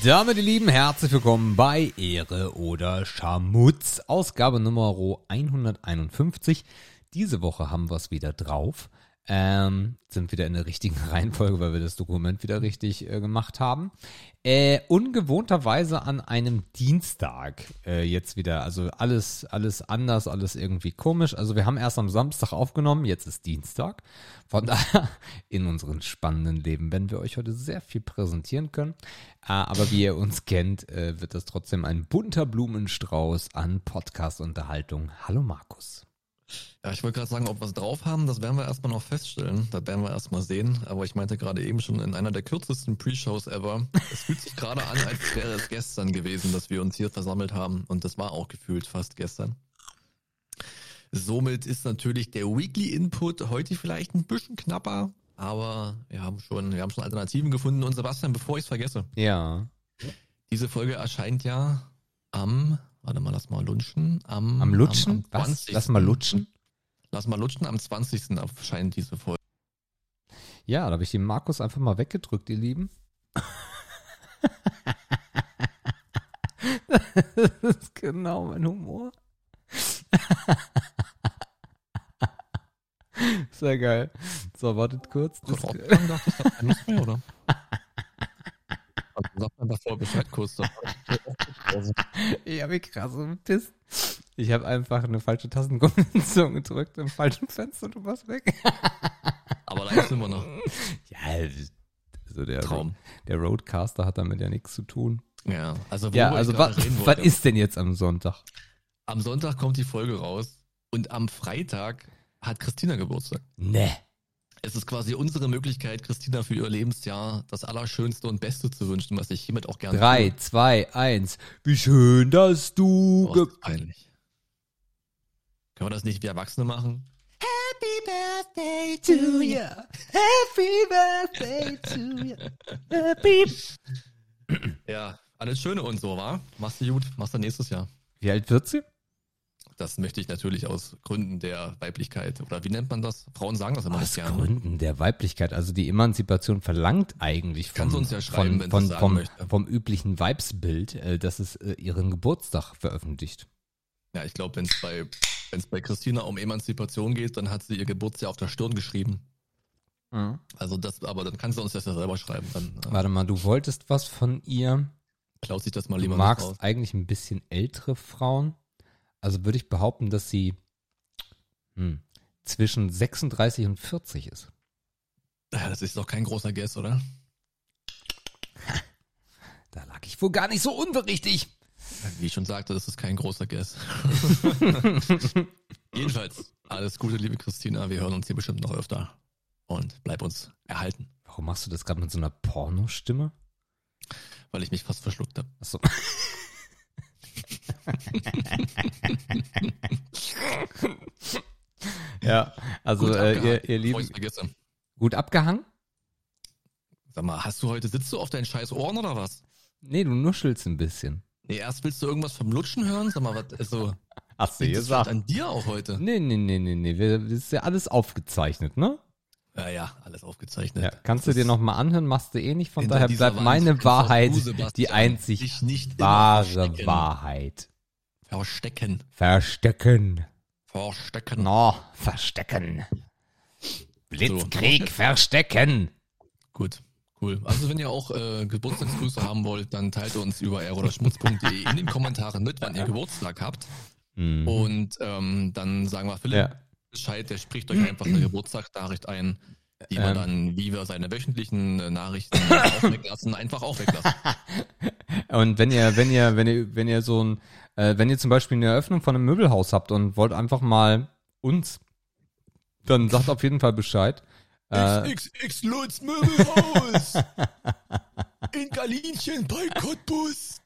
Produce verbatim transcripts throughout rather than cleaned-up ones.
Damit, ihr Lieben, herzlich willkommen bei Ehre oder Scharmutz, Ausgabe Nummer hunderteinundfünfzig. Diese Woche haben wir es wieder drauf, ähm, sind wieder in der richtigen Reihenfolge, weil wir das Dokument wieder richtig äh, gemacht haben. Äh, ungewohnterweise an einem Dienstag äh, jetzt wieder, also alles, alles anders, alles irgendwie komisch. Also wir haben erst am Samstag aufgenommen, jetzt ist Dienstag. Von daher in unserem spannenden Leben werden wir euch heute sehr viel präsentieren können. Äh, aber wie ihr uns kennt, äh, wird das trotzdem ein bunter Blumenstrauß an Podcast-Unterhaltung. Hallo Markus. Ja, ich wollte gerade sagen, ob wir es drauf haben, das werden wir erstmal noch feststellen. Das werden wir erstmal sehen. Aber ich meinte gerade eben schon in einer der kürzesten Pre-Shows ever. Es fühlt sich gerade an, als wäre es gestern gewesen, dass wir uns hier versammelt haben. Und das war auch gefühlt fast gestern. Somit ist natürlich der Weekly Input heute vielleicht ein bisschen knapper. Aber wir haben schon, wir haben schon Alternativen gefunden. Und Sebastian, bevor ich es vergesse. Ja. Diese Folge erscheint ja am... Warte mal, lass mal lutschen. Am, am Lutschen? Am, am Was? Lass mal lutschen? Lass mal lutschen. Am zwanzigsten erscheint diese Folge. Ja, da habe ich den Markus einfach mal weggedrückt, ihr Lieben. Das ist genau mein Humor. Sehr geil. So, wartet kurz. Das dachte ich, das muss mehr, oder? Also, sag mal davor Bescheid kurz. Ich habe mich krass gepisst. Ich habe einfach eine falsche Tastenkombination gedrückt im falschen Fenster und du warst weg. Aber live sind wir noch. Ja, also der, Traum. der Roadcaster hat damit ja nichts zu tun. Ja, also, ja, also was, was ist denn jetzt am Sonntag? Am Sonntag kommt die Folge raus und am Freitag hat Christina Geburtstag. Ne. Es ist quasi unsere Möglichkeit, Christina für ihr Lebensjahr das Allerschönste und Beste zu wünschen, was ich hiermit auch gerne Drei, tue. zwei, eins. Wie schön, dass du... Oh, das ist peinlich. Können wir das nicht wie Erwachsene machen? Happy Birthday to you. Happy Birthday to you. Happy... Ja, alles Schöne und so, wa? Machst du gut, machst du nächstes Jahr. Wie alt wird sie? Das möchte ich natürlich aus Gründen der Weiblichkeit, oder wie nennt man das? Frauen sagen das immer aus nicht gerne. Aus Gründen der Weiblichkeit, also die Emanzipation verlangt eigentlich vom, uns ja schreiben, von, von, sagen vom, möchte. vom üblichen Weibsbild, äh, dass es äh, ihren Geburtstag veröffentlicht. Ja, ich glaube, wenn es bei, wenn's bei Christina um Emanzipation geht, dann hat sie ihr Geburtsjahr auf der Stirn geschrieben. Mhm. Also das, aber dann kannst du uns das ja selber schreiben. Dann, äh, Warte mal, du wolltest was von ihr. Klaus sich das mal du lieber Du magst raus. eigentlich ein bisschen ältere Frauen. Also würde ich behaupten, dass sie hm, zwischen sechsunddreißig und vierzig ist. Ja, das ist doch kein großer Guess, oder? Da lag ich wohl gar nicht so unberechtigt. Wie ich schon sagte, das ist kein großer Guess. Jedenfalls, alles Gute, liebe Christina. Wir hören uns hier bestimmt noch öfter. Und bleib uns erhalten. Warum machst du das gerade mit so einer Pornostimme? Weil ich mich fast verschluckt habe. Achso. Ja, also gut äh, ihr, ihr Lieben, gut abgehangen? Sag mal, hast du heute, sitzt du auf deinen scheiß Ohren oder was? Nee, du nuschelst ein bisschen. Nee, erst willst du irgendwas vom Lutschen hören? Sag mal, was ist so? Hast du gesagt? An dir auch heute? Nee, nee, nee, nee, nee, das ist ja alles aufgezeichnet, ne? Ja, ja, alles aufgezeichnet. Ja, kannst das du dir nochmal anhören, machst du eh nicht, von daher bleibt Wand meine Wahrheit du, die einzig wahre Wahrheit. Verstecken. Verstecken. Verstecken. No, verstecken. Blitzkrieg, so. Verstecken. Gut, cool. Also wenn ihr auch äh, Geburtstagsgrüße haben wollt, dann teilt uns über r oder schmutz punkt de in den Kommentaren mit, wann ihr Geburtstag habt. Mhm. Und ähm, dann sagen wir Philipp ja. Bescheid, der spricht euch einfach eine Geburtstagsnachricht ein, die wir ähm. dann, wie wir seine wöchentlichen Nachrichten auch weglassen, einfach auch weglassen. Und wenn ihr, wenn ihr, wenn ihr, wenn ihr so ein, äh, wenn ihr zum Beispiel eine Eröffnung von einem Möbelhaus habt und wollt einfach mal uns, dann sagt auf jeden Fall Bescheid. Äh, X X X Lutz Möbelhaus in Galinchen bei Cottbus.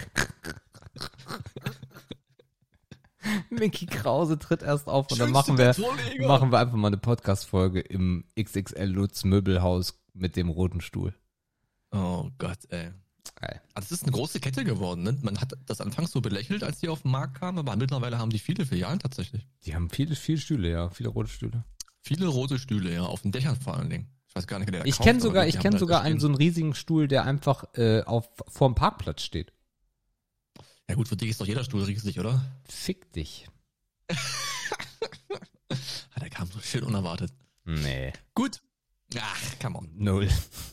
Micky Krause tritt erst auf und dann machen wir, machen wir einfach mal eine Podcast-Folge im X X L Lutz Möbelhaus mit dem roten Stuhl. Oh Gott, ey. Also das ist eine große Kette geworden, ne? Man hat das anfangs so belächelt, als die auf den Markt kamen, aber mittlerweile haben die viele Filialen tatsächlich. Die haben viele, viele Stühle, ja, viele rote Stühle. Viele rote Stühle, ja, auf den Dächern vor allen Dingen. Ich weiß gar nicht, wer der Ich kauft, kenne aber sogar, die ich haben kenne da sogar einen stehen. so einen riesigen Stuhl, der einfach äh, auf vorm Parkplatz steht. Ja gut, für dich ist doch jeder Stuhl riesig, oder? Fick dich. Ah, der kam so schön unerwartet. Nee. Gut. Ach, come on. Null.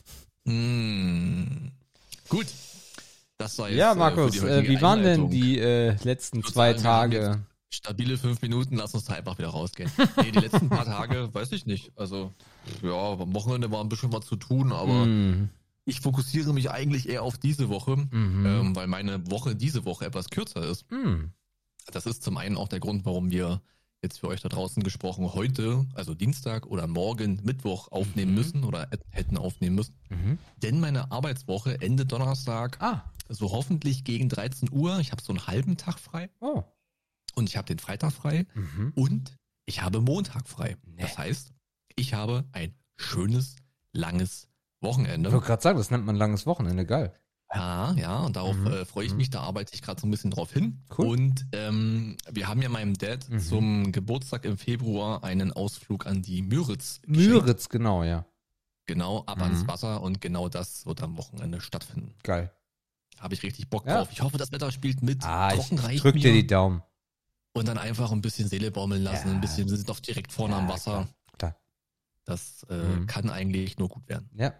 Mm. Gut. Das war jetzt, Ja, äh, Markus, für die äh, heutige wie waren denn Einleitung. die äh, letzten Ich würd zwei sagen, wir haben Tage? Stabile fünf Minuten, lass uns da einfach wieder rausgehen. Nee, die letzten paar Tage, weiß ich nicht. Also, ja, am Wochenende war ein bisschen was zu tun, aber Mm, ich fokussiere mich eigentlich eher auf diese Woche, mhm. ähm, weil meine Woche diese Woche etwas kürzer ist. Mm. Das ist zum einen auch der Grund, warum wir jetzt für euch da draußen gesprochen heute, also Dienstag oder morgen Mittwoch aufnehmen Mhm. müssen oder hätten aufnehmen müssen. Mhm. Denn meine Arbeitswoche endet Donnerstag, Ah, so hoffentlich gegen dreizehn Uhr. Ich habe so einen halben Tag frei oh. und ich habe den Freitag frei Mhm. und ich habe Montag frei. Nee. Das heißt, ich habe ein schönes, langes Ich Wochenende. wollte gerade sagen, das nennt man langes Wochenende, geil. Ja, ja, und darauf Mhm. äh, freue ich Mhm. mich, da arbeite ich gerade so ein bisschen drauf hin. Cool. Und ähm, wir haben ja meinem Dad Mhm. zum Geburtstag im Februar einen Ausflug an die Müritz geschenkt. Müritz, genau, ja. Genau, ab Mhm. ans Wasser und genau das wird am Wochenende stattfinden. Geil. Habe ich richtig Bock Ja. drauf. Ich hoffe, das Wetter spielt mit. Ah, Trocken ich reicht drück mir. dir die Daumen. Und dann einfach ein bisschen Seele baumeln lassen, Ja. ein bisschen, wir sind doch direkt vorne Ja, am Wasser. Klar. klar. Das äh, Mhm. kann eigentlich nur gut werden. Ja.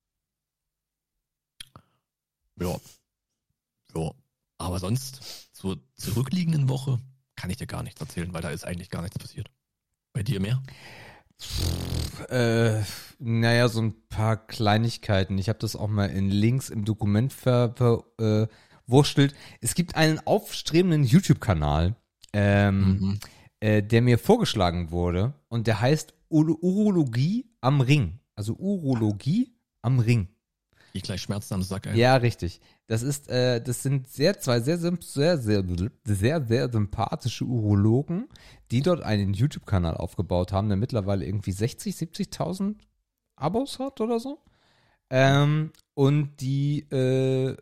Ja. Ja. Aber sonst, zur zurückliegenden Woche kann ich dir gar nichts erzählen, weil da ist eigentlich gar nichts passiert. Bei dir mehr? Äh, naja, so ein paar Kleinigkeiten. Ich habe das auch mal in Links im Dokument verwurstelt. Äh, es gibt einen aufstrebenden YouTube-Kanal, ähm, Mhm. äh, der mir vorgeschlagen wurde und der heißt Ur- Urologie am Ring. Also Urologie am Ring. Ich gleich Schmerzen am Sack, ey. Ja, richtig. Das ist, äh, das sind sehr, zwei sehr, sehr, sehr, sehr, sehr, sehr sympathische Urologen, die dort einen YouTube-Kanal aufgebaut haben, der mittlerweile irgendwie sechzig, siebzigtausend Abos hat oder so. Ähm, und die, äh,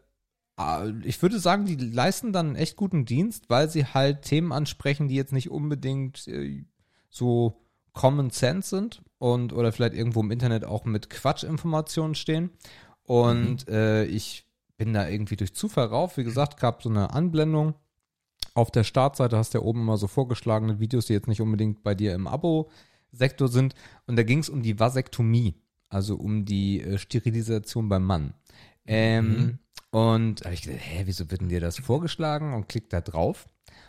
ich würde sagen, die leisten dann einen echt guten Dienst, weil sie halt Themen ansprechen, die jetzt nicht unbedingt äh, so Common Sense sind und oder vielleicht irgendwo im Internet auch mit Quatschinformationen stehen. Und mhm. äh, ich bin da irgendwie durch Zufall rauf. Wie gesagt, gab so eine Anblendung. Auf der Startseite hast du ja oben immer so vorgeschlagene Videos, die jetzt nicht unbedingt bei dir im Abo-Sektor sind. Und da ging es um die Vasektomie, also um die äh, Sterilisation beim Mann. Ähm, mhm. Und da habe ich gedacht, hä, wieso wird denn dir das vorgeschlagen? Und klick da drauf.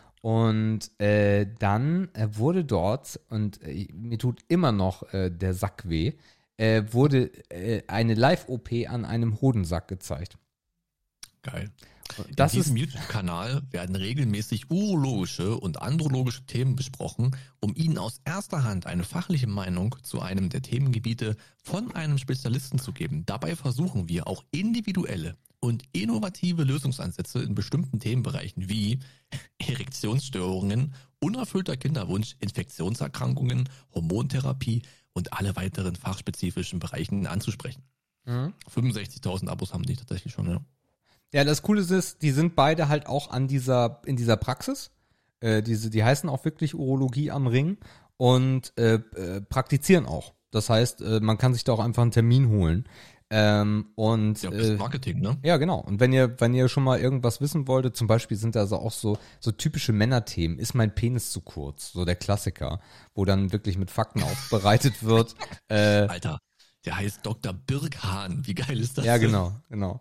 Und äh, dann äh, wurde dort, und äh, mir tut immer noch äh, der Sack weh, äh, wurde äh, eine Live-O P an einem Hodensack gezeigt. Geil. Das In diesem ist YouTube-Kanal werden regelmäßig urologische und andrologische Themen besprochen, um Ihnen aus erster Hand eine fachliche Meinung zu einem der Themengebiete von einem Spezialisten zu geben. Dabei versuchen wir auch individuelle und innovative Lösungsansätze in bestimmten Themenbereichen wie Erektionsstörungen, unerfüllter Kinderwunsch, Infektionserkrankungen, Hormontherapie und alle weiteren fachspezifischen Bereichen anzusprechen. Mhm. fünfundsechzigtausend Abos haben die tatsächlich schon, ja. Ja, das Coole ist, die sind beide halt auch an dieser, in dieser Praxis. Äh, diese, die heißen auch wirklich Urologie am Ring und äh, äh, praktizieren auch. Das heißt, äh, man kann sich da auch einfach einen Termin holen. Ähm, und Ja, ein bisschen äh, Marketing, ne? ja, genau. Und wenn ihr, wenn ihr schon mal irgendwas wissen wolltet, zum Beispiel sind da also auch so, so typische Männerthemen. Ist mein Penis zu kurz? So der Klassiker, wo dann wirklich mit Fakten aufbereitet wird. Äh, Alter, der heißt Doktor Birkhahn. Wie geil ist das? Ja, denn? genau, genau.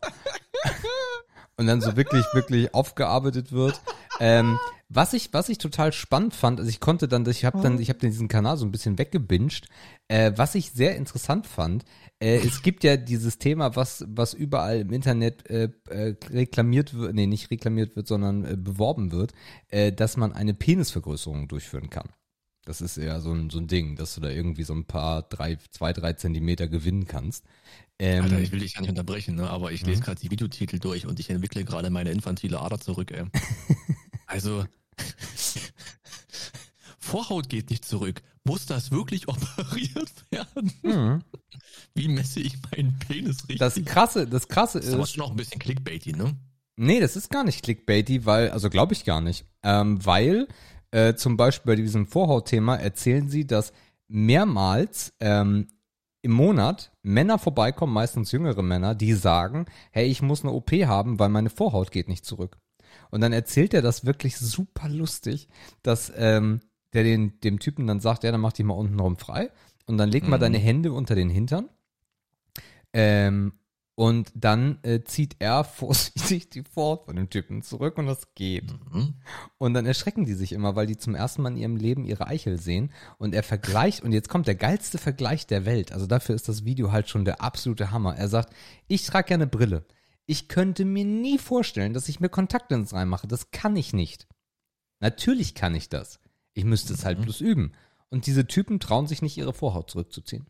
Und dann so wirklich, wirklich aufgearbeitet wird. Ähm, was ich, was ich total spannend fand, also ich konnte dann, ich habe dann, ich habe diesen Kanal so ein bisschen weggebinged. Äh, was ich sehr interessant fand, äh, es gibt ja dieses Thema, was, was überall im Internet äh, äh, reklamiert wird, nee, nicht reklamiert wird, sondern äh, beworben wird, äh, dass man eine Penisvergrößerung durchführen kann. Das ist ja so ein, so ein Ding, dass du da irgendwie so ein paar, drei, zwei, drei Zentimeter gewinnen kannst. Ähm, Alter, ich will dich gar nicht unterbrechen, ne? Aber ich lese Mhm. gerade die Videotitel durch und ich entwickle gerade meine infantile Ader zurück, ey. Also, Vorhaut geht nicht zurück. Muss das wirklich operiert werden? mhm. Wie messe ich meinen Penis richtig? Das krasse, das krasse Das ist aber ist, schon auch ein bisschen clickbaity, ne? nee, das ist gar nicht clickbaity, weil, also glaube ich gar nicht, ähm, weil äh, zum Beispiel bei diesem Vorhautthema erzählen sie, dass mehrmals ähm, im Monat Männer vorbeikommen, meistens jüngere Männer, die sagen, hey, ich muss eine O P haben, weil meine Vorhaut geht nicht zurück. Und dann erzählt er das wirklich super lustig, dass ähm, der den, dem Typen dann sagt, ja, dann mach dich mal untenrum frei und dann leg mal Mhm. deine Hände unter den Hintern. Ähm, und dann äh, zieht er vorsichtig die Vorhaut von dem Typen zurück und das geht. Mhm. Und dann erschrecken die sich immer, weil die zum ersten Mal in ihrem Leben ihre Eichel sehen. Und er vergleicht, und jetzt kommt der geilste Vergleich der Welt. Also dafür ist das Video halt schon der absolute Hammer. Er sagt, ich trage ja eine Brille. Ich könnte mir nie vorstellen, dass ich mir Kontaktlinsen reinmache. Das kann ich nicht. Natürlich kann ich das. Ich müsste es halt Mhm. bloß üben. Und diese Typen trauen sich nicht, ihre Vorhaut zurückzuziehen.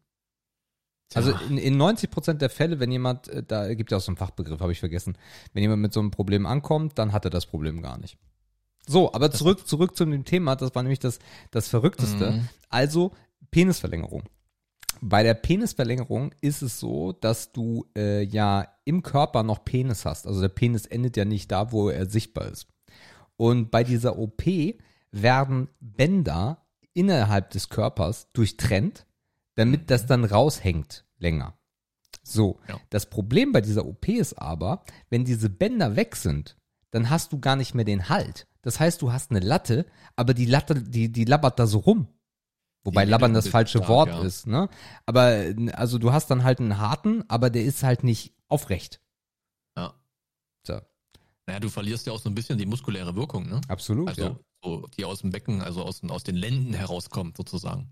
Tja. Also in, in neunzig Prozent der Fälle, wenn jemand, äh, da gibt es auch so einen Fachbegriff, habe ich vergessen, wenn jemand mit so einem Problem ankommt, dann hat er das Problem gar nicht. So, aber zurück, zurück zu dem Thema, das war nämlich das, das Verrückteste. Mhm. Also Penisverlängerung. Bei der Penisverlängerung ist es so, dass du äh, ja im Körper noch Penis hast. Also der Penis endet ja nicht da, wo er sichtbar ist. Und bei dieser O P werden Bänder innerhalb des Körpers durchtrennt, damit das dann raushängt länger. So, Ja. das Problem bei dieser O P ist aber, wenn diese Bänder weg sind, dann hast du gar nicht mehr den Halt. Das heißt, du hast eine Latte, aber die Latte, die, die labbert da so rum. Wobei Die labbern Welle das ist falsche stark, Wort ja. ist, ne? Aber, äh, also du hast dann halt einen harten, aber der ist halt nicht aufrecht. Ja. So, Naja, du verlierst ja auch so ein bisschen die muskuläre Wirkung, ne? absolut, Also, ja. so, die aus dem Becken, also aus, den- aus den Lenden herauskommt, sozusagen.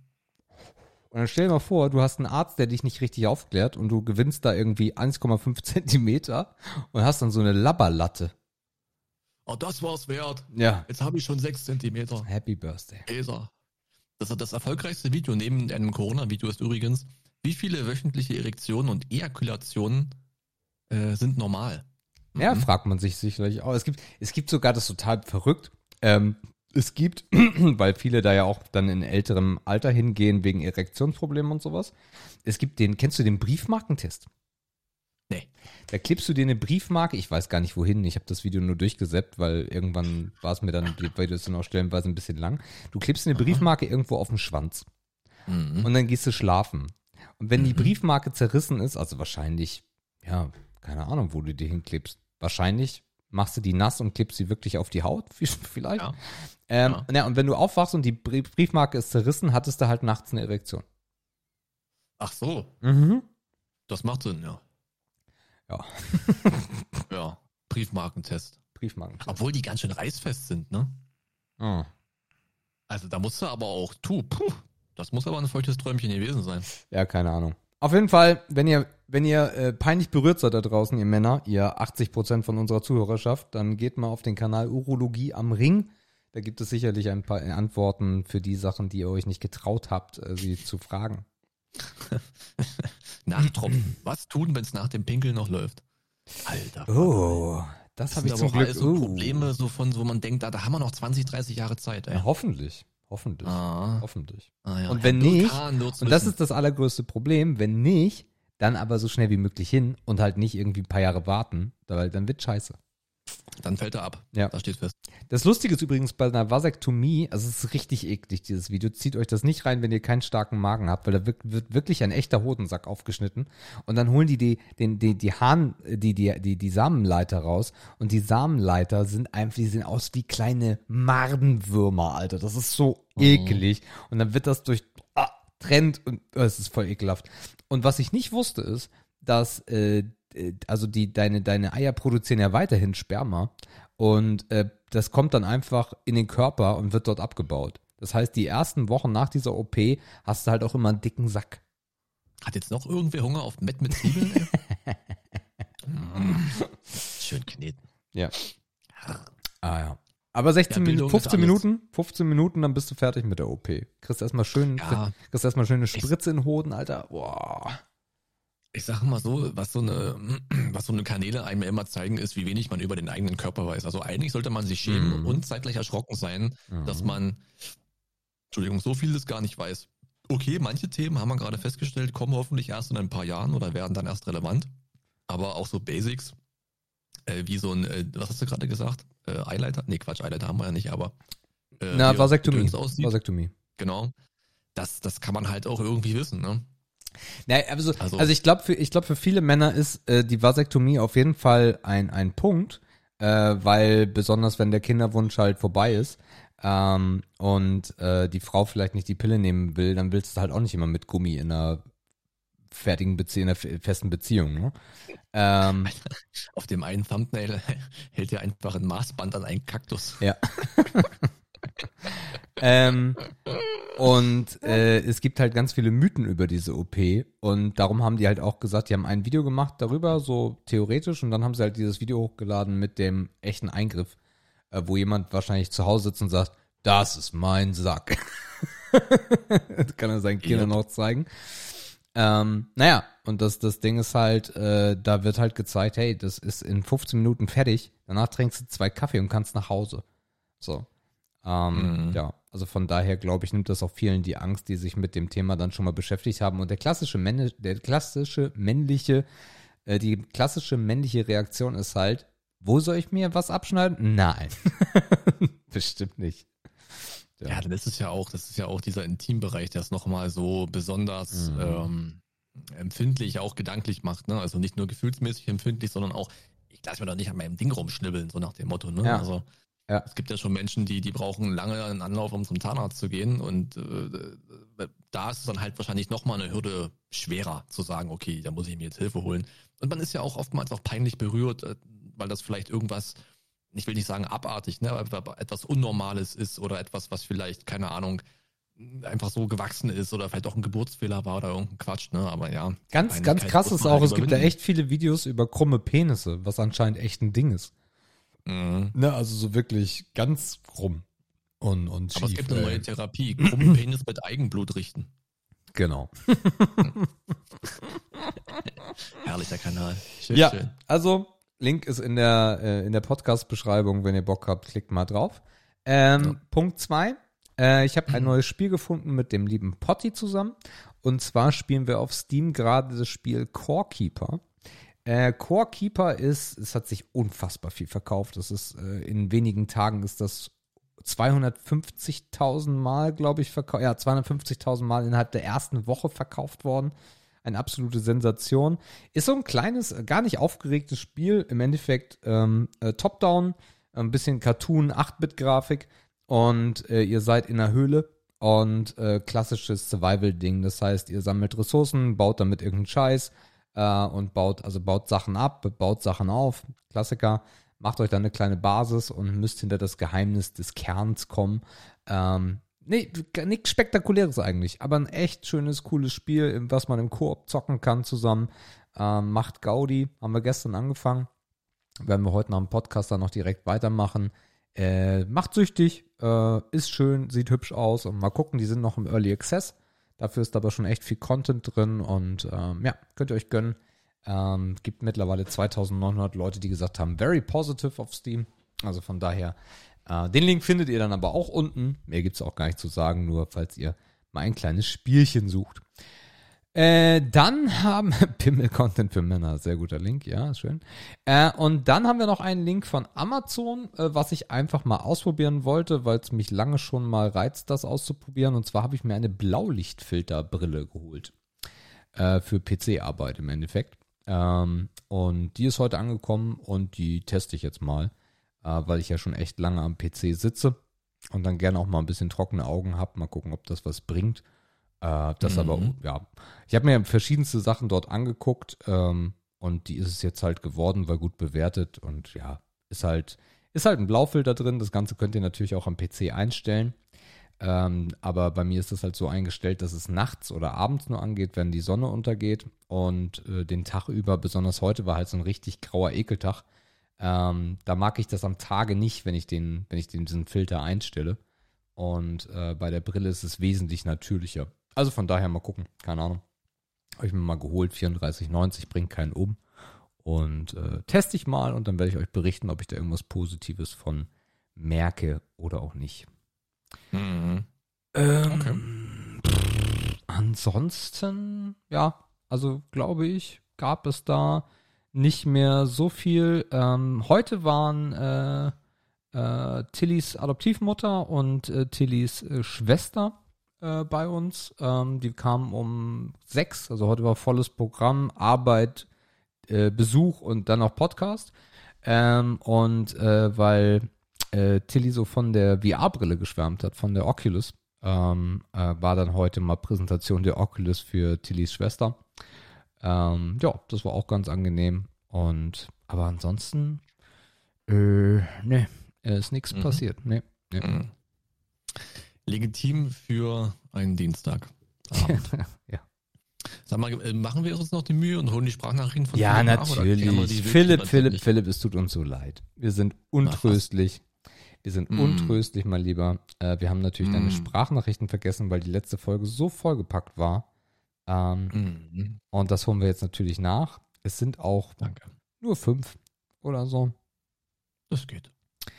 Und dann stell dir mal vor, du hast einen Arzt, der dich nicht richtig aufklärt und du gewinnst da irgendwie eins Komma fünf Zentimeter und hast dann so eine Labberlatte. Oh, das war's wert. Ja. Jetzt habe ich schon sechs Zentimeter. Happy Birthday. Laser. Das, das erfolgreichste Video neben einem Corona-Video ist übrigens, wie viele wöchentliche Erektionen und Ejakulationen äh, sind normal? Ja, Mhm. fragt man sich sicherlich auch. Es gibt, es gibt sogar das total verrückt. Ähm, es gibt, weil viele da ja auch dann in älterem Alter hingehen wegen Erektionsproblemen und sowas. Es gibt den, kennst du den Briefmarkentest? Nee. Da klebst du dir eine Briefmarke, ich weiß gar nicht wohin, ich habe das Video nur durchgesäppt, weil irgendwann war es mir dann, die Videos sind auch stellenweise ein bisschen lang. Du klebst eine Aha. Briefmarke irgendwo auf den Schwanz Mhm. und dann gehst du schlafen. Und wenn die Mhm. Briefmarke zerrissen ist, also wahrscheinlich, ja, keine Ahnung, wo du die hinklebst, wahrscheinlich machst du die nass und klebst sie wirklich auf die Haut, vielleicht. Ja. Ähm, Ja. ja, und wenn du aufwachst und die Brief- Briefmarke ist zerrissen, hattest du halt nachts eine Erektion. Ach so, Mhm. das macht Sinn, ja. Ja, Ja, Briefmarkentest. Briefmarkentest. Obwohl die ganz schön reißfest sind, ne? Oh. Also da musst du aber auch, tu, puh, das muss aber ein feuchtes Träumchen gewesen sein. Ja, keine Ahnung. Auf jeden Fall, wenn ihr, wenn ihr äh, peinlich berührt seid da draußen, ihr Männer, ihr achtzig Prozent von unserer Zuhörerschaft, dann geht mal auf den Kanal Urologie am Ring. Da gibt es sicherlich ein paar Antworten für die Sachen, die ihr euch nicht getraut habt, äh, sie zu fragen. Nachtropfen. Was tun, wenn es nach dem Pinkeln noch läuft? Alter. Oh, das das habe sind ich aber zum auch Glück. alles so Oh. Probleme, so von, wo man denkt, da, da haben wir noch zwanzig, dreißig Jahre Zeit, ey. Ja, hoffentlich. Hoffentlich. Ah, Hoffentlich. ah, ja. Und wenn Herr nicht, Vulkan wird's und das wissen. ist das allergrößte Problem, wenn nicht, dann aber so schnell wie möglich hin und halt nicht irgendwie ein paar Jahre warten, weil dann wird scheiße. Dann fällt er ab. Ja. Da steht fest. Das Lustige ist übrigens bei einer Vasektomie, also es ist richtig eklig, dieses Video. Zieht euch das nicht rein, wenn ihr keinen starken Magen habt, weil da wird, wird wirklich ein echter Hodensack aufgeschnitten. Und dann holen die die, den, die, die Hahn, die, die, die, die Samenleiter raus. Und die Samenleiter sind einfach, die sehen aus wie kleine Madenwürmer, Alter. Das ist so Mhm. eklig. Und dann wird das durch, ah, trennt und oh, es ist voll ekelhaft. Und was ich nicht wusste ist, dass, äh, also die, deine, deine Eier produzieren ja weiterhin Sperma. Und äh, das kommt dann einfach in den Körper und wird dort abgebaut. Das heißt, die ersten Wochen nach dieser O P hast du halt auch immer einen dicken Sack. Hat jetzt noch irgendwer Hunger auf Mett mit Zwiebeln, ey? Mm. Schön kneten. Ja. Ah ja. Aber sechzehn Ja, Minuten, Bildung ist fünfzehn alles. Minuten, fünfzehn Minuten, dann bist du fertig mit der O P. Kriegst erstmal schön, Ja. kriegst erstmal schön eine Spritze in den Hoden, Alter. Boah. Ich sage mal so, was so eine, was so eine Kanäle einem immer zeigen, ist, wie wenig man über den eigenen Körper weiß. Also eigentlich sollte man sich schämen Mhm. und zeitgleich erschrocken sein, Mhm. dass man, Entschuldigung, so vieles gar nicht weiß. Okay, manche Themen haben wir gerade festgestellt, kommen hoffentlich erst in ein paar Jahren oder werden dann erst relevant. Aber auch so Basics, äh, wie so ein, äh, was hast du gerade gesagt? Äh, Eyelighter? Nee, Quatsch, Eyelighter haben wir ja nicht, aber äh, Na, wie Vasektomie. Gedöns aussieht. Vasektomie. Genau. Das, das kann man halt auch irgendwie wissen, ne? Naja, also, Also- also ich glaube, für, ich glaube, für viele Männer ist äh, die Vasektomie auf jeden Fall ein, ein Punkt, äh, weil besonders wenn der Kinderwunsch halt vorbei ist ähm, und äh, die Frau vielleicht nicht die Pille nehmen will, dann willst du halt auch nicht immer mit Gummi in einer fertigen Beziehung, in einer festen Beziehung, ne? Ähm, Auf dem einen Thumbnail hält er einfach ein Maßband an einen Kaktus. ja. ähm, und äh, es gibt halt ganz viele Mythen über diese O P und darum haben die halt auch gesagt, die haben ein Video gemacht darüber, so theoretisch, und dann haben sie halt dieses Video hochgeladen mit dem echten Eingriff, äh, wo jemand wahrscheinlich zu Hause sitzt und sagt, das ist mein Sack. Das kann er seinen Kindern auch zeigen. Ähm, naja, und das, das Ding ist halt, äh, da wird halt gezeigt, hey, das ist in fünfzehn Minuten fertig, danach trinkst du zwei Kaffee und kannst nach Hause. So. Ähm, Mhm. Ja, also von daher glaube ich, nimmt das auch vielen die Angst, die sich mit dem Thema dann schon mal beschäftigt haben. Und der klassische, Männ der klassische männliche, äh, die klassische männliche Reaktion ist halt, wo soll ich mir was abschneiden? Nein. Bestimmt nicht. Ja, dann ist es ja auch, das ist ja auch dieser Intimbereich, der es nochmal so besonders Mhm. ähm, empfindlich auch gedanklich macht, ne? Also nicht nur gefühlsmäßig empfindlich, sondern auch, ich lasse mir doch nicht an meinem Ding rumschnibbeln, so nach dem Motto, ne? Ja. Also Ja. es gibt ja schon Menschen, die, die brauchen lange einen Anlauf, um zum Zahnarzt zu gehen, und äh, da ist es dann halt wahrscheinlich nochmal eine Hürde schwerer zu sagen, okay, da muss ich mir jetzt Hilfe holen. Und man ist ja auch oftmals auch peinlich berührt, äh, weil das vielleicht irgendwas, ich will nicht sagen abartig, ne, aber etwas Unnormales ist oder etwas, was vielleicht, keine Ahnung, einfach so gewachsen ist oder vielleicht auch ein Geburtsfehler war oder irgendein Quatsch, ne, aber ja. Ganz, ganz Peinlichkeit krass muss ist man auch, halt es gibt da überwinden. echt viele Videos über krumme Penisse, was anscheinend echt ein Ding ist. Mhm. Ne, also so wirklich ganz krumm und, und Aber es schief. gibt eine äh, neue Therapie, krummen Penis mit Eigenblut richten. Genau. Herrlicher Kanal. Schön, Ja, schön. also Link ist in der, äh, in der Podcast-Beschreibung, wenn ihr Bock habt, klickt mal drauf. Ähm, Ja. Punkt zwei. Äh, ich habe ein neues Spiel gefunden mit dem lieben Potti zusammen. Und zwar spielen wir auf Steam gerade das Spiel Core Keeper. Äh, Core Keeper ist, es hat sich unfassbar viel verkauft. Das ist, äh, in wenigen Tagen ist das zweihundertfünfzigtausend Mal, glaube ich, verkauft. Ja, zweihundertfünfzigtausend Mal innerhalb der ersten Woche verkauft worden. Eine absolute Sensation. Ist so ein kleines, gar nicht aufgeregtes Spiel. Im Endeffekt ähm, äh, Top-Down, ein bisschen Cartoon, acht-Bit-Grafik und äh, ihr seid in einer Höhle und äh, klassisches Survival-Ding. Das heißt, ihr sammelt Ressourcen, baut damit irgendeinen Scheiß äh, und baut, also baut Sachen ab, baut Sachen auf. Klassiker. Macht euch dann eine kleine Basis und müsst hinter das Geheimnis des Kerns kommen. Ähm, Nee, nichts Spektakuläres eigentlich, aber ein echt schönes, cooles Spiel, was man im Koop zocken kann zusammen. Ähm, macht Gaudi, haben wir gestern angefangen. Werden wir heute nach dem Podcast dann noch direkt weitermachen. Äh, macht süchtig, äh, ist schön, sieht hübsch aus und mal gucken, die sind noch im Early Access. Dafür ist aber schon echt viel Content drin und ähm, ja, könnt ihr euch gönnen. Ähm, gibt mittlerweile zweitausendneunhundert Leute, die gesagt haben, very positive auf Steam. Also von daher, äh, den Link findet ihr dann aber auch unten. Mehr gibt es auch gar nicht zu sagen, nur falls ihr mal ein kleines Spielchen sucht. Äh, dann haben Pimmel-Content für Männer, sehr guter Link, ja, schön. Äh, und dann haben wir noch einen Link von Amazon, äh, was ich einfach mal ausprobieren wollte, weil es mich lange schon mal reizt, das auszuprobieren. Und zwar habe ich mir eine Blaulichtfilterbrille geholt äh, für P C-Arbeit im Endeffekt. Ähm, und die ist heute angekommen und die teste ich jetzt mal, äh, weil ich ja schon echt lange am P C sitze und dann gerne auch mal ein bisschen trockene Augen habe. Mal gucken, ob das was bringt. Äh, das Mhm. aber, ja. Ich habe mir verschiedenste Sachen dort angeguckt ähm, und die ist es jetzt halt geworden, war gut bewertet und ja, ist halt, ist halt ein Blaufilter drin. Das Ganze könnt ihr natürlich auch am P C einstellen. Ähm, aber bei mir ist das halt so eingestellt, dass es nachts oder abends nur angeht, wenn die Sonne untergeht. Und äh, den Tag über, besonders heute, war halt so ein richtig grauer Ekeltag. Ähm, da mag ich das am Tage nicht, wenn ich den, wenn ich den, diesen Filter einstelle. Und äh, bei der Brille ist es wesentlich natürlicher. Also von daher mal gucken, keine Ahnung. Habe ich mir mal geholt, vierunddreißig neunzig, bringt keinen um. Und äh, teste ich mal und dann werde ich euch berichten, ob ich da irgendwas Positives von merke oder auch nicht. Mhm. Ähm, pff, ansonsten, ja, also glaube ich, gab es da nicht mehr so viel. Ähm, heute waren äh, äh, Tillys Adoptivmutter und äh, Tillys äh, Schwester äh, bei uns. Ähm, die kamen um sechs, also heute war volles Programm, Arbeit, äh, Besuch und dann auch Podcast. Ähm, und äh, weil äh, Tilly so von der V R-Brille geschwärmt hat, von der Oculus, ähm, äh, war dann heute mal Präsentation der Oculus für Tillys Schwester. Ähm, ja, das war auch ganz angenehm. Und aber ansonsten, äh, ne, ist nichts Mhm. passiert. Ne, ne. Mhm. Legitim für einen Dienstag. Ja. Sag mal, äh, machen wir uns noch die Mühe und holen die Sprachnachrichten von Ja, Philipp nach, oder klären wir natürlich. die Philipp, wirklich Philipp, natürlich? Philipp, es tut uns so leid. Wir sind untröstlich. Wir sind Mm. untröstlich, mein Lieber. Äh, wir haben natürlich deine Mm. Sprachnachrichten vergessen, weil die letzte Folge so vollgepackt war. Ähm, Mhm. und das holen wir jetzt natürlich nach. Es sind auch Danke. nur fünf oder so. Das geht.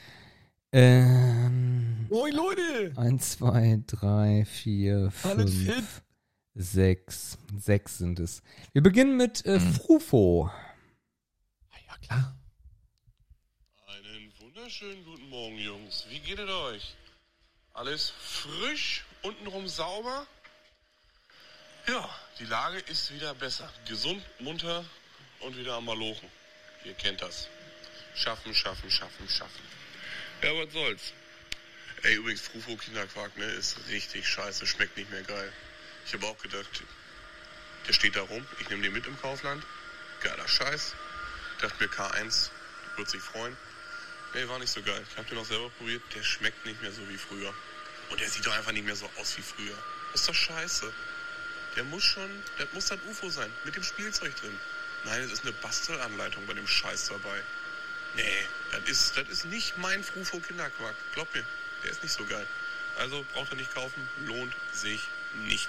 Ähm, Moin Leute! eins, zwei, drei, vier, Alles fit? fünf, sechs. Sechs sind es. Wir beginnen mit äh, Mhm. Frufo. Ja, klar. Einen wunderschönen guten Morgen, Jungs. Wie geht es euch? Alles frisch, untenrum sauber? Ja, die Lage ist wieder besser. Gesund, munter und wieder am Malochen. Ihr kennt das. Schaffen, schaffen, schaffen, schaffen. Ja, was soll's. Ey, übrigens, Frufo Kinderquark, ne, ist richtig scheiße. Schmeckt nicht mehr geil. Ich habe auch gedacht, der steht da rum. Ich nehme den mit im Kaufland. Geiler Scheiß. Dachte mir, K eins wird sich freuen. Nee, war nicht so geil. Ich hab den auch selber probiert. Der schmeckt nicht mehr so wie früher. Und der sieht doch einfach nicht mehr so aus wie früher. Das ist doch scheiße. Der muss schon, das muss das U F O sein. Mit dem Spielzeug drin. Nein, es ist eine Bastelanleitung bei dem Scheiß dabei. Nee, das ist, das ist nicht mein Frufo Kinderquark. Glaub mir, der ist nicht so geil. Also braucht er nicht kaufen. Lohnt sich nicht.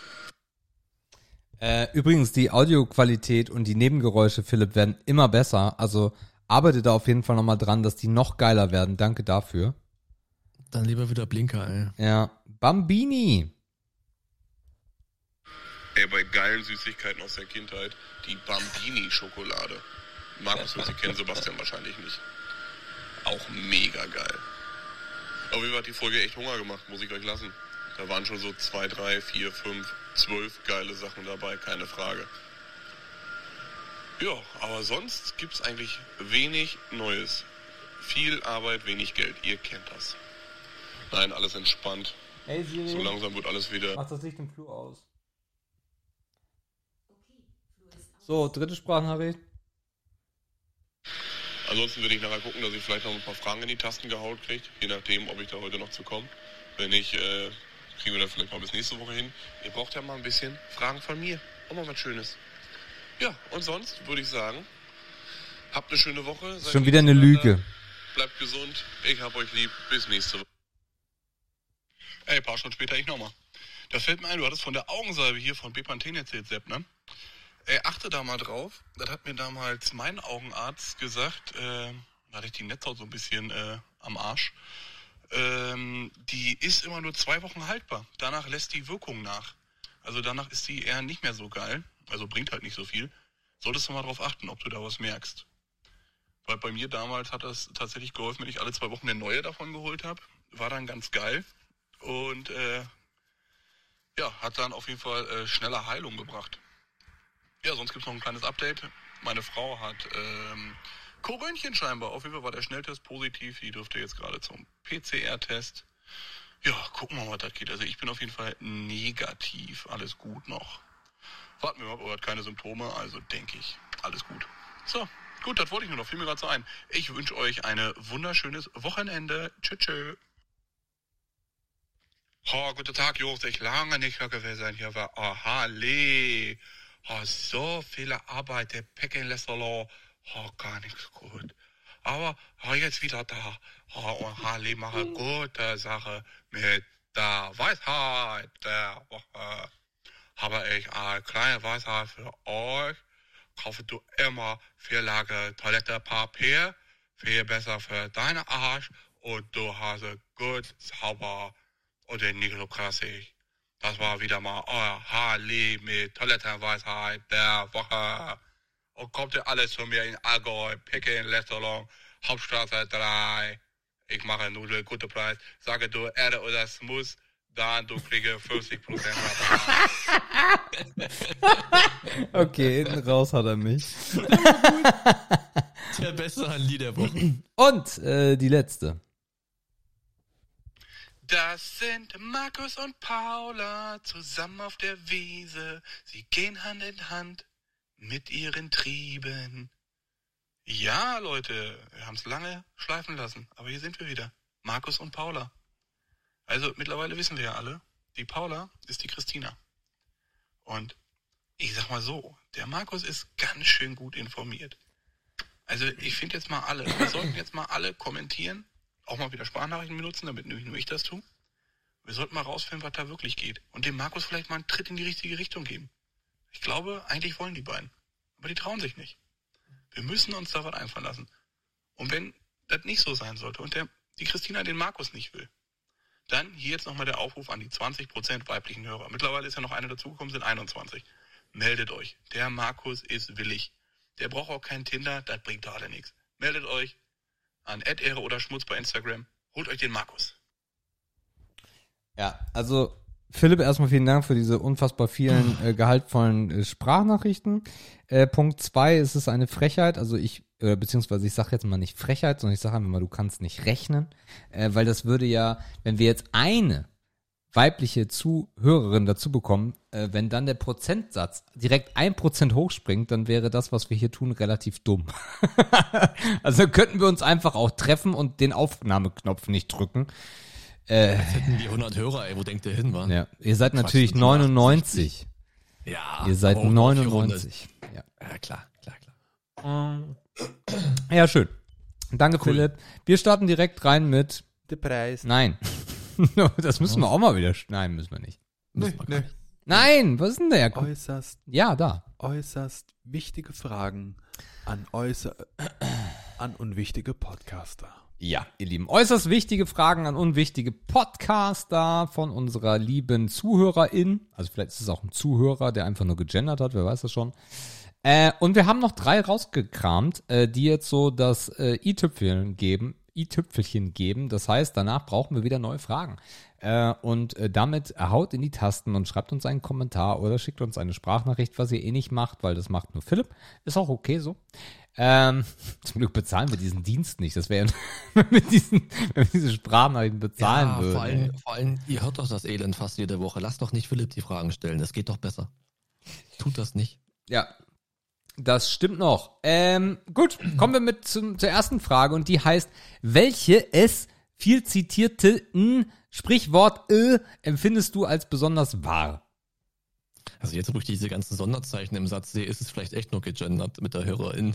Äh, übrigens, die Audioqualität und die Nebengeräusche, Philipp, werden immer besser. Also arbeite da auf jeden Fall nochmal dran, dass die noch geiler werden. Danke dafür. Dann lieber wieder Blinker, ey. Ja. Bambini. Ey, bei geilen Süßigkeiten aus der Kindheit, die Bambini-Schokolade. Markus wird sie kennen, Sebastian wahrscheinlich nicht. Auch mega geil. Auf jeden Fall hat die Folge echt Hunger gemacht, muss ich euch lassen. Da waren schon so zwei, drei, vier, fünf, zwölf geile Sachen dabei, keine Frage. Ja, aber sonst gibt's eigentlich wenig Neues. Viel Arbeit, wenig Geld, ihr kennt das. Nein, alles entspannt. Hey Siri, So langsam wird alles wieder... mach das Licht im Flur aus. So, dritte Sprachnachricht. Ansonsten würde ich nachher gucken, dass ich vielleicht noch ein paar Fragen in die Tasten gehauen kriege, je nachdem, ob ich da heute noch zu komme. Wenn nicht, äh, kriegen wir das vielleicht mal bis nächste Woche hin. Ihr braucht ja mal ein bisschen Fragen von mir. Auch mal was Schönes. Ja, und sonst würde ich sagen, habt eine schöne Woche. Seid Schon lieb wieder eine zueinander, Lüge. Bleibt gesund. Ich hab euch lieb. Bis nächste Woche. Ey, ein paar Stunden später ich nochmal. Da fällt mir ein, du hattest von der Augensalbe hier von Bepanthen erzählt, Sepp, ne? Ey, achte da mal drauf. Das hat mir damals mein Augenarzt gesagt. Äh, da hatte ich die Netzhaut so ein bisschen äh, am Arsch. Ähm, die ist immer nur zwei Wochen haltbar. Danach lässt die Wirkung nach. Also danach ist die eher nicht mehr so geil. Also bringt halt nicht so viel. Solltest du mal drauf achten, ob du da was merkst. Weil bei mir damals hat das tatsächlich geholfen, wenn ich alle zwei Wochen eine neue davon geholt habe. War dann ganz geil. Und äh, ja, hat dann auf jeden Fall äh, schneller Heilung gebracht. Ja, sonst gibt es noch ein kleines Update. Meine Frau hat ähm, Korönchen scheinbar. Auf jeden Fall war der Schnelltest positiv. Die dürfte jetzt gerade zum P C R-Test. Ja, gucken wir mal, was das geht. Also ich bin auf jeden Fall negativ. Alles gut noch. Warten wir mal, aber hat keine Symptome. Also denke ich, alles gut. So, gut, das wollte ich nur noch. Fiel mir gerade so ein. Ich wünsche euch ein wunderschönes Wochenende. Tschö, tschö. Oh, guten Tag, Jungs. Ich lange nicht mehr gewesen. Hier war, oh, Halle. Oh, so viele Arbeit, der Packing Restaurant. Oh, gar nichts gut. Aber oh, jetzt wieder da. Oh, und Harley mache gute Sache mit der Weisheit der Woche. Habe ich eine kleine Weisheit für euch. Kaufe du immer vier Lager Toilettepapier. Viel besser für deinen Arsch. Und du hast es gut sauber und nicht so krassig. Das war wieder mal euer Harley mit Toilettenweisheit der Woche. Und kommt ihr alle zu mir in Allgäu, Picking Restaurant, Hauptstraße drei. Ich mache Nudeln, guter Preis. Sage du Erde oder Smooth, dann du kriege fünfzig Prozent Rabatt. Okay, hinten raus hat er mich. Der bessere Lied der Woche. Und äh, die letzte. Das sind Markus und Paula zusammen auf der Wiese. Sie gehen Hand in Hand mit ihren Trieben. Ja, Leute, wir haben es lange schleifen lassen, aber hier sind wir wieder. Markus und Paula. Also mittlerweile wissen wir ja alle, die Paula ist die Christina. Und ich sag mal so, der Markus ist ganz schön gut informiert. Also ich finde jetzt mal alle, wir sollten jetzt mal alle kommentieren, auch mal wieder Sprachnachrichten benutzen, damit nicht nur ich das tue. Wir sollten mal rausfinden, was da wirklich geht. Und dem Markus vielleicht mal einen Tritt in die richtige Richtung geben. Ich glaube, eigentlich wollen die beiden. Aber die trauen sich nicht. Wir müssen uns da was einfallen lassen. Und wenn das nicht so sein sollte und der, die Christina den Markus nicht will, dann hier jetzt nochmal der Aufruf an die zwanzig Prozent weiblichen Hörer. Mittlerweile ist ja noch eine dazugekommen, sind einundzwanzig. Meldet euch. Der Markus ist willig. Der braucht auch kein Tinder, das bringt doch alle nichts. Meldet euch an at ehre oder schmutz bei Instagram. Holt euch den Markus. Ja, also Philipp, erstmal vielen Dank für diese unfassbar vielen äh, gehaltvollen äh, Sprachnachrichten. Äh, Punkt zwei, es ist eine Frechheit, also ich, äh, beziehungsweise ich sage jetzt mal nicht Frechheit, sondern ich sage einfach mal, du kannst nicht rechnen, äh, weil das würde ja, wenn wir jetzt eine weibliche Zuhörerin dazu bekommen, äh, wenn dann der Prozentsatz direkt ein Prozent hochspringt, dann wäre das, was wir hier tun, relativ dumm. Also könnten wir uns einfach auch treffen und den Aufnahmeknopf nicht drücken. Äh, Jetzt hätten die hundert Hörer, ey, wo denkt ihr hin, wa? ja, ihr seid Quatsch, natürlich die neunundneunzig. Ja. Ihr seid aber um neunundneunzig. Ja. Ja, klar, klar, klar. Ja, schön. Danke, cool. Philipp. Wir starten direkt rein mit... Der Preis. Nein. Das müssen wir auch mal wieder... Nein, müssen wir nicht. Nee, nee. Nein, was ist denn der? Äußerst, Ja, da. äußerst wichtige Fragen an äußer, an unwichtige Podcaster. Ja, ihr Lieben, äußerst wichtige Fragen an unwichtige Podcaster von unserer lieben Zuhörerin. Also vielleicht ist es auch ein Zuhörer, der einfach nur gegendert hat, wer weiß das schon. Äh, und wir haben noch drei rausgekramt, äh, die jetzt so das äh, i-Tüpfelchen geben, i-Tüpfelchen geben. Das heißt, danach brauchen wir wieder neue Fragen. Äh, und äh, damit haut in die Tasten und schreibt uns einen Kommentar oder schickt uns eine Sprachnachricht, was ihr eh nicht macht, weil das macht nur Philipp. Ist auch okay so. Ähm, zum Glück bezahlen wir diesen Dienst nicht. Das wäre ja, wenn wir diesen, wenn wir diese Sprachnachrichten bezahlen ja, würden. Vor allem, vor allem, ihr hört doch das Elend fast jede Woche. Lasst doch nicht Philipp die Fragen stellen. Das geht doch besser. Tut das nicht. Ja, das stimmt noch. Ähm, gut, kommen wir mit zum, zur ersten Frage und die heißt, welche es viel zitierte n, Sprichwort äh, empfindest du als besonders wahr? Also jetzt, wo ich diese ganzen Sonderzeichen im Satz sehe, ist es vielleicht echt nur gegendert mit der Hörerin.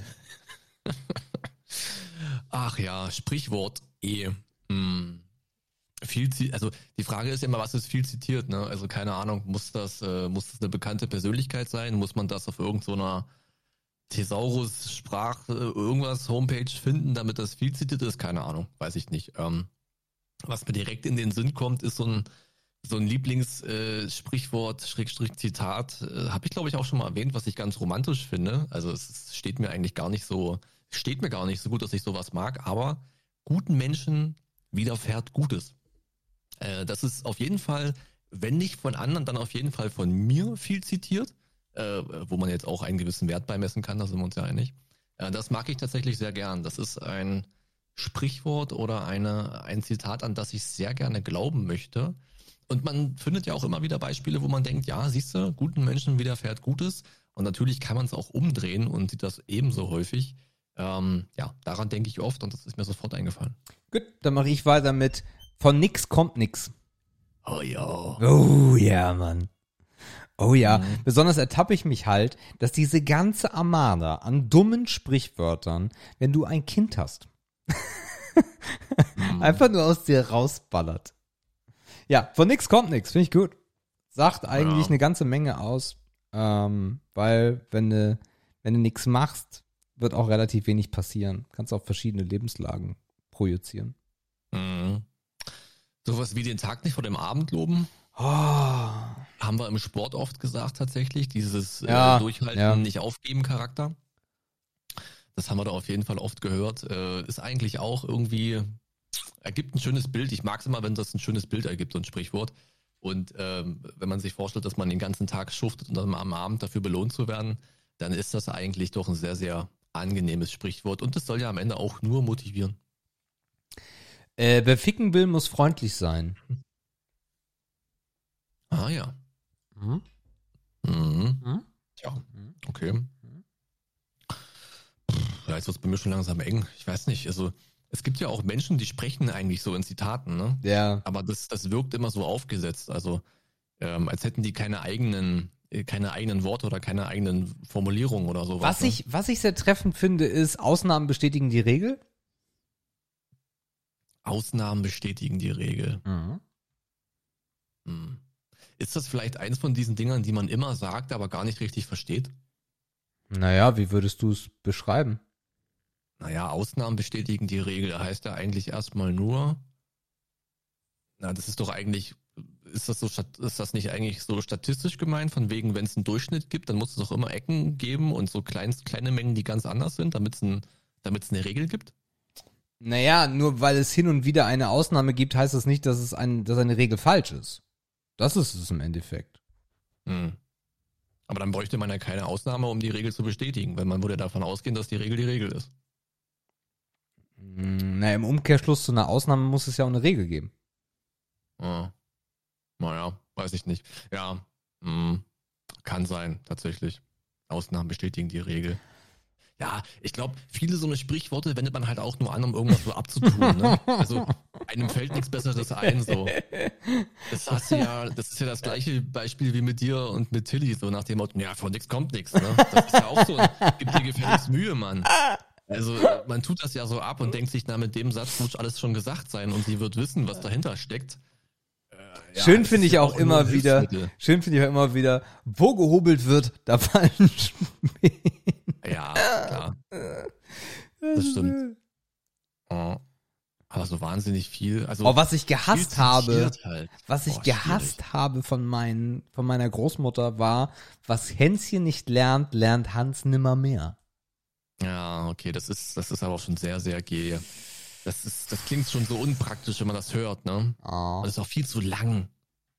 Ach ja, Sprichwort eh. Hm. Viel, also die Frage ist immer, was ist viel zitiert, ne? Also keine Ahnung, muss das, äh, muss das eine bekannte Persönlichkeit sein? Muss man das auf irgendeiner so Thesaurus-Sprach, äh, irgendwas Homepage finden, damit das viel zitiert ist? Keine Ahnung, weiß ich nicht. Ähm, was mir direkt in den Sinn kommt, ist so ein So ein Lieblingssprichwort, äh, Schrägstrich Zitat, äh, habe ich glaube ich auch schon mal erwähnt, was ich ganz romantisch finde. Also es steht mir eigentlich gar nicht so, steht mir gar nicht so gut, dass ich sowas mag, aber guten Menschen widerfährt Gutes. Äh, das ist auf jeden Fall, wenn nicht von anderen, dann auf jeden Fall von mir viel zitiert, äh, wo man jetzt auch einen gewissen Wert beimessen kann, da sind wir uns ja einig. Äh, das mag ich tatsächlich sehr gern. Das ist ein Sprichwort oder eine, ein Zitat, an das ich sehr gerne glauben möchte. Und man findet ja auch immer wieder Beispiele, wo man denkt, ja, siehst du, guten Menschen widerfährt Gutes. Und natürlich kann man es auch umdrehen und sieht das ebenso häufig. Ähm, ja, daran denke ich oft und das ist mir sofort eingefallen. Gut, dann mache ich weiter mit von nix kommt nix. Oh ja. Oh ja, Mann. Oh ja, Mhm. besonders ertappe ich mich halt, dass diese ganze Armada an dummen Sprichwörtern, wenn du ein Kind hast, Mhm. einfach nur aus dir rausballert. Ja, von nix kommt nix, finde ich gut. Sagt eigentlich Ja. eine ganze Menge aus, ähm, weil wenn du, wenn du nichts machst, wird auch relativ wenig passieren. Kannst auf verschiedene Lebenslagen projizieren. Mhm. Sowas wie den Tag nicht vor dem Abend loben, Oh, haben wir im Sport oft gesagt tatsächlich. Dieses Ja, äh, Durchhalten, ja. nicht aufgeben Charakter. Das haben wir da auf jeden Fall oft gehört. Äh, ist eigentlich auch irgendwie, ergibt ein schönes Bild. Ich mag es immer, wenn das ein schönes Bild ergibt, so ein Sprichwort. Und ähm, wenn man sich vorstellt, dass man den ganzen Tag schuftet und dann am Abend dafür belohnt zu werden, dann ist das eigentlich doch ein sehr, sehr angenehmes Sprichwort. Und das soll ja am Ende auch nur motivieren. Äh, wer ficken will, muss freundlich sein. Ah ja. Mhm. Mhm. Mhm. Tja, okay. Ja, jetzt wird es bei mir schon langsam eng. Ich weiß nicht, also es gibt ja auch Menschen, die sprechen eigentlich so in Zitaten, ne? Ja. Aber das, das wirkt immer so aufgesetzt, also ähm, als hätten die keine eigenen, äh, keine eigenen Worte oder keine eigenen Formulierungen oder sowas. Was ne? ich, was ich sehr treffend finde, ist, Ausnahmen bestätigen die Regel. Ausnahmen bestätigen die Regel. Mhm. Hm. Ist das vielleicht eins von diesen Dingern, die man immer sagt, aber gar nicht richtig versteht? Naja, wie würdest du es beschreiben? Naja, Ausnahmen bestätigen die Regel. Heißt ja eigentlich erstmal nur, na, das ist doch eigentlich, ist das so, ist das nicht eigentlich so statistisch gemeint, von wegen, wenn es einen Durchschnitt gibt, dann muss es doch immer Ecken geben und so klein, kleine Mengen, die ganz anders sind, damit es ein, damit es eine Regel gibt? Naja, nur weil es hin und wieder eine Ausnahme gibt, heißt das nicht, dass es ein, dass eine Regel falsch ist. Das ist es im Endeffekt. Hm. Aber dann bräuchte man ja keine Ausnahme, um die Regel zu bestätigen, weil man würde davon ausgehen, dass die Regel die Regel ist. Na, im Umkehrschluss zu einer Ausnahme muss es ja auch eine Regel geben. Ja. Naja, weiß ich nicht. Ja, mh, kann sein, tatsächlich. Ausnahmen bestätigen die Regel. Ja, ich glaube, viele so eine Sprichworte wendet man halt auch nur an, um irgendwas so abzutun. Ne? Also einem fällt nichts Besseres ein. So, das hast du ja, das ist ja das gleiche Beispiel wie mit dir und mit Tilly, so nach dem Motto, ja, von nix kommt nix. Ne? Das ist ja auch so, gib dir gefälligst Mühe, Mann. Also man tut das ja so ab und denkt sich, na, mit dem Satz muss alles schon gesagt sein und sie wird wissen, was dahinter steckt. Äh, ja, schön das finde ist ich ja auch nur immer ein wieder, Hilfsmittel. schön finde ich auch immer wieder, wo gehobelt wird, da fallen Späne. Ja, klar. Das stimmt. Oh. Aber so wahnsinnig viel. Also Oh, was ich gehasst viel habe, zitiert halt. was ich Oh, gehasst schwierig. habe von meinen, von meiner Großmutter war, was Hänschen nicht lernt, lernt Hans nimmer mehr. Ja, okay, das ist, das ist aber auch schon sehr, sehr gay. Das ist, das klingt schon so unpraktisch, wenn man das hört, ne? Oh. Das ist auch viel zu lang.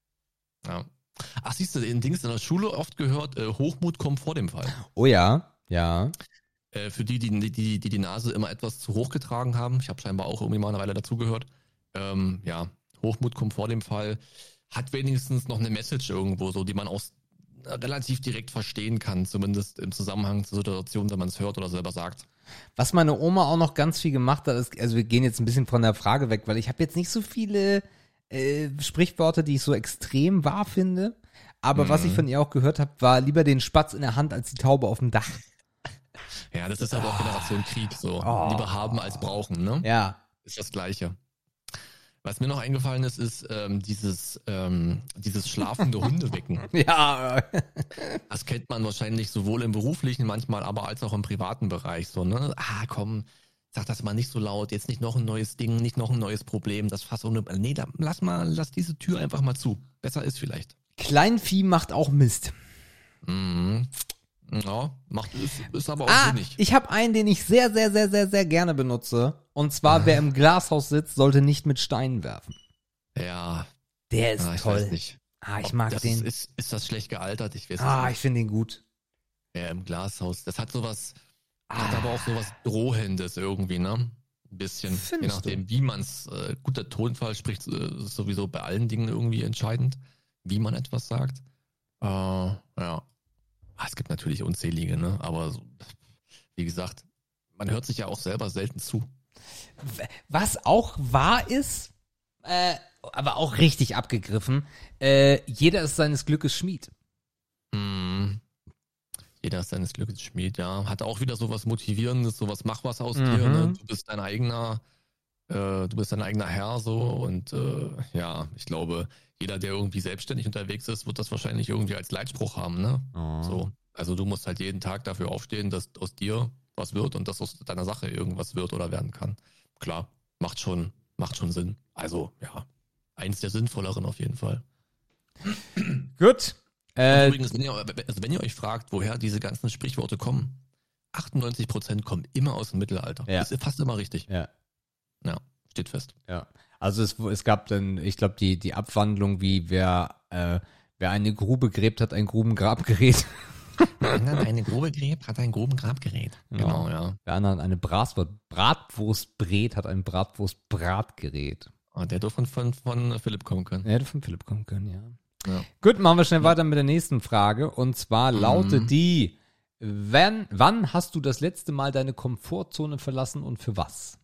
Ja. Ach, siehst du, in Dings in der Schule oft gehört, äh, Hochmut kommt vor dem Fall. Oh ja, ja. Äh, für die, die die, die, die die Nase immer etwas zu hoch getragen haben, ich habe scheinbar auch irgendwie mal eine Weile dazugehört, ähm, ja, Hochmut kommt vor dem Fall, hat wenigstens noch eine Message irgendwo, so die man auch relativ direkt verstehen kann, zumindest im Zusammenhang zur Situation, wenn man es hört oder selber sagt. Was meine Oma auch noch ganz viel gemacht hat, ist, also wir gehen jetzt ein bisschen von der Frage weg, weil ich habe jetzt nicht so viele äh, Sprichworte, die ich so extrem wahr finde, aber Mhm. was ich von ihr auch gehört habe, war lieber den Spatz in der Hand als die Taube auf dem Dach. Ja, das ist aber auch Generation Krieg, so. Oh. Lieber haben als brauchen, ne? Ja. Ist das Gleiche. Was mir noch eingefallen ist, ist ähm, dieses, ähm, dieses schlafende Hundewecken. Ja. Das kennt man wahrscheinlich sowohl im beruflichen manchmal, aber als auch im privaten Bereich. So, ne? Ah, komm, sag das mal nicht so laut, jetzt nicht noch ein neues Ding, nicht noch ein neues Problem, das Fass ohne. Nee, da, lass mal, lass diese Tür einfach mal zu. Besser ist vielleicht. Kleinvieh macht auch Mist. Mhm. Ja, macht, ist, ist aber auch Ah, sinnig. ich habe einen, den ich sehr, sehr, sehr, sehr, sehr gerne benutze. Und zwar, wer im Glashaus sitzt, sollte nicht mit Steinen werfen. Ja, Der ist ah, ich toll. weiß nicht. Ah, ich Ob mag das den. Ist, ist, ist das schlecht gealtert? Ich weiß Ah, es ich nicht. finde ihn gut. Ja, im Glashaus. Das hat sowas, hat Ah. aber auch sowas Drohendes irgendwie, ne? Ein bisschen. Je Findest nachdem, wie man es, äh, gut, der Tonfall spricht äh, ist sowieso bei allen Dingen irgendwie entscheidend, wie man etwas sagt. Äh, ja. Ah, es gibt natürlich unzählige, ne? Aber so, wie gesagt, man hört sich ja auch selber selten zu. Was auch wahr ist, äh, aber auch richtig abgegriffen, äh, jeder ist seines Glückes Schmied. Hm. Jeder ist seines Glückes Schmied, ja. Hat auch wieder sowas Motivierendes, sowas mach was aus Mhm. dir, ne? Du bist dein eigener, äh, du bist dein eigener Herr so und äh, ja, ich glaube, jeder, der irgendwie selbstständig unterwegs ist, wird das wahrscheinlich irgendwie als Leitspruch haben, ne? Oh. So. Also du musst halt jeden Tag dafür aufstehen, dass aus dir was wird und dass aus deiner Sache irgendwas wird oder werden kann. Klar, macht schon, macht schon Sinn. Also, ja, eins der sinnvolleren auf jeden Fall. Gut. Und Äh, übrigens, wenn ihr, also wenn ihr euch fragt, woher diese ganzen Sprichworte kommen, achtundneunzig Prozent kommen immer aus dem Mittelalter. Ja. Das ist fast immer richtig. ja. Ja, steht fest. Ja. Also es, es gab dann, ich glaube, die, die Abwandlung, wie wer, äh, wer eine Grube gräbt, hat ein Grubengrabgerät. Wer eine Grube gräbt, hat ein Grubengrabgerät. Genau, ja. Wer anderen eine Bratwurst, Bratwurst brät, hat ein Bratwurst-Bratgerät. Oh, der hätte von, von, von Philipp kommen können. Der hätte von Philipp kommen können, ja. Ja. Gut, machen wir schnell weiter mit der nächsten Frage. Und zwar lautet Mhm. die, wenn, wann hast du das letzte Mal deine Komfortzone verlassen und für was?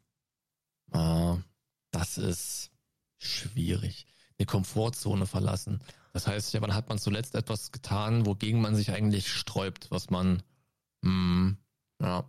Ah, das ist schwierig. Eine Komfortzone verlassen. Das heißt, ja, wann hat man zuletzt etwas getan, wogegen man sich eigentlich sträubt, was man, hm, ja,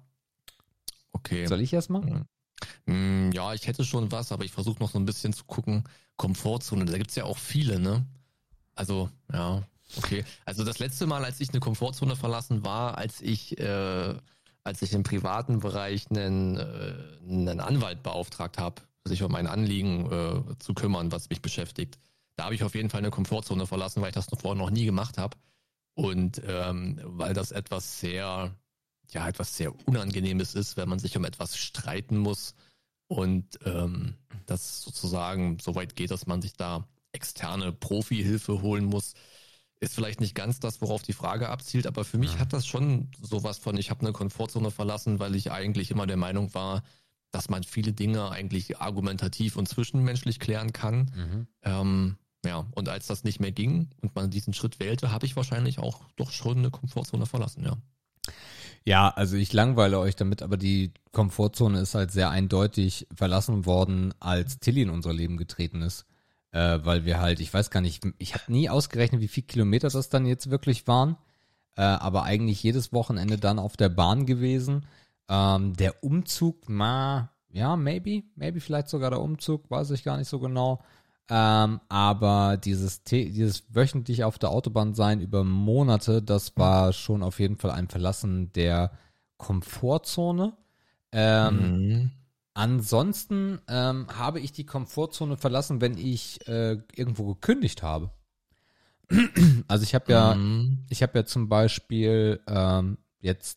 okay. Soll ich erstmal? Mhm. Hm, ja, ich hätte schon was, aber ich versuche noch so ein bisschen zu gucken. Komfortzone, da gibt's ja auch viele, ne? Also, ja, okay. Also das letzte Mal, als ich eine Komfortzone verlassen war, als ich, äh, als ich im privaten Bereich einen, äh, einen Anwalt beauftragt habe, sich um ein Anliegen äh, zu kümmern, was mich beschäftigt. Da habe ich auf jeden Fall eine Komfortzone verlassen, weil ich das vorher noch nie gemacht habe. Und ähm, weil das etwas sehr, ja, etwas sehr Unangenehmes ist, wenn man sich um etwas streiten muss und ähm, das sozusagen so weit geht, dass man sich da externe Profi-Hilfe holen muss, ist vielleicht nicht ganz das, worauf die Frage abzielt, aber für mich hat das schon sowas von, ich habe eine Komfortzone verlassen, weil ich eigentlich immer der Meinung war, dass man viele Dinge eigentlich argumentativ und zwischenmenschlich klären kann. Mhm. Ähm, ja, und als das nicht mehr ging und man diesen Schritt wählte, habe ich wahrscheinlich auch doch schon eine Komfortzone verlassen, ja. Ja, also ich langweile euch damit, aber die Komfortzone ist halt sehr eindeutig verlassen worden, als Tilly in unser Leben getreten ist. Äh, weil wir halt, ich weiß gar nicht, ich habe nie ausgerechnet, wie viele Kilometer das dann jetzt wirklich waren, äh, aber eigentlich jedes Wochenende dann auf der Bahn gewesen. Ähm, der Umzug, na, ja, maybe, maybe vielleicht sogar der Umzug, weiß ich gar nicht so genau. Ähm, aber dieses, The- dieses wöchentlich auf der Autobahn sein über Monate, das war schon auf jeden Fall ein Verlassen der Komfortzone. Ähm, Mhm. Ansonsten ähm, habe ich die Komfortzone verlassen, wenn ich äh, irgendwo gekündigt habe. Also ich habe ja, Mhm. ich habe ja zum Beispiel ähm, jetzt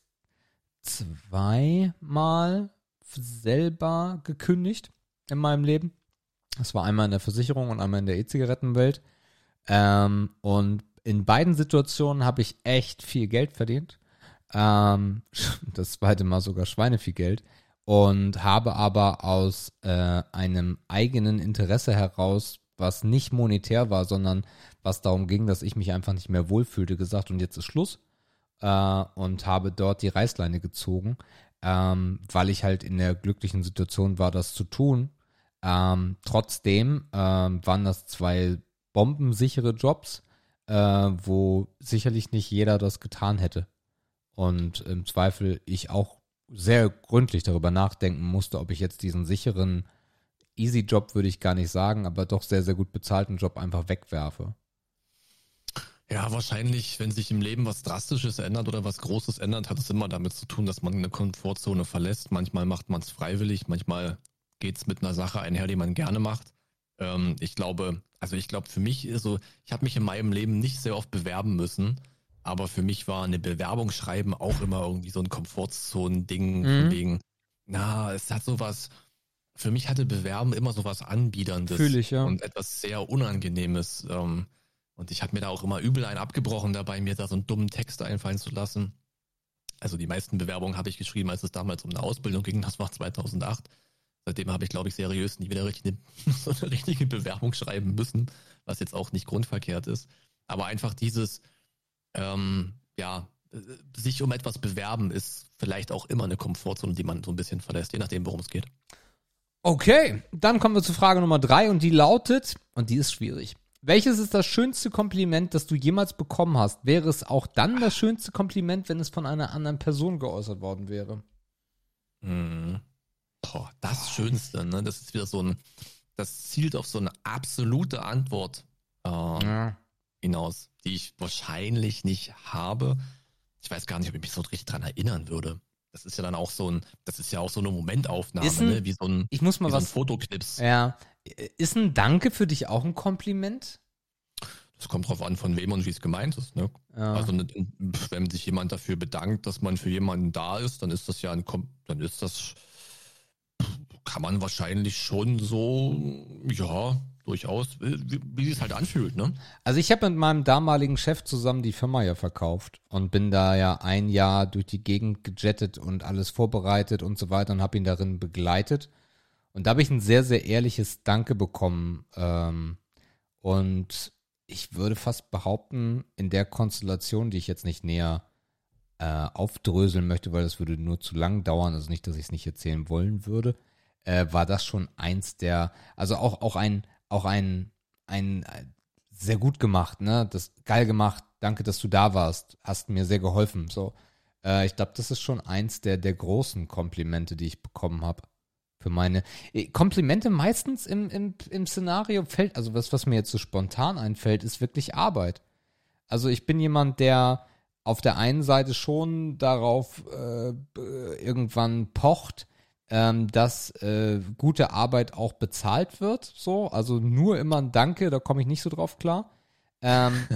zweimal selber gekündigt in meinem Leben. Das war einmal in der Versicherung und einmal in der E-Zigarettenwelt. Ähm, und in beiden Situationen habe ich echt viel Geld verdient. Ähm, das zweite Mal sogar schweineviel Geld. Und habe aber aus äh, einem eigenen Interesse heraus, was nicht monetär war, sondern was darum ging, dass ich mich einfach nicht mehr wohlfühlte, gesagt, und jetzt ist Schluss. Äh, und habe dort die Reißleine gezogen, ähm, weil ich halt in der glücklichen Situation war, das zu tun. Ähm, trotzdem ähm, waren das zwei bombensichere Jobs, äh, wo sicherlich nicht jeder das getan hätte. Und im Zweifel ich auch sehr gründlich darüber nachdenken musste, ob ich jetzt diesen sicheren Easy-Job, würde ich gar nicht sagen, aber doch sehr, sehr gut bezahlten Job einfach wegwerfe. Ja, wahrscheinlich, wenn sich im Leben was Drastisches ändert oder was Großes ändert, hat es immer damit zu tun, dass man eine Komfortzone verlässt. Manchmal macht man es freiwillig, manchmal geht es mit einer Sache einher, die man gerne macht. Ähm, ich glaube, also ich glaube für mich, ist so, ich habe mich in meinem Leben nicht sehr oft bewerben müssen, aber für mich war eine Bewerbung schreiben auch immer irgendwie so ein Komfortzonen-Ding, Mhm. von wegen, na, es hat sowas, für mich hatte Bewerben immer sowas Anbiederndes Fühl ich, ja. und etwas sehr Unangenehmes. Ähm, und ich habe mir da auch immer übel einen abgebrochen dabei, mir da so einen dummen Text einfallen zu lassen. Also die meisten Bewerbungen habe ich geschrieben, als es damals um eine Ausbildung ging, das war zweitausendacht. Seitdem habe ich, glaube ich, seriös nie wieder richtig eine, so eine richtige Bewerbung schreiben müssen, was jetzt auch nicht grundverkehrt ist. Aber einfach dieses, ähm, ja, äh, sich um etwas bewerben ist vielleicht auch immer eine Komfortzone, die man so ein bisschen verlässt, je nachdem, worum es geht. Okay, dann kommen wir zu Frage Nummer drei und die lautet, und die ist schwierig. Welches ist das schönste Kompliment, das du jemals bekommen hast? Wäre es auch dann das schönste Kompliment, wenn es von einer anderen Person geäußert worden wäre? Mhm. Boah, das Schönste, ne? Das ist wieder so ein, das zielt auf so eine absolute Antwort äh, Ja. hinaus, die ich wahrscheinlich nicht habe. Ich weiß gar nicht, ob ich mich so richtig dran erinnern würde. Das ist ja dann auch so ein, das ist ja auch so eine Momentaufnahme, Ist ein- ne? Wie so ein, Ich muss mal wie so ein was. Fotoknips. Ja. Ist ein Danke für dich auch ein Kompliment? Das kommt drauf an, von wem und wie es gemeint ist, ne? Ja. Also ne, wenn sich jemand dafür bedankt, dass man für jemanden da ist, dann ist das ja ein Kom dann ist das kann man wahrscheinlich schon so, ja, durchaus, wie, wie es halt anfühlt, ne? Also ich habe mit meinem damaligen Chef zusammen die Firma ja verkauft und bin da ja ein Jahr durch die Gegend gejettet und alles vorbereitet und so weiter und habe ihn darin begleitet. Und da habe ich ein sehr, sehr ehrliches Danke bekommen. Ähm, und ich würde fast behaupten, in der Konstellation, die ich jetzt nicht näher äh, aufdröseln möchte, weil das würde nur zu lang dauern, also nicht, dass ich es nicht erzählen wollen würde, äh, war das schon eins der, also auch, auch ein, auch ein, ein, ein sehr gut gemacht, ne? Das geil gemacht, danke, dass du da warst, hast mir sehr geholfen. So, äh, ich glaube, das ist schon eins der, der großen Komplimente, die ich bekommen habe. Für meine Komplimente meistens im, im, im Szenario fällt, also was, was mir jetzt so spontan einfällt, ist wirklich Arbeit. Also ich bin jemand, der auf der einen Seite schon darauf äh, irgendwann pocht, ähm, dass äh, gute Arbeit auch bezahlt wird. So, also nur immer ein Danke, da komme ich nicht so drauf klar. Ähm,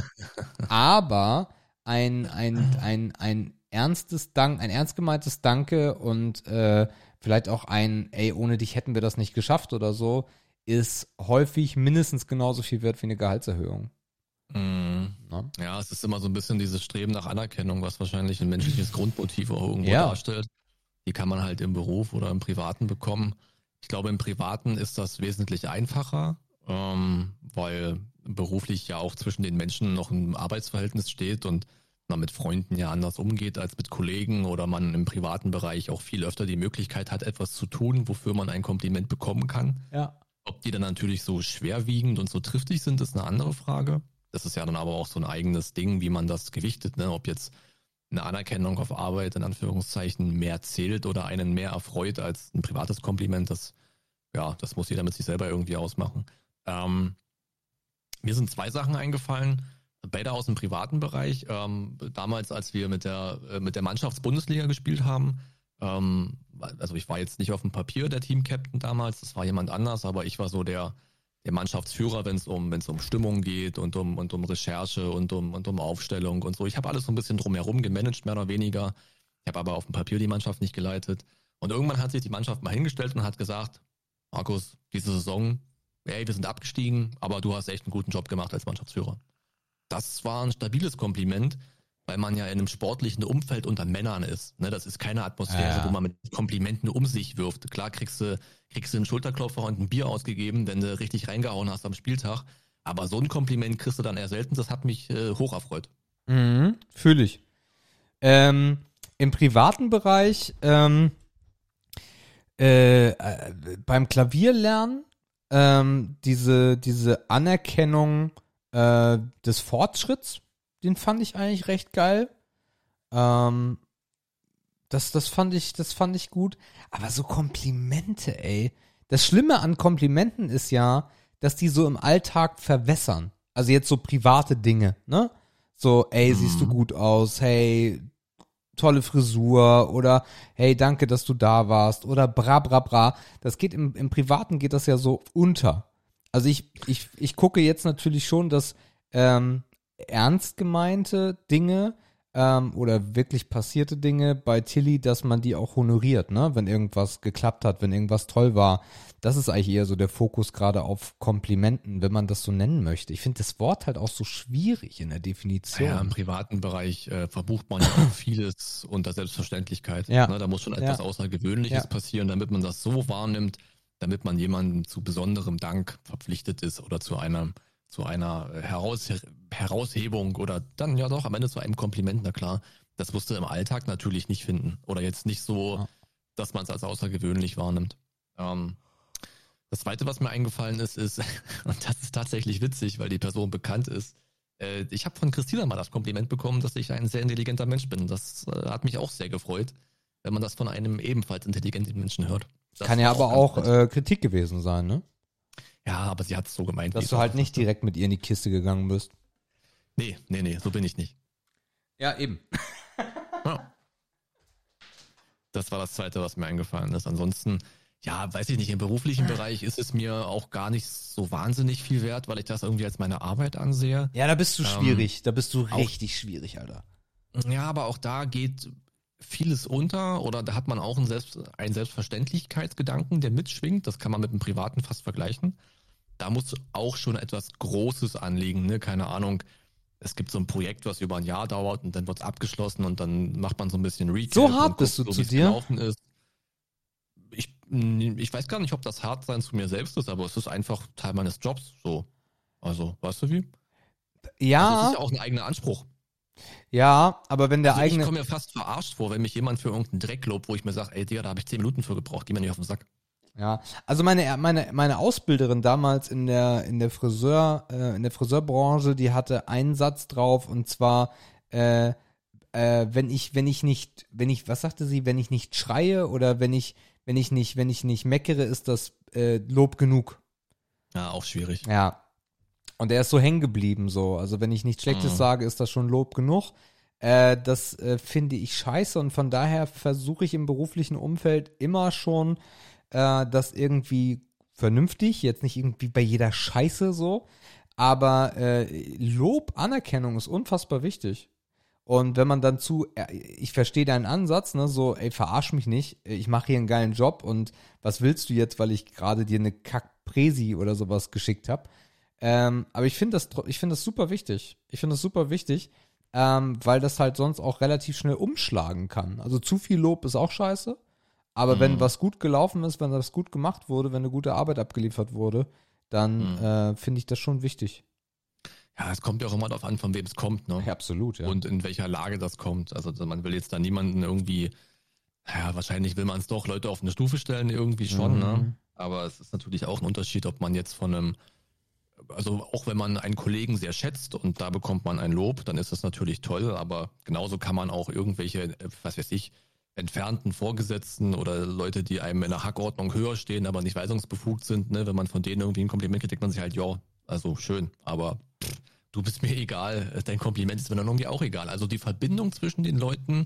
aber ein, ein, ein, ein ernstes Dank, ein ernst gemeintes Danke und äh, vielleicht auch ein, ey, ohne dich hätten wir das nicht geschafft oder so, ist häufig mindestens genauso viel wert wie eine Gehaltserhöhung. Mhm. Na? Ja, es ist immer so ein bisschen dieses Streben nach Anerkennung, was wahrscheinlich ein menschliches Grundmotiv auch irgendwo Ja. darstellt. Die kann man halt im Beruf oder im Privaten bekommen. Ich glaube, im Privaten ist das wesentlich einfacher, ähm, weil beruflich ja auch zwischen den Menschen noch ein Arbeitsverhältnis steht und man mit Freunden ja anders umgeht als mit Kollegen oder man im privaten Bereich auch viel öfter die Möglichkeit hat, etwas zu tun, wofür man ein Kompliment bekommen kann. Ja. Ob die dann natürlich so schwerwiegend und so triftig sind, ist eine andere Frage. Das ist ja dann aber auch so ein eigenes Ding, wie man das gewichtet, ne? Ob jetzt eine Anerkennung auf Arbeit in Anführungszeichen mehr zählt oder einen mehr erfreut als ein privates Kompliment, das, ja, das muss jeder mit sich selber irgendwie ausmachen. Ähm, mir sind zwei Sachen eingefallen, beide aus dem privaten Bereich. Ähm, damals, als wir mit der, äh, mit der Mannschaftsbundesliga gespielt haben, ähm, also ich war jetzt nicht auf dem Papier der Team-Captain damals, das war jemand anders, aber ich war so der, der Mannschaftsführer, wenn es um, wenn es um Stimmung geht und um, und um Recherche und um, und um Aufstellung und so. Ich habe alles so ein bisschen drumherum gemanagt, mehr oder weniger. Ich habe aber auf dem Papier die Mannschaft nicht geleitet. Und irgendwann hat sich die Mannschaft mal hingestellt und hat gesagt, Markus, diese Saison, ey, wir sind abgestiegen, aber du hast echt einen guten Job gemacht als Mannschaftsführer. Das war ein stabiles Kompliment, weil man ja in einem sportlichen Umfeld unter Männern ist. Ne, das ist keine Atmosphäre, Ja. wo man mit Komplimenten um sich wirft. Klar kriegst du, kriegst du einen Schulterklopfer und ein Bier ausgegeben, wenn du richtig reingehauen hast am Spieltag. Aber so ein Kompliment kriegst du dann eher selten. Das hat mich äh, hoch erfreut. Mhm, fühle ich. Ähm, im privaten Bereich, ähm, äh, äh, beim Klavierlernen, ähm, diese, diese Anerkennung äh, des Fortschritts, den fand ich eigentlich recht geil. Ähm, das, das fand ich, das fand ich gut. Aber so Komplimente, ey. Das Schlimme an Komplimenten ist ja, dass die so im Alltag verwässern. Also jetzt so private Dinge, ne? So, ey, siehst du gut aus, hey, tolle Frisur oder hey, danke, dass du da warst oder bra bra bra. Das geht im, im Privaten geht das ja so unter. Also ich, ich, ich gucke jetzt natürlich schon, dass ähm, ernst gemeinte Dinge ähm, oder wirklich passierte Dinge bei Tilly, dass man die auch honoriert, ne? Wenn irgendwas geklappt hat, wenn irgendwas toll war. Das ist eigentlich eher so der Fokus gerade auf Komplimenten, wenn man das so nennen möchte. Ich finde das Wort halt auch so schwierig in der Definition. Ja, im privaten Bereich äh, verbucht man ja auch vieles unter Selbstverständlichkeit. Ja. Ne, da muss schon etwas Ja. Außergewöhnliches Ja. passieren, damit man das so wahrnimmt, damit man jemandem zu besonderem Dank verpflichtet ist oder zu einer, zu einer Heraus, Heraushebung oder dann ja doch am Ende zu einem Kompliment, na klar. Das wirst du im Alltag natürlich nicht finden oder jetzt nicht so, Ja. dass man es als außergewöhnlich wahrnimmt. Ähm, Das Zweite, was mir eingefallen ist, ist, und das ist tatsächlich witzig, weil die Person bekannt ist, äh, ich habe von Christina mal das Kompliment bekommen, dass ich ein sehr intelligenter Mensch bin. Das äh, hat mich auch sehr gefreut, wenn man das von einem ebenfalls intelligenten Menschen hört. Das Kann ja war aber auch ganz nett. äh, Kritik gewesen sein, ne? Ja, aber sie hat es so gemeint. wie Dass es du auch halt ist. nicht direkt mit ihr in die Kiste gegangen bist. Nee, nee, nee, so bin ich nicht. Ja, eben. Ja. Das war das Zweite, was mir eingefallen ist. Ansonsten, ja, weiß ich nicht, im beruflichen Bereich ist es mir auch gar nicht so wahnsinnig viel wert, weil ich das irgendwie als meine Arbeit ansehe. Ja, da bist du Ähm, schwierig. Da bist du auch- richtig schwierig, Alter. Ja, aber auch da geht vieles unter oder da hat man auch einen, Selbst, einen Selbstverständlichkeitsgedanken, der mitschwingt. Das kann man mit dem Privaten fast vergleichen. Da muss auch schon etwas Großes anliegen, ne? Keine Ahnung. Es gibt so ein Projekt, was über ein Jahr dauert und dann wird es abgeschlossen und dann macht man so ein bisschen Recap. So hart und bist guckt, du so, zu wie's dir? gelaufen ist. Ich, ich weiß gar nicht, ob das hart sein zu mir selbst ist, aber es ist einfach Teil meines Jobs. So, also, weißt du wie? Ja, Also, es ist ja auch ein eigener Anspruch. ja, aber wenn der Also eigene... ich komme mir fast verarscht vor, wenn mich jemand für irgendeinen Dreck lobt, wo ich mir sage, ey Digga, da habe ich zehn Minuten für gebraucht, geh mir nicht auf den Sack. Ja, also meine meine meine Ausbilderin damals in der in der Friseur äh, in der Friseurbranche, die hatte einen Satz drauf und zwar äh, äh, wenn ich wenn ich nicht wenn ich was sagte sie, wenn ich nicht schreie oder wenn ich wenn ich nicht wenn ich nicht meckere, ist das äh, Lob genug. Ja, auch schwierig. Ja. Und er ist so hängen geblieben so, also wenn ich nichts Schlechtes Mhm. sage, ist das schon Lob genug. Äh, das äh, finde ich scheiße und von daher versuche ich im beruflichen Umfeld immer schon äh, das irgendwie vernünftig, jetzt nicht irgendwie bei jeder Scheiße so, aber äh, Lob, Anerkennung ist unfassbar wichtig. Und wenn man dann zu, äh, ich verstehe deinen Ansatz, ne, so, ey, verarsch mich nicht, ich mache hier einen geilen Job und was willst du jetzt, weil ich gerade dir eine Kack-Präsi oder sowas geschickt habe. Ähm, aber ich finde das, tro- ich finde das super wichtig. Ich finde das super wichtig, ähm, weil das halt sonst auch relativ schnell umschlagen kann. Also zu viel Lob ist auch scheiße. Aber Mhm. wenn was gut gelaufen ist, wenn das gut gemacht wurde, wenn eine gute Arbeit abgeliefert wurde, dann Mhm. äh, finde ich das schon wichtig. Ja, es kommt ja auch immer darauf an, von wem es kommt, ne? Absolut, ja. Und in welcher Lage das kommt. Also man will jetzt da niemanden irgendwie, ja, wahrscheinlich will man es doch Leute auf eine Stufe stellen, irgendwie schon, Mhm. ne? Aber es ist natürlich auch ein Unterschied, ob man jetzt von einem, also auch wenn man einen Kollegen sehr schätzt und da bekommt man ein Lob, dann ist das natürlich toll, aber genauso kann man auch irgendwelche, äh, was weiß ich, entfernten Vorgesetzten oder Leute, die einem in der Hackordnung höher stehen, aber nicht weisungsbefugt sind, ne? Wenn man von denen irgendwie ein Kompliment kriegt, denkt man sich halt, ja, also schön, aber pff, du bist mir egal, dein Kompliment ist mir dann irgendwie auch egal. Also die Verbindung zwischen den Leuten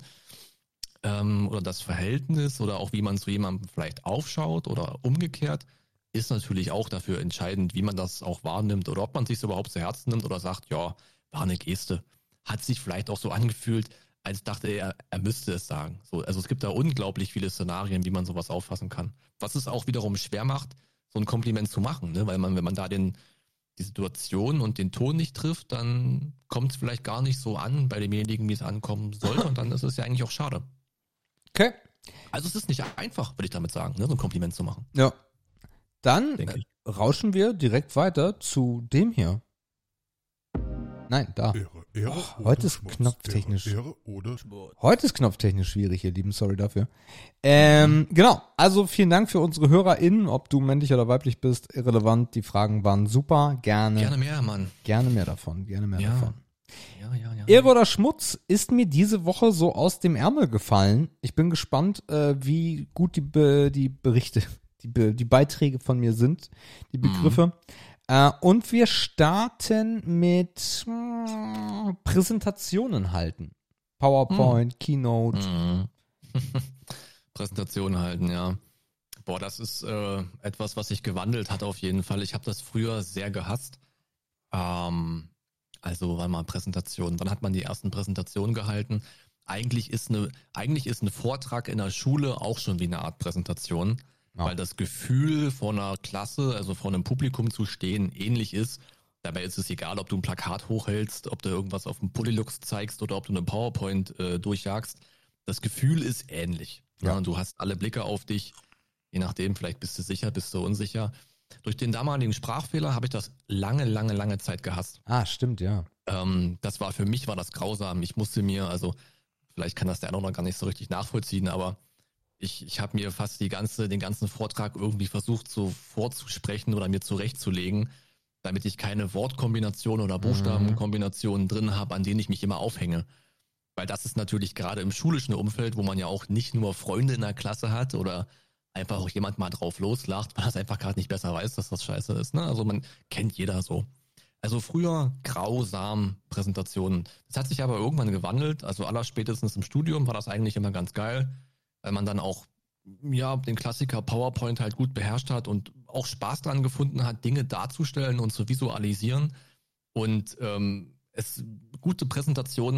ähm, oder das Verhältnis oder auch wie man zu jemandem vielleicht aufschaut oder umgekehrt, ist natürlich auch dafür entscheidend, wie man das auch wahrnimmt oder ob man sich überhaupt zu Herzen nimmt oder sagt, ja, war eine Geste. Hat sich vielleicht auch so angefühlt, als dachte er, er müsste es sagen. So, also es gibt da unglaublich viele Szenarien, wie man sowas auffassen kann. Was es auch wiederum schwer macht, so ein Kompliment zu machen, ne? Weil man, wenn man da den, die Situation und den Ton nicht trifft, dann kommt es vielleicht gar nicht so an bei demjenigen, wie es ankommen sollte und dann ist es ja eigentlich auch schade. Okay. Also es ist nicht einfach, würde ich damit sagen, ne? So ein Kompliment zu machen, Ja. Dann denke ich. äh, rauschen wir direkt weiter zu dem hier. Nein, da. Ehre, Ehre Oh, oder heute ist Schmutz. knopftechnisch. Ehre, Ehre oder Heute ist knopftechnisch schwierig, ihr Lieben, sorry dafür. Ähm, genau, also vielen Dank für unsere HörerInnen, ob du männlich oder weiblich bist, irrelevant, die Fragen waren super, gerne, Gerne gerne, mehr, Mann. mehr davon, gerne mehr Ja. davon. Ja, ja, ja. Ehre oder Schmutz ist mir diese Woche so aus dem Ärmel gefallen. Ich bin gespannt, äh, wie gut die, Be die Berichte, die, Be die Beiträge von mir sind, die Begriffe. Äh, und wir starten mit mm, Präsentationen halten. PowerPoint, Keynote. Mhm. Präsentation halten, ja. Boah, das ist äh, etwas, was sich gewandelt hat auf jeden Fall. Ich habe das früher sehr gehasst. Ähm, also, warte mal, Präsentation. Wann hat man die ersten Präsentationen gehalten? Eigentlich ist eine, eigentlich ist ein Vortrag in der Schule auch schon wie eine Art Präsentation, Ja. weil das Gefühl vor einer Klasse, also vor einem Publikum zu stehen, ähnlich ist. Dabei ist es egal, ob du ein Plakat hochhältst, ob du irgendwas auf dem Polylux zeigst oder ob du eine PowerPoint äh, durchjagst. Das Gefühl ist ähnlich. Ja. Ja. Und du hast alle Blicke auf dich. Je nachdem, vielleicht bist du sicher, bist du unsicher. Durch den damaligen Sprachfehler habe ich das lange, lange, lange Zeit gehasst. Ah, stimmt, ja. Ähm, das war für mich war das grausam. Ich musste mir, also vielleicht kann das der andere noch gar nicht so richtig nachvollziehen, aber ich, ich habe mir fast die ganze, den ganzen Vortrag irgendwie versucht, so vorzusprechen oder mir zurechtzulegen, damit ich keine Wortkombinationen oder Buchstabenkombinationen drin habe, an denen ich mich immer aufhänge. Weil das ist natürlich gerade im schulischen Umfeld, wo man ja auch nicht nur Freunde in der Klasse hat oder einfach auch jemand mal drauf loslacht, weil das einfach gerade nicht besser weiß, dass das scheiße ist. Ne? Also man kennt jeder so. Also früher grausam Präsentationen. Das hat sich aber irgendwann gewandelt. Also allerspätestens im Studium war das eigentlich immer ganz geil, weil man dann auch ja den Klassiker PowerPoint halt gut beherrscht hat und auch Spaß dran gefunden hat, Dinge darzustellen und zu visualisieren. Und ähm, es gute Präsentationen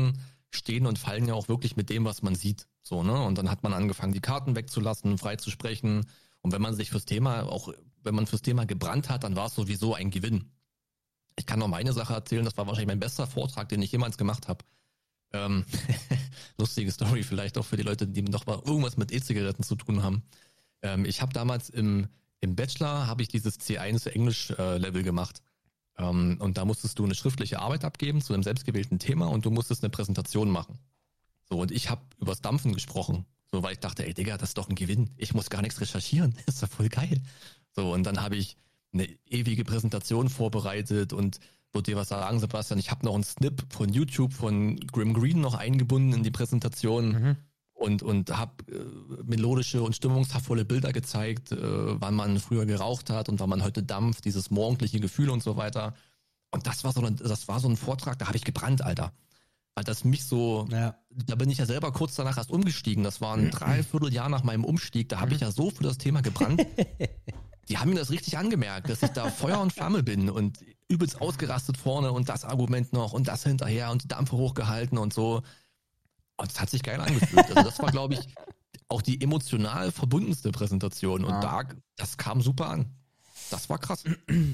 stehen und fallen ja auch wirklich mit dem, was man sieht. So, ne? Und dann hat man angefangen, die Karten wegzulassen, frei zu sprechen. Und wenn man sich fürs Thema, auch wenn man fürs Thema gebrannt hat, dann war es sowieso ein Gewinn. Ich kann noch meine Sache erzählen, das war wahrscheinlich mein bester Vortrag, den ich jemals gemacht habe. Ähm, lustige Story vielleicht auch für die Leute, die noch mal irgendwas mit E-Zigaretten zu tun haben. Ähm, ich habe damals im, im Bachelor, habe ich dieses C eins Englisch-Level äh, gemacht. Ähm, und da musstest du eine schriftliche Arbeit abgeben zu einem selbstgewählten Thema und du musstest eine Präsentation machen. So, und ich habe übers Dampfen gesprochen. So, weil ich dachte, ey Digga, das ist doch ein Gewinn. Ich muss gar nichts recherchieren. Das ist doch voll geil. So, und dann habe ich eine ewige Präsentation vorbereitet und würde dir was sagen, Sebastian, ich habe noch einen Snip von YouTube von Grim Green noch eingebunden in die Präsentation mhm. und, und habe äh, melodische und stimmungsvolle Bilder gezeigt, äh, wann man früher geraucht hat und wann man heute dampft, dieses morgendliche Gefühl und so weiter. Und das war so, das war so ein Vortrag, da habe ich gebrannt, Alter. Weil das mich so, ja. Da bin ich ja selber kurz danach erst umgestiegen. Das war ein Dreivierteljahr nach meinem Umstieg. Da habe ich ja so für das Thema gebrannt. Die haben mir das richtig angemerkt, dass ich da Feuer und Flamme bin und übelst ausgerastet vorne und das Argument noch und das hinterher und die Dampfe hochgehalten und so. Und es hat sich geil angefühlt. Also das war, glaube ich, auch die emotional verbundenste Präsentation. Und ja. da, das kam super an. Das war krass.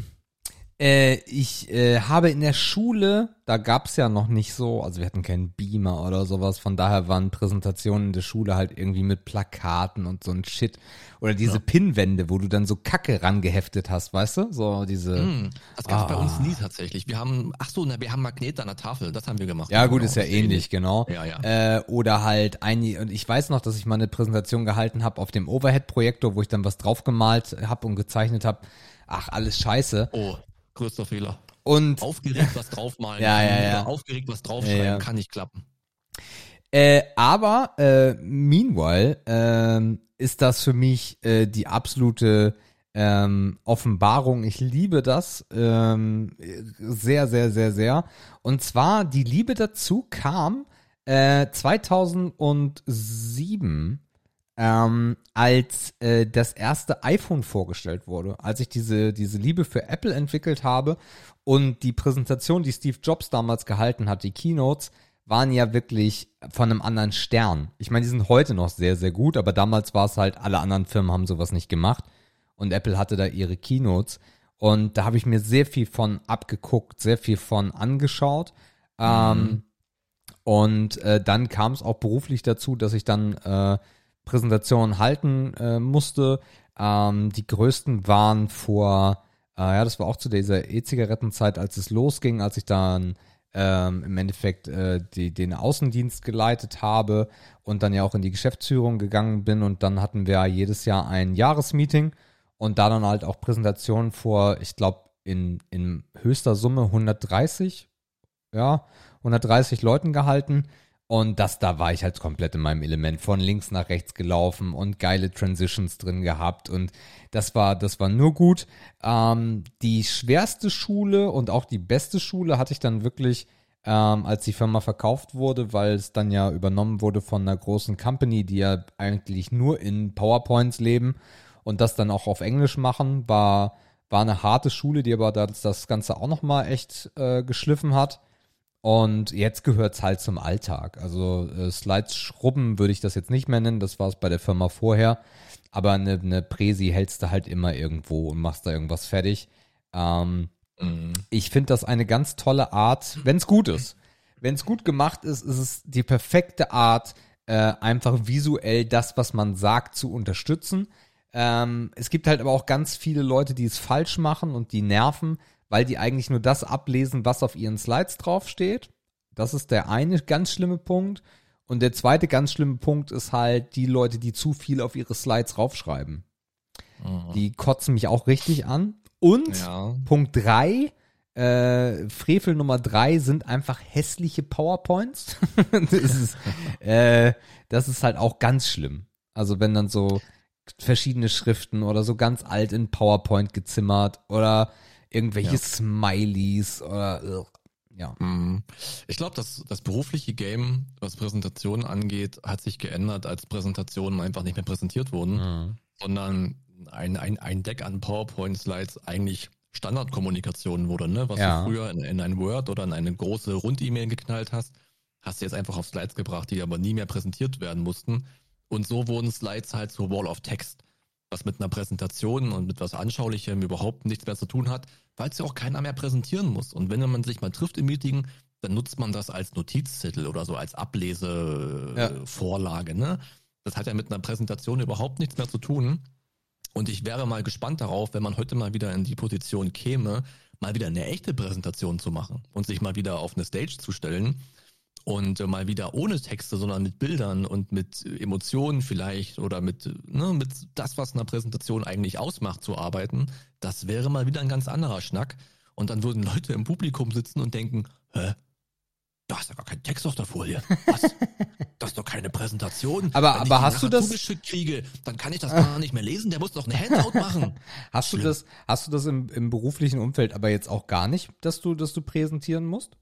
Äh, ich äh, habe in der Schule, da gab's ja noch nicht so, also wir hatten keinen Beamer oder sowas, von daher waren Präsentationen in der Schule halt irgendwie mit Plakaten und so ein Shit. Oder diese ja. Pinnwände, wo du dann so Kacke rangeheftet hast, weißt du? So diese. Mm, das gab's ah. bei uns nie tatsächlich. Wir haben, ach so, na, wir haben Magnet an der Tafel, das haben wir gemacht. Ja gut, genau. ist ja ähnlich, ähnlich, genau. Ja, ja. Äh, oder halt ein, und ich weiß noch, dass ich mal eine Präsentation gehalten habe auf dem Overhead-Projektor, wo ich dann was draufgemalt habe und gezeichnet habe. Ach, alles scheiße. Oh. Größter Fehler. Und aufgeregt was draufmalen. ja, ja, ja. Aufgeregt was draufschreiben, ja, ja. kann nicht klappen. Äh, aber äh, meanwhile ähm, ist das für mich äh, die absolute ähm, Offenbarung. Ich liebe das ähm, sehr, sehr, sehr, sehr. Und zwar die Liebe dazu kam äh, zweitausendsieben. Ähm, als äh, das erste iPhone vorgestellt wurde, als ich diese diese Liebe für Apple entwickelt habe und die Präsentation, die Steve Jobs damals gehalten hat, die Keynotes, waren ja wirklich von einem anderen Stern. Ich meine, die sind heute noch sehr, sehr gut, aber damals war es halt, alle anderen Firmen haben sowas nicht gemacht und Apple hatte da ihre Keynotes und da habe ich mir sehr viel von abgeguckt, sehr viel von angeschaut. Mhm. Ähm, und äh, dann kam es auch beruflich dazu, dass ich dann äh, Präsentationen halten äh, musste. Ähm, die größten waren vor, äh, ja, das war auch zu dieser E-Zigarettenzeit, als es losging, als ich dann ähm, im Endeffekt äh, die, den Außendienst geleitet habe und dann ja auch in die Geschäftsführung gegangen bin und dann hatten wir jedes Jahr ein Jahresmeeting und da dann halt auch Präsentationen vor, ich glaube, in, in höchster Summe hundertdreißig, ja, hundertdreißig Leuten gehalten. Und das, da war ich halt komplett in meinem Element, von links nach rechts gelaufen und geile Transitions drin gehabt und das war, das war nur gut. Ähm, die schwerste Schule und auch die beste Schule hatte ich dann wirklich, ähm, als die Firma verkauft wurde, weil es dann ja übernommen wurde von einer großen Company, die ja eigentlich nur in PowerPoints leben und das dann auch auf Englisch machen, war, war eine harte Schule, die aber das, das Ganze auch nochmal echt äh, geschliffen hat. Und jetzt gehört's halt zum Alltag. Also äh, Slides schrubben würde ich das jetzt nicht mehr nennen, das war es bei der Firma vorher. Aber eine, eine Präsi hältst du halt immer irgendwo und machst da irgendwas fertig. Ähm, mhm. Ich finde das eine ganz tolle Art, wenn es gut ist. Wenn es gut gemacht ist, ist es die perfekte Art, äh, einfach visuell das, was man sagt, zu unterstützen. Ähm, es gibt halt aber auch ganz viele Leute, die es falsch machen und die nerven, weil die eigentlich nur das ablesen, was auf ihren Slides draufsteht. Das ist der eine ganz schlimme Punkt. Und der zweite ganz schlimme Punkt ist halt die Leute, die zu viel auf ihre Slides raufschreiben. Mhm. Die kotzen mich auch richtig an. Und ja. Punkt drei, äh, Frevel Nummer drei sind einfach hässliche PowerPoints. das, ist, äh, das ist halt auch ganz schlimm. Also wenn dann so verschiedene Schriften oder so ganz alt in PowerPoint gezimmert oder irgendwelche ja. Smileys oder ja. Ich glaube, das, das berufliche Game, was Präsentationen angeht, hat sich geändert, als Präsentationen einfach nicht mehr präsentiert wurden, mhm. sondern ein, ein, ein Deck an PowerPoint-Slides eigentlich Standardkommunikation wurde, ne? Was ja. du früher in, in ein Word oder in eine große Rund-E-Mail geknallt hast, hast du jetzt einfach auf Slides gebracht, die aber nie mehr präsentiert werden mussten. Und so wurden Slides halt zur Wall of Text, was mit einer Präsentation und mit was Anschaulichem überhaupt nichts mehr zu tun hat, weil es ja auch keiner mehr präsentieren muss. Und wenn man sich mal trifft im Meeting, dann nutzt man das als Notizzettel oder so als Ablesevorlage. Ja. Ne? Das hat ja mit einer Präsentation überhaupt nichts mehr zu tun. Und ich wäre mal gespannt darauf, wenn man heute mal wieder in die Position käme, mal wieder eine echte Präsentation zu machen und sich mal wieder auf eine Stage zu stellen und äh, mal wieder ohne Texte, sondern mit Bildern und mit Emotionen vielleicht oder mit, ne, mit das, was eine Präsentation eigentlich ausmacht, zu arbeiten. Das wäre mal wieder ein ganz anderer Schnack. Und dann würden Leute im Publikum sitzen und denken, hä? Da ist ja gar kein Text auf der Folie. Was? Das ist doch keine Präsentation. Aber- Wenn aber ich die hast du nachher das- zugeschickt kriege, dann kann ich das gar nicht mehr lesen. Der muss doch eine Handout machen. Hast du Schlimm. das, hast du das im, im beruflichen Umfeld aber jetzt auch gar nicht, dass du, dass du präsentieren musst?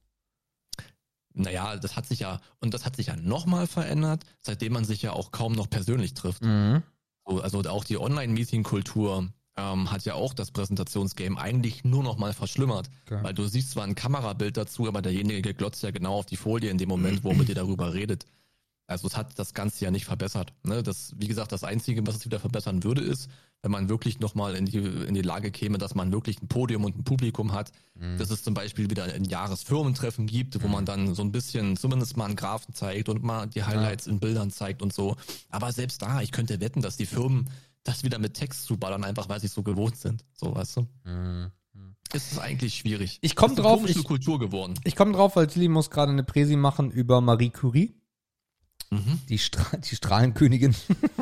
Naja, das hat sich ja, und das hat sich ja nochmal verändert, seitdem man sich ja auch kaum noch persönlich trifft. Mhm. So, also auch die Online-Meeting-Kultur ähm, hat ja auch das Präsentationsgame eigentlich nur noch mal verschlimmert. Okay. Weil du siehst zwar ein Kamerabild dazu, aber derjenige glotzt ja genau auf die Folie in dem Moment, wo er mit dir darüber redet. Also es hat das Ganze ja nicht verbessert. Ne? Das, wie gesagt, das Einzige, was es wieder verbessern würde, ist, wenn man wirklich nochmal in die, in die Lage käme, dass man wirklich ein Podium und ein Publikum hat, Mhm. dass es zum Beispiel wieder ein Jahresfirmentreffen gibt, wo man dann so ein bisschen zumindest mal einen Graphen zeigt und mal die Highlights in Bildern zeigt und so. Aber selbst da, ich könnte wetten, dass die Firmen das wieder mit Text zuballern, einfach weil sie es so gewohnt sind. So, weißt du? Mhm. Es ist eigentlich schwierig. Ich komm Es ist eine drauf, komische ich- Kultur geworden. Ich komme drauf, weil Tilly muss gerade eine Präsi machen über Marie Curie, Mhm. die, Stra die Strahlenkönigin.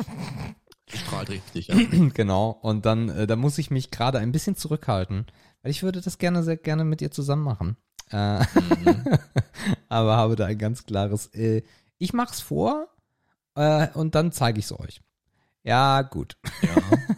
Strahlt richtig, ja. Genau. Und dann, äh, da muss ich mich gerade ein bisschen zurückhalten, weil ich würde das gerne, sehr gerne mit ihr zusammen machen. Äh, Mhm. aber habe da ein ganz klares, äh, ich mach's vor äh, und dann zeige ich's euch. Ja, gut. Ja.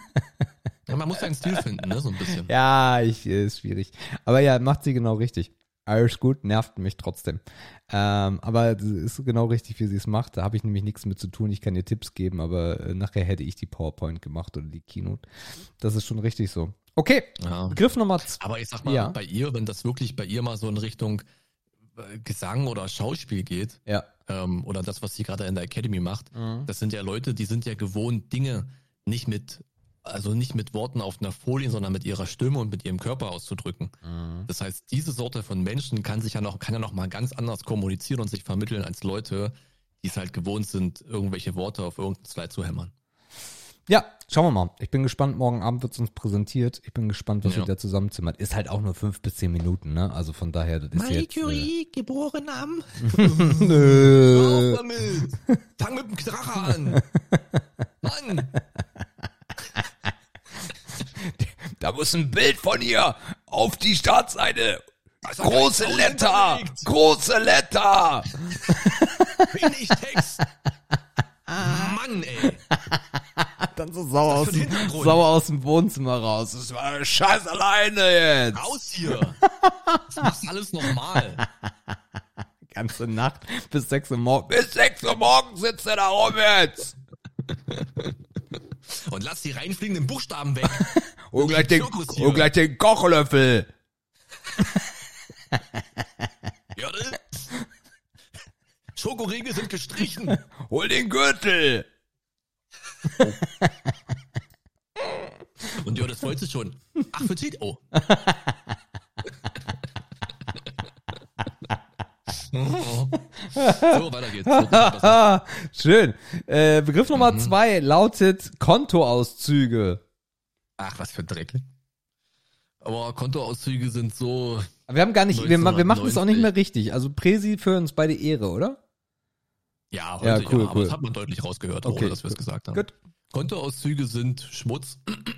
Ja, man muss seinen Stil finden, ne, so ein bisschen. Ja, ich, äh, ist schwierig. Aber ja, macht sie genau richtig. Alles gut, nervt mich trotzdem. Ähm, aber es ist genau richtig, wie sie es macht. Da habe ich nämlich nichts mit zu tun. Ich kann ihr Tipps geben, aber äh, nachher hätte ich die PowerPoint gemacht oder die Keynote. Das ist schon richtig so. Okay, Ja. Begriff Nummer zwei. Aber ich sag mal, Ja. bei ihr, wenn das wirklich bei ihr mal so in Richtung äh, Gesang oder Schauspiel geht, Ja. ähm, oder das, was sie gerade in der Academy macht, Mhm. das sind ja Leute, die sind ja gewohnt, Dinge nicht mit, also nicht mit Worten auf einer Folie, sondern mit ihrer Stimme und mit ihrem Körper auszudrücken. Mhm. Das heißt, diese Sorte von Menschen kann sich ja noch, kann ja noch mal ganz anders kommunizieren und sich vermitteln als Leute, die es halt gewohnt sind, irgendwelche Worte auf irgendein Slide zu hämmern. Ja, schauen wir mal. Ich bin gespannt, morgen Abend wird es uns präsentiert. Ich bin gespannt, was Ja. sie da zusammenzimmert. Ist halt auch nur fünf bis zehn Minuten, ne? Also von daher, das ist Marie jetzt... Curie, geboren am. Äh, Hör auf damit! Fang mit dem Drache an! Mann! da muss ein Bild von ihr auf die Startseite. Da ist doch Große kein Letter! Sound hinterlegt. Große Letter! Wenig Text! Mann, ey! Dann so sauer aus, Was für ein dem, Hintergrund? sauer aus dem Wohnzimmer raus. Das war eine scheiß alleine jetzt. Raus hier! Das machst du alles nochmal. Ganze Nacht bis sechs Uhr morgens. Bis sechs Uhr morgens sitzt er da rum jetzt. Und lass die reinfliegenden Buchstaben weg. Hol gleich den, Zirkus hier. hol gleich den Kochlöffel. Ja, das- Schokoriegel sind gestrichen. Hol den Gürtel. Und ja, das wollte ich schon. Ach, für Tito. Oh. So, weiter geht's. So, besser. Ah, schön. Äh, Begriff Nummer Mhm. zwei lautet Kontoauszüge. Ach, was für ein Dreck. Aber Kontoauszüge sind so. Aber wir haben gar nicht, wir, ma- wir machen es auch nicht neunzehnhundertneunzig. mehr richtig. Also Präsi für uns beide Ehre, oder? Ja, heute Ja, ja, cool, aber cool. das hat man deutlich rausgehört, Okay, ohne dass wir es gesagt haben. Gut. Kontoauszüge sind Schmutz.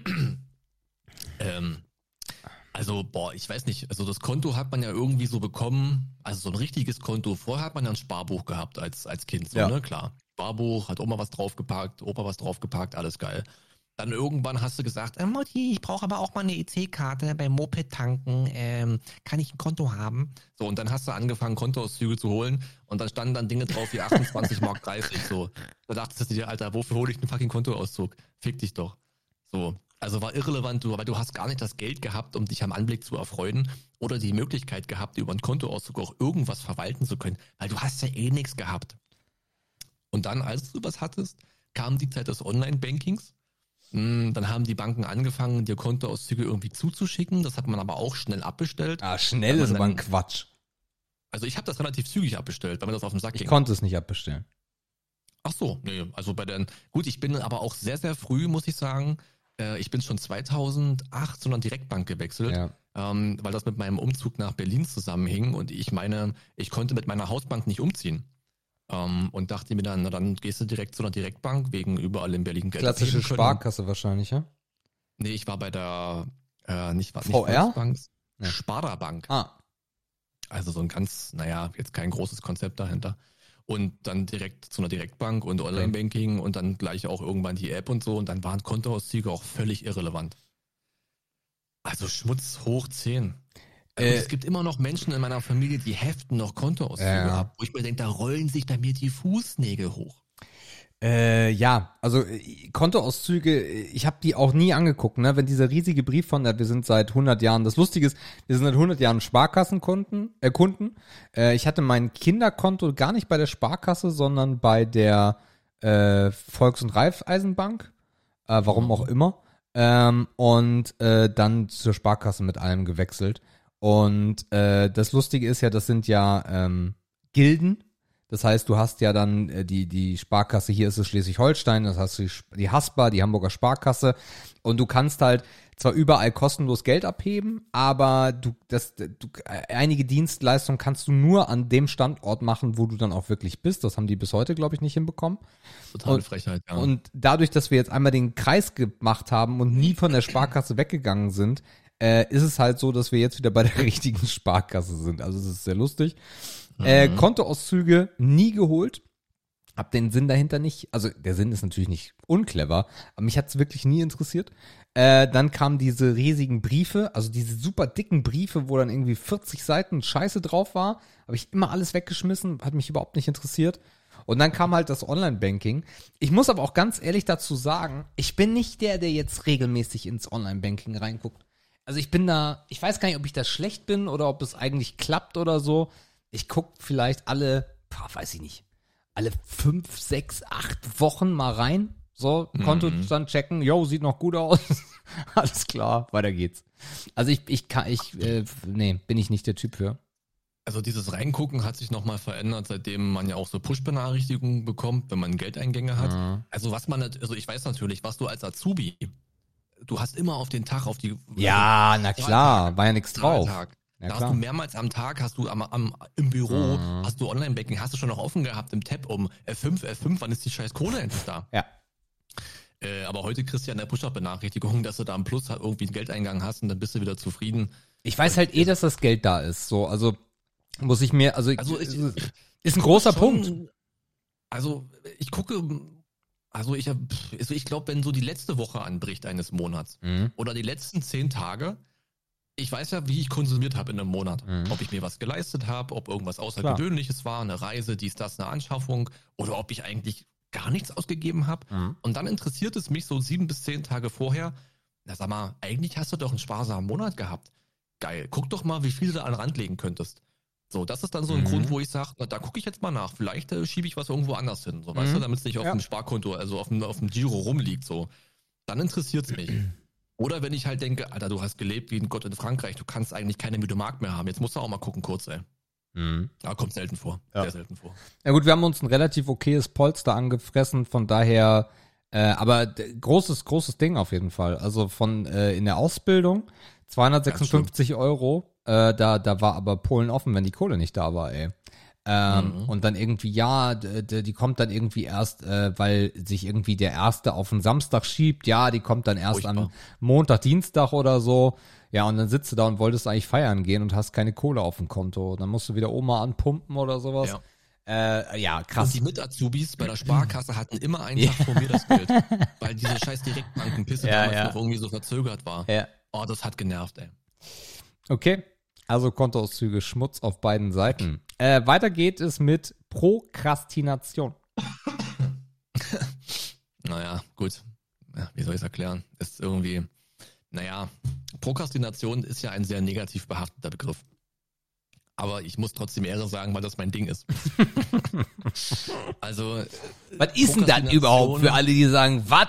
ähm, also, boah, ich weiß nicht. Also das Konto hat man ja irgendwie so bekommen, also so ein richtiges Konto. Vorher hat man ja ein Sparbuch gehabt als, als Kind, so, Ja. ne, klar. Sparbuch, hat Oma was draufgepackt, Opa was draufgepackt, alles geil. Dann irgendwann hast du gesagt, äh, Mutti, ich brauche aber auch mal eine E C-Karte beim Moped tanken, ähm, kann ich ein Konto haben? So, und dann hast du angefangen, Kontoauszüge zu holen und dann standen dann Dinge drauf wie achtundzwanzig Mark dreißig, so. Da dachtest du dir, Alter, wofür hole ich einen fucking Kontoauszug? Fick dich doch. So. Also war irrelevant, du, weil du hast gar nicht das Geld gehabt, um dich am Anblick zu erfreuen oder die Möglichkeit gehabt, über einen Kontoauszug auch irgendwas verwalten zu können, weil du hast ja eh nichts gehabt. Und dann, als du was hattest, kam die Zeit des Online-Bankings. Dann haben die Banken angefangen, dir Kontoauszüge irgendwie zuzuschicken. Das hat man aber auch schnell abbestellt. Ah, schnell ist aber ein Quatsch. Also ich habe das relativ zügig abbestellt, weil mir das auf den Sack Ich ging. konnte es nicht abbestellen. Ach so, nee, also bei den, gut, ich bin aber auch sehr, sehr früh, muss ich sagen. Äh, ich bin schon zweitausendacht zu einer Direktbank gewechselt, Ja. ähm, weil das mit meinem Umzug nach Berlin zusammenhing und ich meine, ich konnte mit meiner Hausbank nicht umziehen. Ähm, und dachte mir dann, na dann gehst du direkt zu einer Direktbank, wegen überall in Berlin Geld Klassische abheben können. Sparkasse wahrscheinlich, ja? Nee, ich war bei der, äh, nicht, nicht V R? Volksbank, Nee. Sparda-Bank. Ah, Also so ein ganz, naja, jetzt kein großes Konzept dahinter. Und dann direkt zu einer Direktbank und Online-Banking und dann gleich auch irgendwann die App und so. Und dann waren Kontoauszüge auch völlig irrelevant. Also Schmutz hoch zehn. Äh, es gibt immer noch Menschen in meiner Familie, die heften noch Kontoauszüge Ja. ab, wo ich mir denke, da rollen sich bei mir die Fußnägel hoch. Äh, ja, also äh, Kontoauszüge, äh, ich habe die auch nie angeguckt, ne? Wenn dieser riesige Brief von, äh, wir sind seit hundert Jahren, das Lustige ist, wir sind seit hundert Jahren Sparkassenkunden, äh, Kunden. Äh, ich hatte mein Kinderkonto gar nicht bei der Sparkasse, sondern bei der äh, Volks- und Raiffeisenbank, äh, warum auch immer. Ähm, und äh, dann zur Sparkasse mit allem gewechselt. Und äh, das Lustige ist ja, das sind ja ähm, Gilden. Das heißt, du hast ja dann äh, die die Sparkasse, hier ist es Schleswig-Holstein, das hast du die, Sp- die Haspa, die Hamburger Sparkasse, und du kannst halt zwar überall kostenlos Geld abheben, aber du das du, äh, einige Dienstleistungen kannst du nur an dem Standort machen, wo du dann auch wirklich bist. Das haben die bis heute, glaube ich, nicht hinbekommen. Totale Und- Frechheit, ja. Und dadurch, dass wir jetzt einmal den Kreis gemacht haben und nie von der Sparkasse weggegangen sind, äh, ist es halt so, dass wir jetzt wieder bei der richtigen Sparkasse sind. Also es ist sehr lustig. Äh, Kontoauszüge nie geholt. Hab den Sinn dahinter nicht, also der Sinn ist natürlich nicht unclever, aber mich hat's wirklich nie interessiert. Äh, dann kamen diese riesigen Briefe, also diese super dicken Briefe, wo dann irgendwie vierzig Seiten Scheiße drauf war. Habe ich immer alles weggeschmissen, hat mich überhaupt nicht interessiert. Und dann kam halt das Online-Banking. Ich muss aber auch ganz ehrlich dazu sagen, ich bin nicht der, der jetzt regelmäßig ins Online-Banking reinguckt. Also ich bin da, ich weiß gar nicht, ob ich da schlecht bin oder ob es eigentlich klappt oder so. Ich guck vielleicht alle, boah, weiß ich nicht, alle fünf, sechs, acht Wochen mal rein. So, Kontostand checken, yo, sieht noch gut aus. Alles klar, weiter geht's. Also ich, ich kann, ich, äh, nee, bin ich nicht der Typ für. Also dieses Reingucken hat sich nochmal verändert, seitdem man ja auch so Push-Benachrichtigungen bekommt, wenn man Geldeingänge hat. Mhm. Also was man, nat- also ich weiß natürlich, was du als Azubi, du hast immer auf den Tag, auf die... Ja, na klar, war ja nichts drauf. Tag. Ja, Da klar. hast du mehrmals am Tag, hast du am, am, im Büro, Mhm. hast du Online-Banking, hast du schon noch offen gehabt im Tab um F fünf, F fünf, wann ist die scheiß Kohle endlich da? Ja. Äh, aber heute kriegst du ja in der Push-Up-Benachrichtigung, dass du da am Plus halt irgendwie einen Geldeingang hast und dann bist du wieder zufrieden. Ich weiß halt eh, dass das Geld da ist. So, also muss ich mir, also, Also ich, ist ein großer schon, Punkt. Also ich gucke, also ich, hab- also ich glaube, wenn so die letzte Woche anbricht eines Monats Mhm. oder die letzten zehn Tage, ich weiß ja, wie ich konsumiert habe in einem Monat. Mhm. Ob ich mir was geleistet habe, ob irgendwas Außergewöhnliches war, eine Reise, dies, das, eine Anschaffung oder ob ich eigentlich gar nichts ausgegeben habe. Mhm. Und dann interessiert es mich so sieben bis zehn Tage vorher, na sag mal, eigentlich hast du doch einen sparsamen Monat gehabt. Geil, guck doch mal, wie viel du da an den Rand legen könntest. So, das ist dann so ein Mhm. Grund, wo ich sage, na da gucke ich jetzt mal nach. Vielleicht äh, schiebe ich was irgendwo anders hin, so, weißt Mhm. du, damit es nicht auf Ja. dem Sparkonto, also auf dem, auf dem Giro rumliegt, so. Dann interessiert es mich. Oder wenn ich halt denke, Alter, du hast gelebt wie ein Gott in Frankreich, du kannst eigentlich keine müde Mark mehr haben. Jetzt musst du auch mal gucken kurz, ey. Mhm. Ja, kommt selten vor. Ja. Sehr selten vor. Ja gut, wir haben uns ein relativ okayes Polster angefressen, von daher, äh, aber d- großes, großes Ding auf jeden Fall. Also von äh, in der Ausbildung, zweihundertsechsundfünfzig Euro, äh, da, da war aber Polen offen, wenn die Kohle nicht da war, ey. Ähm, Mhm. Und dann irgendwie, ja, d- d- die kommt dann irgendwie erst, äh, weil sich irgendwie der erste auf den Samstag schiebt, ja, die kommt dann erst Furchtbar. am Montag, Dienstag oder so. Ja, und dann sitzt du da und wolltest eigentlich feiern gehen und hast keine Kohle auf dem Konto. Dann musst du wieder Oma anpumpen oder sowas. Ja. Äh, ja, krass. Und die Mit-Azubis bei der Sparkasse hatten immer einen Tag vor mir das Geld. Weil diese scheiß Direktbankenpisse Ja, damals ja. noch irgendwie so verzögert war. Ja. Oh, das hat genervt, ey. Okay, also Kontoauszüge, Schmutz auf beiden Seiten. Äh, weiter geht es mit Prokrastination. Naja, gut. Ja, wie soll ich es erklären? Ist irgendwie, Naja, Prokrastination ist ja ein sehr negativ behafteter Begriff. Aber ich muss trotzdem Ehre sagen, weil das mein Ding ist. Also, Was ist denn das überhaupt für alle, die sagen, was?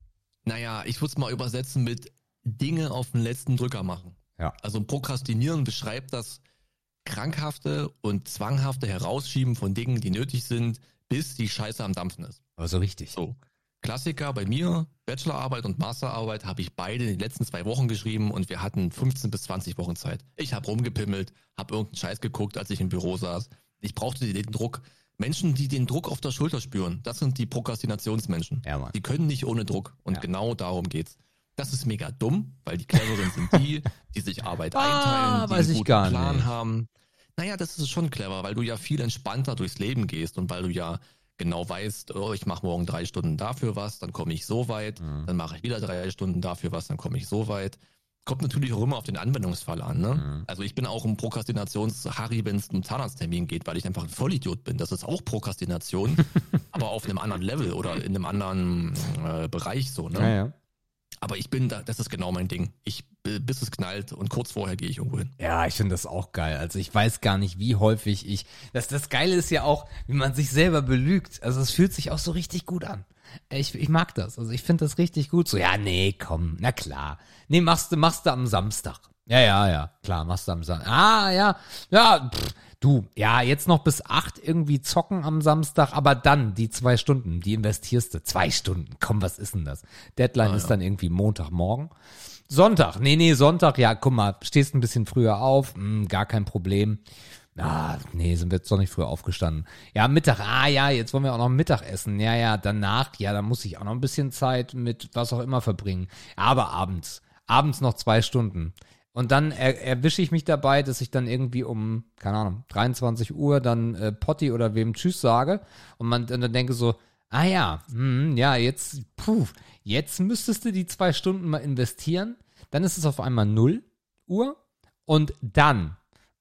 Naja, ich würde es mal übersetzen mit Dinge auf den letzten Drücker machen. Ja. Also Prokrastinieren beschreibt das krankhafte und zwanghafte Herausschieben von Dingen, die nötig sind, bis die Scheiße am Dampfen ist. Also richtig. So. Klassiker bei mir, Bachelorarbeit und Masterarbeit habe ich beide in den letzten zwei Wochen geschrieben und wir hatten fünfzehn bis zwanzig Wochen Zeit. Ich habe rumgepimmelt, habe irgendeinen Scheiß geguckt, als ich im Büro saß. Ich brauchte den Druck. Menschen, die den Druck auf der Schulter spüren, das sind die Prokrastinationsmenschen. Ja, Mann. Die können nicht ohne Druck und Ja. genau darum geht's. Das ist mega dumm, weil die Cleveren sind die, die sich Arbeit Ah, einteilen, die weiß einen ich guten gar Plan nicht. haben. Naja, das ist schon clever, weil du ja viel entspannter durchs Leben gehst und weil du ja genau weißt, oh, ich mache morgen drei Stunden dafür was, dann komme ich so weit, Mhm. dann mache ich wieder drei Stunden dafür was, dann komme ich so weit. Kommt natürlich auch immer auf den Anwendungsfall an. Ne? Mhm. Also ich bin auch ein Prokrastinations-Harry, wenn es um Zahnarzttermin geht, weil ich einfach ein Vollidiot bin. Das ist auch Prokrastination, aber auf einem anderen Level oder in einem anderen äh, Bereich so. Ne? Ja, ja. Aber ich bin da, das ist genau mein Ding. Ich, äh, bis es knallt und kurz vorher gehe ich irgendwo hin. Ja, ich finde das auch geil. Also ich weiß gar nicht, wie häufig ich. Das, das Geile ist ja auch, wie man sich selber belügt. Also es fühlt sich auch so richtig gut an. Ich, ich mag das. Also ich finde das richtig gut. So, ja, nee, komm, na klar. Nee, machst du, machst du am Samstag. Ja, ja, ja, klar, machst du am Samstag. Ah, ja, ja, pff, du, ja, jetzt noch bis acht irgendwie zocken am Samstag, aber dann die zwei Stunden, die investierst du. Zwei Stunden, komm, was ist denn das? Deadline Ah, ist ja. dann irgendwie Montagmorgen. Sonntag, nee, nee, Sonntag, ja, guck mal, stehst ein bisschen früher auf, hm, gar kein Problem. Ah, nee, sind wir jetzt doch nicht früher aufgestanden. Ja, Mittag, ah ja, jetzt wollen wir auch noch Mittag essen. Ja, ja, danach, ja, da muss ich auch noch ein bisschen Zeit mit was auch immer verbringen. Aber abends, abends noch zwei Stunden. Und dann er, erwische ich mich dabei, dass ich dann irgendwie um, keine Ahnung, dreiundzwanzig Uhr dann äh, Potti oder wem Tschüss sage. Und man und dann denke so, ah ja, hm, ja, jetzt, puh, jetzt müsstest du die zwei Stunden mal investieren. Dann ist es auf einmal null Uhr. Und dann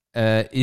äh,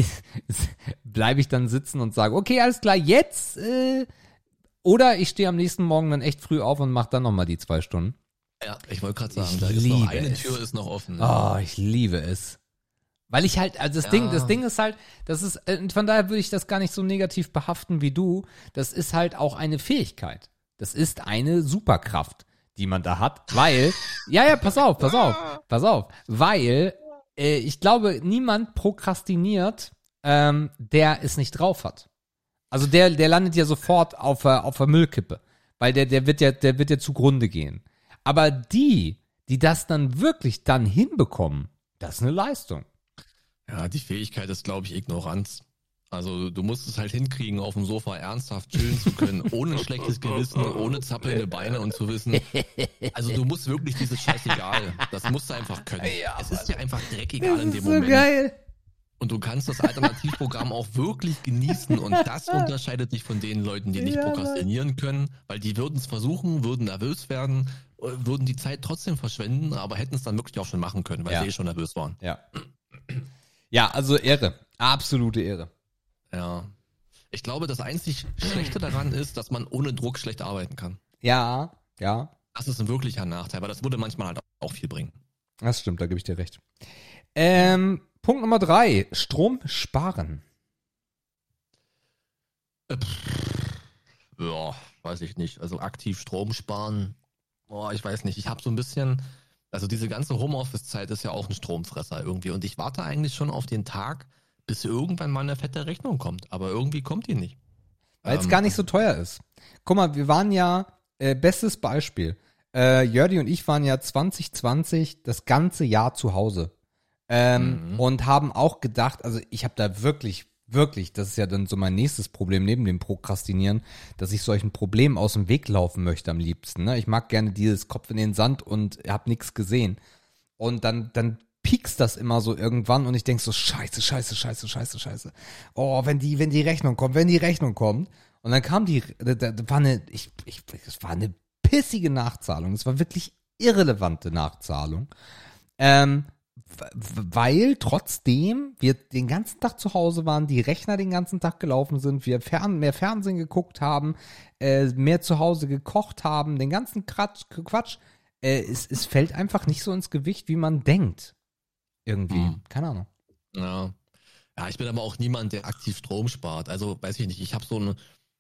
bleibe ich dann sitzen und sage, okay, alles klar, jetzt, äh, oder ich stehe am nächsten Morgen dann echt früh auf und mache dann nochmal die zwei Stunden. Ja, ich wollte gerade sagen, Ich da ist liebe noch eine es. Tür ist noch offen. Ne? Oh, ich liebe es. Weil ich halt, also das Ja. Ding, das Ding ist halt, das ist, äh, von daher würde ich das gar nicht so negativ behaften wie du. Das ist halt auch eine Fähigkeit. Das ist eine Superkraft, die man da hat, weil, ja, ja, pass auf, pass auf, pass auf, weil, äh, ich glaube, niemand prokrastiniert, ähm, der es nicht drauf hat. Also der, der landet ja sofort auf der, auf der Müllkippe, weil der, der wird ja, der wird ja zugrunde gehen. Aber die, die das dann wirklich dann hinbekommen, das ist eine Leistung. Ja, die Fähigkeit ist, glaube ich, Ignoranz. Also du musst es halt hinkriegen, auf dem Sofa ernsthaft chillen zu können, ohne schlechtes Gewissen, ohne zappelnde Beine und zu wissen, also du musst wirklich dieses Scheißegal, das musst du einfach können. Es ist dir einfach dreckegal in dem Moment. geil. Und du kannst das Alternativprogramm auch wirklich genießen und das unterscheidet dich von den Leuten, die nicht Ja, prokrastinieren können, weil die würden es versuchen, würden nervös werden, äh, würden die Zeit trotzdem verschwenden, aber hätten es dann wirklich auch schon machen können, weil Ja. sie eh schon nervös waren. Ja. Ja, also Ehre. Absolute Ehre. Ja. Ich glaube, das einzig Schlechte daran ist, dass man ohne Druck schlecht arbeiten kann. Ja, ja. Das ist ein wirklicher Nachteil, weil das würde manchmal halt auch viel bringen. Das stimmt, da gebe ich dir recht. Ähm, Punkt Nummer drei. Strom sparen. Ja, weiß ich nicht. Also aktiv Strom sparen, boah, ich weiß nicht. Ich habe so ein bisschen, also diese ganze Homeoffice-Zeit ist ja auch ein Stromfresser irgendwie. Und ich warte eigentlich schon auf den Tag, bis irgendwann mal eine fette Rechnung kommt. Aber irgendwie kommt die nicht. Weil es Ähm, gar nicht so teuer ist. Guck mal, wir waren ja, äh, bestes Beispiel. Äh, Jördi und ich waren ja zwanzig zwanzig das ganze Jahr zu Hause. Ähm, Mhm. Und haben auch gedacht, also ich habe da wirklich, wirklich, das ist ja dann so mein nächstes Problem neben dem Prokrastinieren, dass ich solchen Problemen aus dem Weg laufen möchte am liebsten. Ne? Ich mag gerne dieses Kopf in den Sand und hab nichts gesehen. Und dann, dann piekst das immer so irgendwann und ich denk so, scheiße, scheiße, scheiße, scheiße, scheiße. Oh, wenn die, wenn die Rechnung kommt, wenn die Rechnung kommt. Und dann kam die, da, da war eine, ich, ich, es war eine pissige Nachzahlung. Es war wirklich irrelevante Nachzahlung. Ähm, weil trotzdem wir den ganzen Tag zu Hause waren, die Rechner den ganzen Tag gelaufen sind, wir fern, mehr Fernsehen geguckt haben, äh, mehr zu Hause gekocht haben, den ganzen Quatsch, Quatsch äh, es, es fällt einfach nicht so ins Gewicht, wie man denkt. Irgendwie. Hm. Keine Ahnung. Ja. Ja, ich bin aber auch niemand, der aktiv Strom spart. Also, weiß ich nicht, ich habe so eine,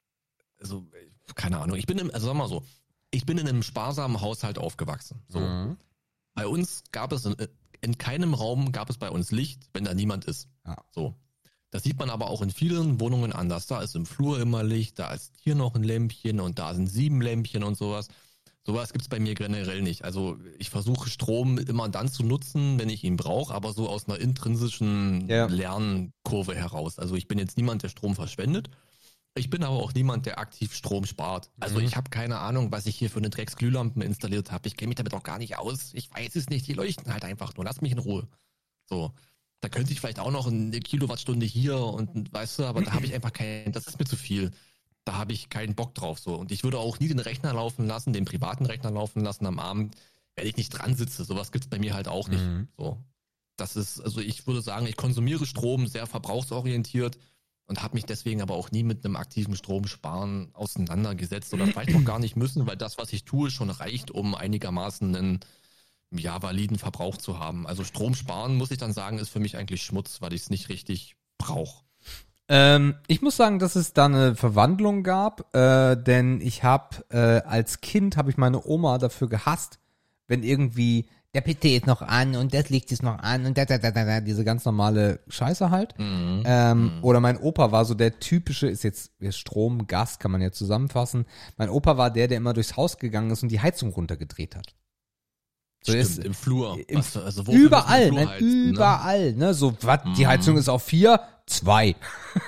also, keine Ahnung, ich bin, im, also sag mal so, ich bin in einem sparsamen Haushalt aufgewachsen. So. Mhm. Bei uns gab es, in, in keinem Raum gab es bei uns Licht, wenn da niemand ist. Ja. So. Das sieht man aber auch in vielen Wohnungen anders. Da ist im Flur immer Licht, da ist hier noch ein Lämpchen und da sind sieben Lämpchen und sowas. Sowas gibt's bei mir generell nicht. Also ich versuche Strom immer dann zu nutzen, wenn ich ihn brauche, aber so aus einer intrinsischen Ja. Lernkurve heraus. Also ich bin jetzt niemand, der Strom verschwendet. Ich bin aber auch niemand, der aktiv Strom spart. Also Mhm. ich habe keine Ahnung, was ich hier für eine Drecksglühlampen installiert habe. Ich kenne mich damit auch gar nicht aus. Ich weiß es nicht. Die leuchten halt einfach nur. Lass mich in Ruhe. So. Da könnte ich vielleicht auch noch eine Kilowattstunde hier und weißt du, aber da habe ich einfach kein, das ist mir zu viel. Da habe ich keinen Bock drauf so. Und ich würde auch nie den Rechner laufen lassen, den privaten Rechner laufen lassen am Abend, wenn ich nicht dran sitze. Sowas gibt's bei mir halt auch nicht. Mhm. So. Das ist, also ich würde sagen, ich konsumiere Strom sehr verbrauchsorientiert und habe mich deswegen aber auch nie mit einem aktiven Stromsparen auseinandergesetzt oder vielleicht auch gar nicht müssen, weil das, was ich tue, schon reicht, um einigermaßen einen ja, validen Verbrauch zu haben. Also Strom sparen, muss ich dann sagen, ist für mich eigentlich Schmutz, weil ich es nicht richtig brauche. Ähm, ich muss sagen, dass es da eine Verwandlung gab, äh, denn ich habe äh, als Kind habe ich meine Oma dafür gehasst, wenn irgendwie der P C ist noch an und das Licht ist noch an und da, da, da, da, da, diese ganz normale Scheiße halt. Mhm. Ähm, Mhm. Oder mein Opa war so der typische, ist jetzt ist Strom, Gas, kann man ja zusammenfassen. Mein Opa war der, der immer durchs Haus gegangen ist und die Heizung runtergedreht hat. So Stimmt, ist- im Flur. Im, Was, also wofür überall, müssen wir nein, Flur heizen, ne? überall, ne? So, was, die Mhm. Heizung ist auf vier, zwei.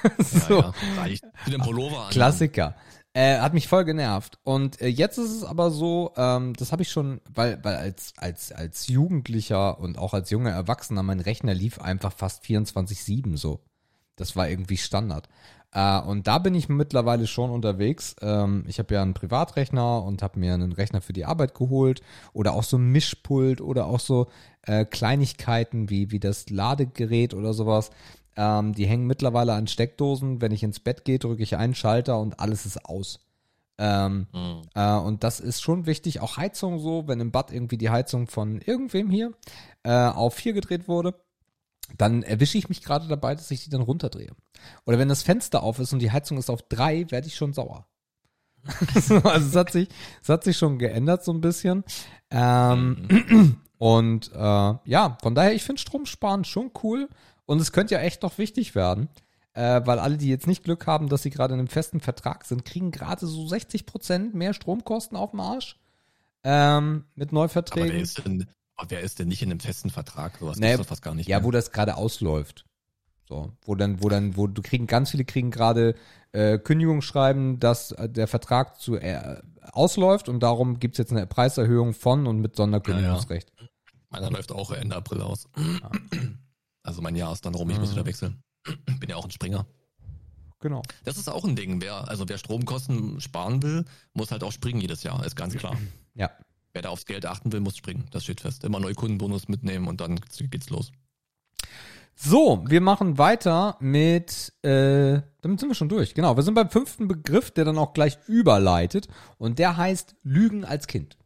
so. Ja, ja, reicht. Zu dem Pullover an. Klassiker. Äh, hat mich voll genervt. Und äh, jetzt ist es aber so, ähm, das habe ich schon, weil, weil als, als, als Jugendlicher und auch als junger Erwachsener, mein Rechner lief einfach fast vierundzwanzig sieben so. Das war irgendwie Standard. Äh, und da bin ich mittlerweile schon unterwegs. Ähm, ich habe ja einen Privatrechner und habe mir einen Rechner für die Arbeit geholt oder auch so ein Mischpult oder auch so äh, Kleinigkeiten wie, wie das Ladegerät oder sowas. Ähm, die hängen mittlerweile an Steckdosen. Wenn ich ins Bett gehe, drücke ich einen Schalter und alles ist aus. Ähm, Mhm. äh, und das ist schon wichtig. Auch Heizung so, wenn im Bad irgendwie die Heizung von irgendwem hier äh, auf vier gedreht wurde, dann erwische ich mich gerade dabei, dass ich die dann runterdrehe. Oder wenn das Fenster auf ist und die Heizung ist auf drei, werde ich schon sauer. So, also es hat sich, es hat sich schon geändert so ein bisschen. Ähm, und äh, ja, von daher, ich finde Stromsparen schon cool. Und es könnte ja echt noch wichtig werden, äh, weil alle, die jetzt nicht Glück haben, dass sie gerade in einem festen Vertrag sind, kriegen gerade so sechzig Prozent mehr Stromkosten auf dem Arsch ähm, mit Aber wer Neuverträgen. ist denn, aber wer ist denn nicht in einem festen Vertrag? Sowas Nee, gibt's doch fast gar nicht Ja, mehr. wo das gerade ausläuft. So, wo dann, wo dann, wo du kriegen, ganz viele kriegen gerade äh, Kündigungsschreiben, dass äh, der Vertrag zu äh, ausläuft und darum gibt's jetzt eine Preiserhöhung von und mit Sonderkündigungsrecht. Meiner läuft auch Ende April aus. Also mein Jahr ist dann rum, ich Mhm. muss wieder wechseln. Bin ja auch ein Springer. Genau. Das ist auch ein Ding. Wer, also wer Stromkosten sparen will, muss halt auch springen jedes Jahr, ist ganz klar. Ja. Wer da aufs Geld achten will, muss springen. Das steht fest. Immer Neukundenbonus mitnehmen und dann geht's los. So, wir machen weiter mit, äh, damit sind wir schon durch. Genau, wir sind beim fünften Begriff, der dann auch gleich überleitet und der heißt Lügen als Kind.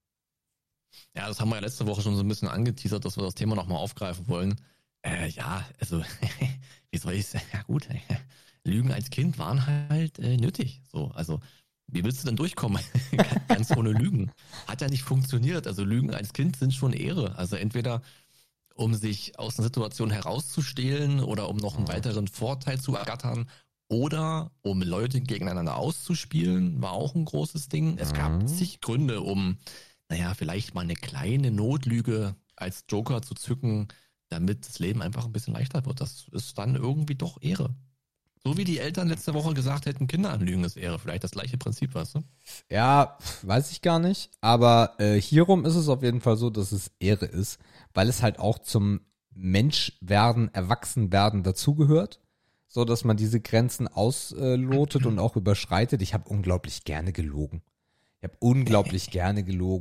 Ja, das haben wir ja letzte Woche schon so ein bisschen angeteasert, dass wir das Thema nochmal aufgreifen wollen. Äh, ja, also, wie soll ich sagen? Ja gut, Lügen als Kind waren halt äh, nötig. So, also, wie willst du denn durchkommen? Ganz ohne Lügen. Hat ja nicht funktioniert. Also Lügen als Kind sind schon Ehre. Also entweder um sich aus einer Situation herauszustehlen oder um noch einen weiteren Vorteil zu ergattern oder um Leute gegeneinander auszuspielen, war auch ein großes Ding. Es Mhm. gab zig Gründe, um, naja, vielleicht mal eine kleine Notlüge als Joker zu zücken, damit das Leben einfach ein bisschen leichter wird. Das ist dann irgendwie doch Ehre. So wie die Eltern letzte Woche gesagt hätten, Kinder anlügen ist Ehre. Vielleicht das gleiche Prinzip, weißt du? Ja, pf, weiß ich gar nicht. Aber äh, hierum ist es auf jeden Fall so, dass es Ehre ist, weil es halt auch zum Menschwerden, Erwachsenwerden dazugehört. So, dass man diese Grenzen auslotet und auch überschreitet. Ich habe unglaublich gerne gelogen. Ich habe unglaublich gerne gelogen.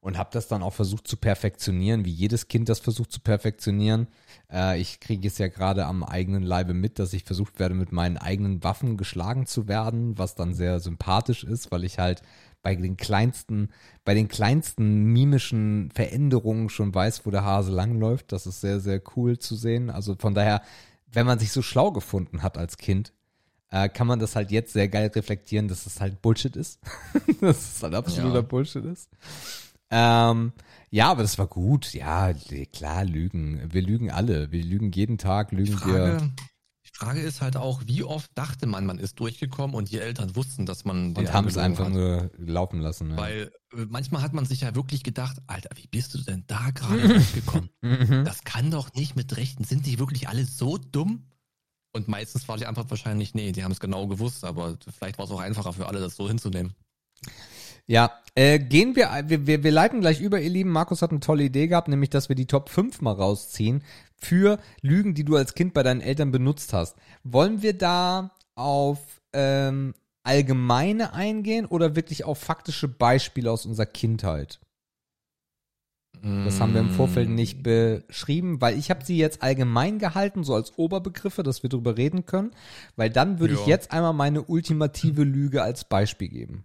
und habe das dann auch versucht zu perfektionieren, wie jedes Kind das versucht zu perfektionieren. Äh, ich kriege es ja gerade am eigenen Leibe mit, dass ich versucht werde, mit meinen eigenen Waffen geschlagen zu werden, was dann sehr sympathisch ist, weil ich halt bei den kleinsten, bei den kleinsten mimischen Veränderungen schon weiß, wo der Hase langläuft. Das ist sehr, sehr cool zu sehen. Also von daher, wenn man sich so schlau gefunden hat als Kind, äh, kann man das halt jetzt sehr geil reflektieren, dass es halt Bullshit ist. dass es halt absoluter Ja. Bullshit ist. Ähm, ja, aber das war gut. Ja, klar, lügen. Wir lügen alle. Wir lügen jeden Tag, Die lügen wir. Frage, die Frage ist halt auch, wie oft dachte man, man ist durchgekommen und die Eltern wussten, dass man den Und haben es angelogen einfach hat. nur laufen lassen. Ja. Weil äh, manchmal hat man sich ja wirklich gedacht, Alter, wie bist du denn da gerade durchgekommen? Mhm. Das kann doch nicht mit Rechten. Sind die wirklich alle so dumm? Und meistens war die Antwort wahrscheinlich, nee, die haben es genau gewusst, aber vielleicht war es auch einfacher für alle, das so hinzunehmen. Ja, äh, gehen wir, wir, wir, wir leiten gleich über, ihr Lieben. Markus hat eine tolle Idee gehabt, nämlich, dass wir die Top fünf mal rausziehen für Lügen, die du als Kind bei deinen Eltern benutzt hast. Wollen wir da auf ähm, allgemeine eingehen oder wirklich auf faktische Beispiele aus unserer Kindheit? Das haben wir im Vorfeld nicht beschrieben, weil ich habe sie jetzt allgemein gehalten, so als Oberbegriffe, dass wir drüber reden können, weil dann würde ich Ja. jetzt einmal meine ultimative Lüge als Beispiel geben.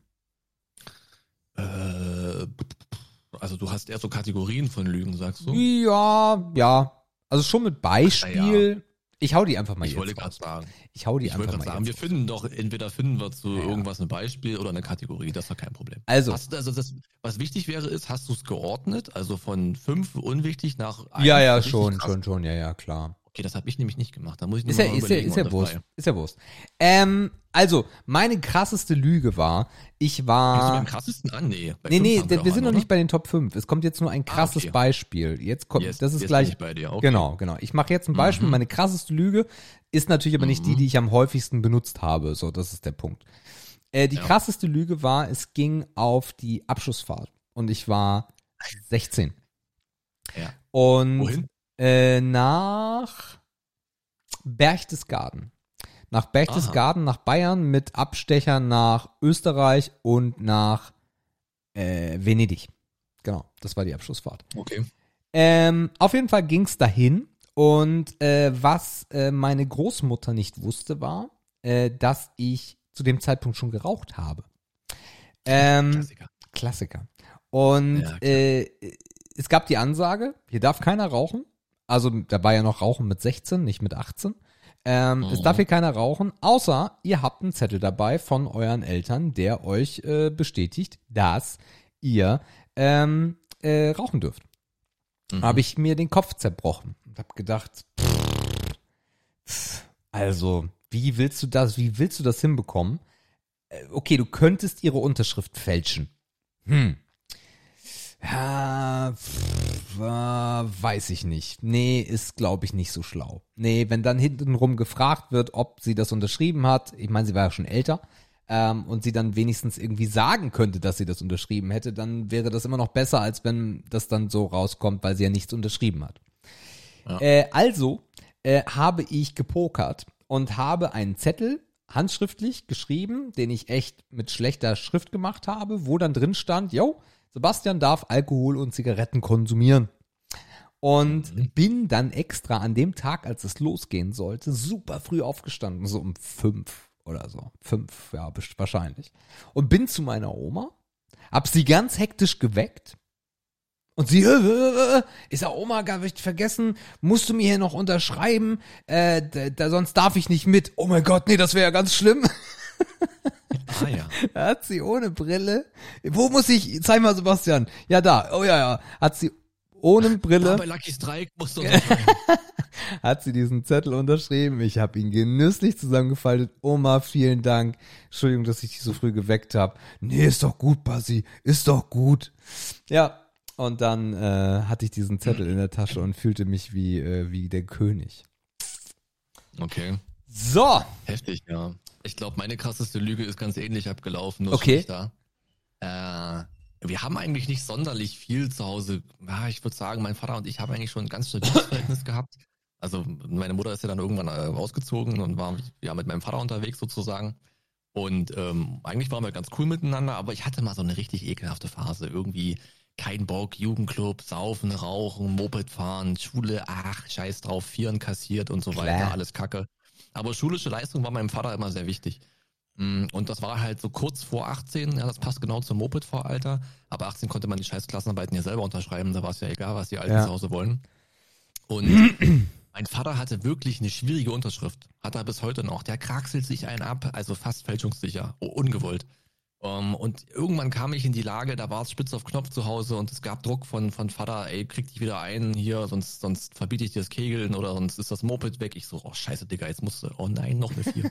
Äh, also du hast eher so Kategorien von Lügen, sagst du? Ja, ja. Also schon mit Beispiel. Ich hau die einfach mal Ich wollte jetzt gerade raus. sagen. Ich hau die Ich wollte einfach gerade mal sagen, wir jetzt. finden doch, entweder finden wir zu Ja. irgendwas ein Beispiel oder eine Kategorie, das ist doch kein Problem. Also, Hast du, also das, was wichtig wäre, ist, hast du es geordnet? Also von fünf unwichtig nach eins ja, ja, richtig schon, krass? schon, schon, ja, ja, klar. Okay, das habe ich nämlich nicht gemacht. Da muss ich nur Ist ja, mal ist ja, überlegen. ist ja on the Wurst. fly. Ist ja Wurst. Ähm, also, meine krasseste Lüge war, ich Bist du war. beim krassesten an? Nee, bei Nee, fünf nee, haben wir, doch wir sind an, noch oder? nicht bei den Top fünf. Es kommt jetzt nur ein krasses okay. Beispiel. Jetzt kommt, Yes, das ist jetzt gleich. bin ich bei dir. Okay. Genau, genau. Ich mache jetzt ein Beispiel. Mhm. Meine krasseste Lüge ist natürlich aber nicht die, Mhm. die ich am häufigsten benutzt habe. So, das ist der Punkt. Äh, die Ja. krasseste Lüge war, es ging auf die Abschlussfahrt und ich war sechzehn. Ja. Und Wohin? äh, nach Berchtesgaden. Nach Berchtesgaden, nach Bayern mit Abstechern nach Österreich und nach äh, Venedig. Genau, das war die Abschlussfahrt. Okay. Ähm, auf jeden Fall ging's dahin und äh, was äh, meine Großmutter nicht wusste, war, äh, dass ich zu dem Zeitpunkt schon geraucht habe. Ähm, Klassiker. Klassiker. Und Ja, klar. äh, es gab die Ansage, hier darf keiner rauchen. Also da war ja noch Rauchen mit sechzehn, nicht mit achtzehn. Ähm, Es Mhm. darf hier keiner rauchen, außer ihr habt einen Zettel dabei von euren Eltern, der euch äh, bestätigt, dass ihr ähm, äh, rauchen dürft. Mhm. Habe ich mir den Kopf zerbrochen und habe gedacht, pff, also wie willst du das, wie willst du das hinbekommen? Äh, Okay, du könntest ihre Unterschrift fälschen. Hm. Ja, pff, äh, weiß ich nicht. Nee, ist, glaube ich, nicht so schlau. Nee, wenn dann hintenrum gefragt wird, ob sie das unterschrieben hat, ich meine, sie war ja schon älter, ähm, und sie dann wenigstens irgendwie sagen könnte, dass sie das unterschrieben hätte, dann wäre das immer noch besser, als wenn das dann so rauskommt, weil sie ja nichts unterschrieben hat. Ja. Äh, also äh, habe ich gepokert und habe einen Zettel handschriftlich geschrieben, den ich echt mit schlechter Schrift gemacht habe, wo dann drin stand, yo, Sebastian darf Alkohol und Zigaretten konsumieren. Und Mhm. bin dann extra an dem Tag, als es losgehen sollte, super früh aufgestanden, so um fünf oder so. Fünf, ja, best- wahrscheinlich. Und bin zu meiner Oma, hab sie ganz hektisch geweckt. Und sie, äh, äh, äh, ist ja Oma, gar nicht vergessen, musst du mir hier noch unterschreiben, äh, da, da, sonst darf ich nicht mit. Oh mein Gott, nee, das wäre ja ganz schlimm. Ah ja. Da hat sie ohne Brille. Wo muss ich? Zeig mal, Sebastian. Ja, da. Oh ja, ja. Hat sie ohne Da Brille, bei Lucky Strike musst du unterschreiben. hat sie diesen Zettel unterschrieben. Ich habe ihn genüsslich zusammengefaltet. Oma, vielen Dank. Entschuldigung, dass ich dich so früh geweckt habe. Nee, ist doch gut, Basi. Ist doch gut. Ja. Und dann äh, hatte ich diesen Zettel in der Tasche und fühlte mich wie, äh, wie der König. Okay. So. Heftig, ja. Ich glaube, meine krasseste Lüge ist ganz ähnlich abgelaufen, nur Okay. schlechter. Äh, wir haben eigentlich nicht sonderlich viel zu Hause. Ja, ich würde sagen, mein Vater und ich haben eigentlich schon ein ganz stabiles Verhältnis gehabt. Also meine Mutter ist ja dann irgendwann äh, ausgezogen und war ja mit meinem Vater unterwegs sozusagen. Und ähm, eigentlich waren wir ganz cool miteinander, aber ich hatte mal so eine richtig ekelhafte Phase. Irgendwie kein Bock, Jugendclub, saufen, rauchen, Moped fahren, Schule, ach, scheiß drauf, Vieren kassiert und so weiter, Klar. alles Kacke. Aber schulische Leistung war meinem Vater immer sehr wichtig. Und das war halt so kurz vor achtzehn, ja, das passt genau zum Moped-Fahralter. Aber achtzehn konnte man die scheiß Klassenarbeiten ja selber unterschreiben, da war es ja egal, was die Alten Ja. zu Hause wollen. Und mein Vater hatte wirklich eine schwierige Unterschrift. Hat er bis heute noch. Der kraxelt sich einen ab, also fast fälschungssicher, oh, ungewollt. Um, und irgendwann kam ich in die Lage, da war es spitz auf Knopf zu Hause und es gab Druck von, von Vater, ey, krieg dich wieder ein hier, sonst, sonst verbiete ich dir das Kegeln oder sonst ist das Moped weg. Ich so, oh scheiße, Digga, jetzt musst du, oh nein, noch eine vier.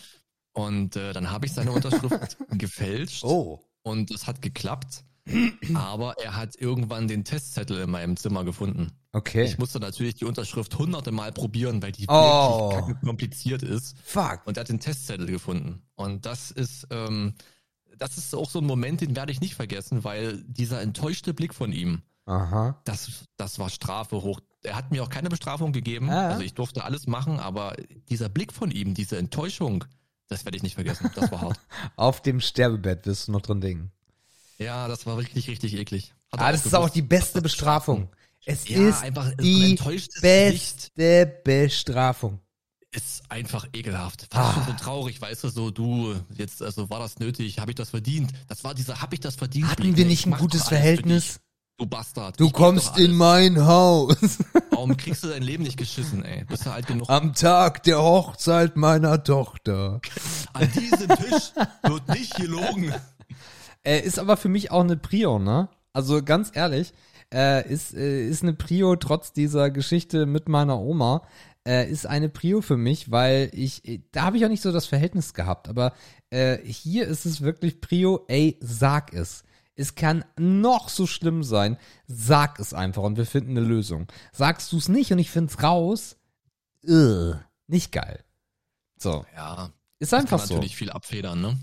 Und äh, dann habe ich seine Unterschrift gefälscht Oh. und es hat geklappt, aber er hat irgendwann den Testzettel in meinem Zimmer gefunden. Okay. Ich musste natürlich die Unterschrift hunderte Mal probieren, weil die Oh. wirklich kacke kompliziert ist. Fuck. Und er hat den Testzettel gefunden. Und das ist, ähm, das ist auch so ein Moment, den werde ich nicht vergessen, weil dieser enttäuschte Blick von ihm, Aha. das, das war Strafe hoch. Er hat mir auch keine Bestrafung gegeben. Ah. Also ich durfte alles machen, aber dieser Blick von ihm, diese Enttäuschung, das werde ich nicht vergessen. Das war hart. Auf dem Sterbebett wirst du noch dran denken. Ja, das war wirklich richtig eklig. Hat er Ah, das ist gewusst. auch die beste Bestrafung. Es Ja, ist einfach so ein die enttäuschtes Gesicht. beste Bestrafung. Ist einfach ekelhaft. Fast Ah. schon so traurig, weißt du, so du, jetzt, also war das nötig, habe ich das verdient? Das war dieser, habe ich das verdient? Hatten Blick. wir Ich nicht ein mach gutes doch alles für Verhältnis? dich, Du Bastard. Du Ich geb kommst doch alles. in mein Haus. Warum kriegst du dein Leben nicht geschissen, ey? Bist du alt genug? Am Tag der Hochzeit meiner Tochter. An diesem Tisch wird nicht gelogen. Äh, ist aber für mich auch eine Prio, ne? Also ganz ehrlich, äh, ist, äh, ist eine Prio trotz dieser Geschichte mit meiner Oma, äh, ist eine Prio für mich, weil ich, äh, da habe ich auch nicht so das Verhältnis gehabt, aber äh, hier ist es wirklich Prio, ey, sag es. Es kann noch so schlimm sein, sag es einfach und wir finden eine Lösung. Sagst du es nicht und ich find's raus, ugh, nicht geil. So, Ja, ist das einfach kann so. natürlich viel abfedern, ne?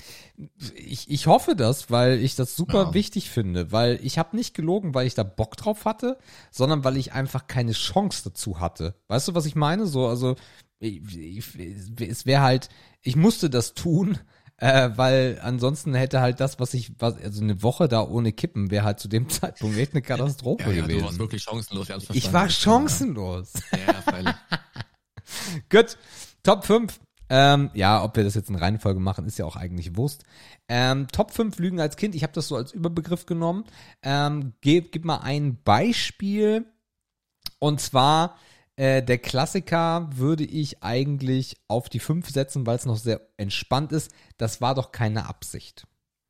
Ich, ich hoffe das, weil ich das super Ja. wichtig finde, weil ich habe nicht gelogen, weil ich da Bock drauf hatte, sondern weil ich einfach keine Chance dazu hatte. Weißt du, was ich meine? So, also ich, ich, es wäre halt, ich musste das tun, äh, weil ansonsten hätte halt das, was ich, was, also eine Woche da ohne Kippen, wäre halt zu dem Zeitpunkt echt eine Katastrophe Ja, ja, du warst gewesen. wirklich chancenlos. wir haben's Ich verstanden. war chancenlos. Ja, ja, freilich. Gut, Top fünf. Ähm, ja, ob wir das jetzt in Reihenfolge machen, ist ja auch eigentlich Wurst. Ähm, Top fünf Lügen als Kind, ich habe das so als Überbegriff genommen. Ähm, gib, gib mal ein Beispiel. Und zwar, äh, der Klassiker würde ich eigentlich auf die fünf setzen, weil es noch sehr entspannt ist. Das war doch keine Absicht.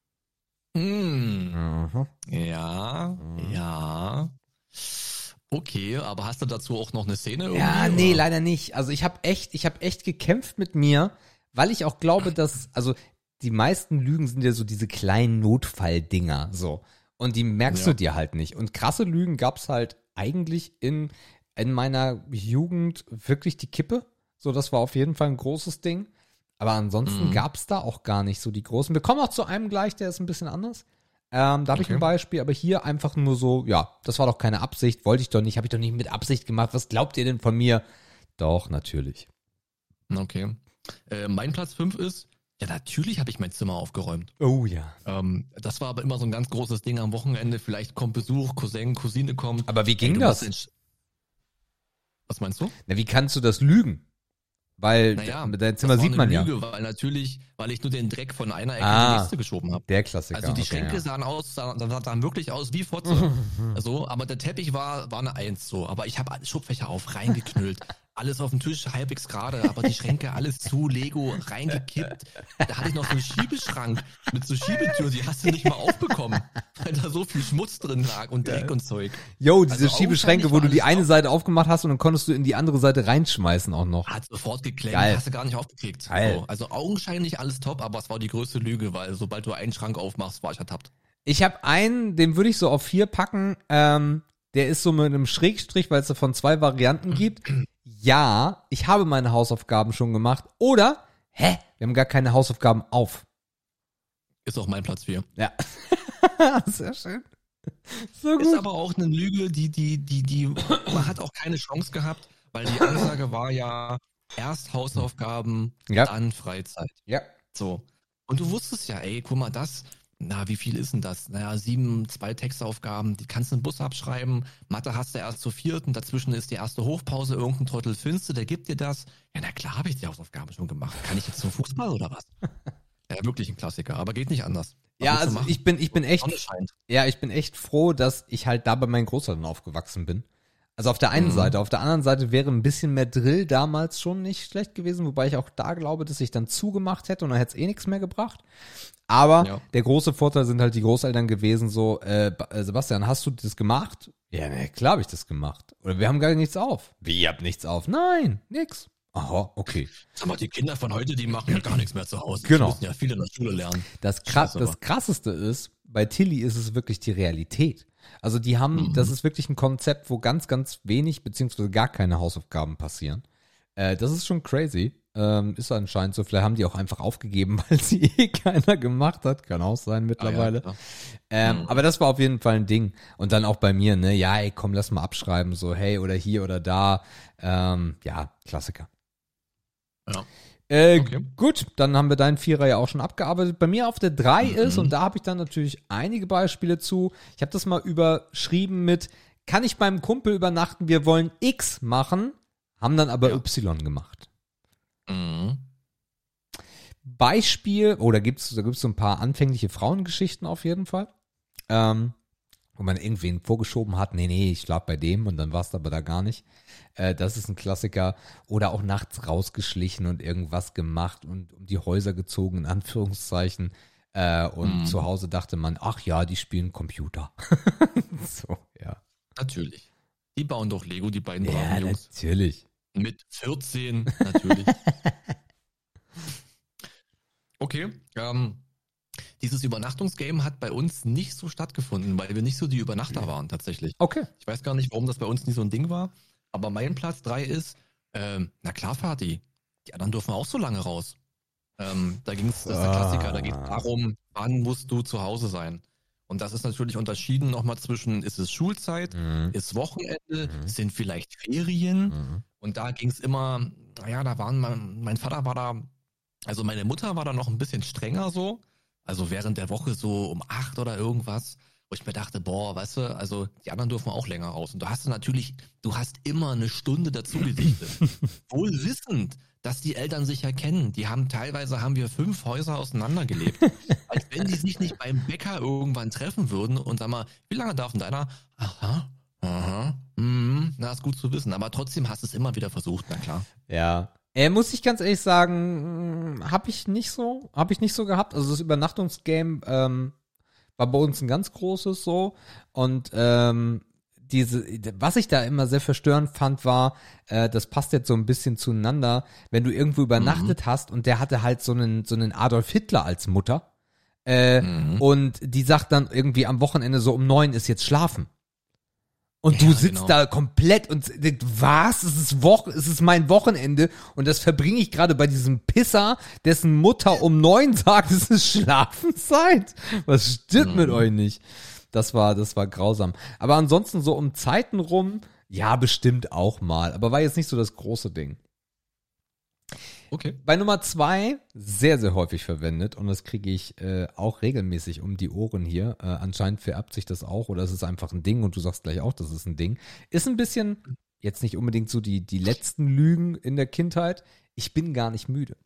Hm. Mhm. Ja, ja. Okay, aber hast du dazu auch noch eine Szene irgendwie? Ja, nee, oder? leider nicht. Also ich habe echt, ich habe echt gekämpft mit mir, weil ich auch glaube, dass, also die meisten Lügen sind ja so diese kleinen Notfalldinger, so. Und die merkst Ja. du dir halt nicht. Und krasse Lügen gab's halt eigentlich in, in meiner Jugend wirklich die Kippe. So, das war auf jeden Fall ein großes Ding. Aber ansonsten Mhm. gab's da auch gar nicht so die großen. Wir kommen auch zu einem gleich, der ist ein bisschen anders. Ähm, da habe ich Okay. ein Beispiel, aber hier einfach nur so, ja, das war doch keine Absicht, wollte ich doch nicht, habe ich doch nicht mit Absicht gemacht. Was glaubt ihr denn von mir? Doch, natürlich. Okay. Äh, mein Platz fünf ist, ja, natürlich habe ich mein Zimmer aufgeräumt. Oh ja. Ähm, das war aber immer so ein ganz großes Ding am Wochenende. Vielleicht kommt Besuch, Cousin, Cousine kommt. Aber wie Ey, ging du das? musst entsch- Was meinst du? Na, wie kannst du das lügen? Weil Naja, d- dein das Zimmer war sieht eine man ja. Lüge, weil natürlich, weil ich nur den Dreck von einer Ecke in Ah. die nächste geschoben habe. Der Klassiker. Also die okay, Schränke ja. sahen aus, sahen, sahen, sahen wirklich aus wie Fotze. so, aber der Teppich war, war eine Eins so. Aber ich habe alle Schubfächer auf, reingeknüllt. Alles auf dem Tisch, halbwegs gerade, aber die Schränke alles zu, Lego reingekippt. Da hatte ich noch so einen Schiebeschrank mit so Schiebetür, die hast du nicht mal aufbekommen, weil da so viel Schmutz drin lag und Dreck und Zeug. Jo, diese Also Schiebeschränke, augenscheinlich wo war du die alles eine top. Seite aufgemacht hast und dann konntest du in die andere Seite reinschmeißen auch noch. Hat sofort geklemmt, Geil. hast du gar nicht aufgekriegt. Geil. So, also augenscheinlich alles top, aber es war die größte Lüge, weil sobald du einen Schrank aufmachst, war ich ertappt. Ich habe einen, den würde ich so auf vier packen. Ähm, der ist so mit einem Schrägstrich, weil es davon zwei Varianten gibt. Ja, ich habe meine Hausaufgaben schon gemacht. Oder, hä, wir haben gar keine Hausaufgaben auf. Ist auch mein Platz vier. Ja. Sehr schön. So Ist gut. aber auch eine Lüge, die, die, die, die, man hat auch keine Chance gehabt, weil die Ansage war ja erst Hausaufgaben, Ja. dann Freizeit. Ja. So. Und du wusstest ja, ey, guck mal, das, na, wie viel ist denn das? Naja, sieben, zwei Textaufgaben, die kannst du im Bus abschreiben. Mathe hast du erst zur vierten, dazwischen ist die erste Hochpause, irgendein Trottel findest du, der gibt dir das. Ja, na klar habe ich die Hausaufgaben schon gemacht. Kann ich jetzt zum Fußball oder was? Ja, wirklich ein Klassiker, aber geht nicht anders. Was Ja, willst du also machen? ich bin, ich bin echt, Sonne scheint. ja, ich bin echt froh, dass ich halt da bei meinen Großeltern aufgewachsen bin. Also auf der einen Mhm. Seite, auf der anderen Seite wäre ein bisschen mehr Drill damals schon nicht schlecht gewesen, wobei ich auch da glaube, dass ich dann zugemacht hätte und dann hätte es eh nichts mehr gebracht. Aber Ja. der große Vorteil sind halt die Großeltern gewesen, so, äh, Ba- äh, Sebastian, hast du das gemacht? Ja, ne, klar habe ich das gemacht. Oder wir haben gar nichts auf. Wie, ihr habt nichts auf? Nein, nix. Aha, okay. Sag mal, die Kinder von heute, die machen ja gar nichts mehr zu Hause. Genau. Die müssen ja viel in der Schule lernen. Das, krass, Scheiße, das aber. krasseste ist, bei Tilly ist es wirklich die Realität. Also die haben, Mhm. das ist wirklich ein Konzept, wo ganz, ganz wenig beziehungsweise gar keine Hausaufgaben passieren. Äh, das ist schon crazy. Ähm, ist anscheinend so. Vielleicht haben die auch einfach aufgegeben, weil sie eh keiner gemacht hat. Kann auch sein mittlerweile. Ah, ja, klar. ähm, Mhm. Aber das war auf jeden Fall ein Ding. Und dann auch bei mir, ne, ja, ey, komm, lass mal abschreiben, so, hey, oder hier oder da. Ähm, ja, Klassiker. Ja. Äh, Okay. Gut, dann haben wir deinen Vierer ja auch schon abgearbeitet. Bei mir auf der drei Mhm. ist, und da habe ich dann natürlich einige Beispiele zu. Ich habe das mal überschrieben mit, kann ich beim Kumpel übernachten, wir wollen X machen, haben dann aber Ja. Y gemacht. Mhm. Beispiel, oh, da gibt's, da gibt's so ein paar anfängliche Frauengeschichten auf jeden Fall. Ähm, wo man irgendwen vorgeschoben hat, nee, nee, ich schlaf bei dem und dann war es aber da gar nicht. Äh, das ist ein Klassiker. Oder auch nachts rausgeschlichen und irgendwas gemacht und um die Häuser gezogen, in Anführungszeichen. Äh, und Mhm. zu Hause dachte man, ach ja, die spielen Computer. So, ja. Natürlich. Die bauen doch Lego, die beiden Ja, braven Jungs. natürlich. Mit vierzehn, natürlich. Okay, ähm, dieses Übernachtungsgame hat bei uns nicht so stattgefunden, weil wir nicht so die Übernachter waren tatsächlich. Okay. Ich weiß gar nicht, warum das bei uns nie so ein Ding war, aber mein Platz drei ist, ähm, na klar, Vati, die anderen dürfen auch so lange raus. Ähm, da ging es, das ist der Klassiker, da geht es darum, wann musst du zu Hause sein. Und das ist natürlich unterschieden nochmal zwischen, ist es Schulzeit, Mhm. ist Wochenende, Mhm. sind vielleicht Ferien. Mhm. Und da ging es immer, naja, da waren, mein, mein Vater war da, also meine Mutter war da noch ein bisschen strenger so. Also während der Woche so um acht oder irgendwas, wo ich mir dachte, boah, weißt du, also die anderen dürfen auch länger raus. Und du hast natürlich, du hast immer eine Stunde dazu gedichtet. Wohl wissend, dass die Eltern sich ja kennen. Die haben teilweise, haben wir fünf Häuser auseinandergelebt. Als wenn die sich nicht beim Bäcker irgendwann treffen würden und sag mal, wie lange darf denn deiner? Aha, aha, mhm, na, ist gut zu wissen. Aber trotzdem hast du es immer wieder versucht, na klar. Ja. Äh, muss ich ganz ehrlich sagen, habe ich nicht so, habe ich nicht so gehabt. Also das Übernachtungsgame ähm, war bei uns ein ganz großes so. Und ähm, diese, was ich da immer sehr verstörend fand, war, äh, das passt jetzt so ein bisschen zueinander, wenn du irgendwo übernachtet Mhm. hast und der hatte halt so einen, so einen Adolf Hitler als Mutter. Äh, Mhm. Und die sagt dann irgendwie am Wochenende so um neun ist jetzt schlafen. Und du Ja, sitzt genau. da komplett und denkst, was? Es ist Woche, es ist mein Wochenende und das verbringe ich gerade bei diesem Pisser, dessen Mutter um neun sagt, es ist Schlafenszeit. Was stimmt Mhm. mit euch nicht? Das war, das war grausam. Aber ansonsten so um Zeiten rum, ja, bestimmt auch mal. Aber war jetzt nicht so das große Ding. Okay. Bei Nummer zwei, sehr, sehr häufig verwendet und das kriege ich äh, auch regelmäßig um die Ohren hier. Äh, anscheinend vererbt sich das auch oder es ist einfach ein Ding und du sagst gleich auch, das ist ein Ding. Ist ein bisschen, jetzt nicht unbedingt so die, die letzten Lügen in der Kindheit. Ich bin gar nicht müde.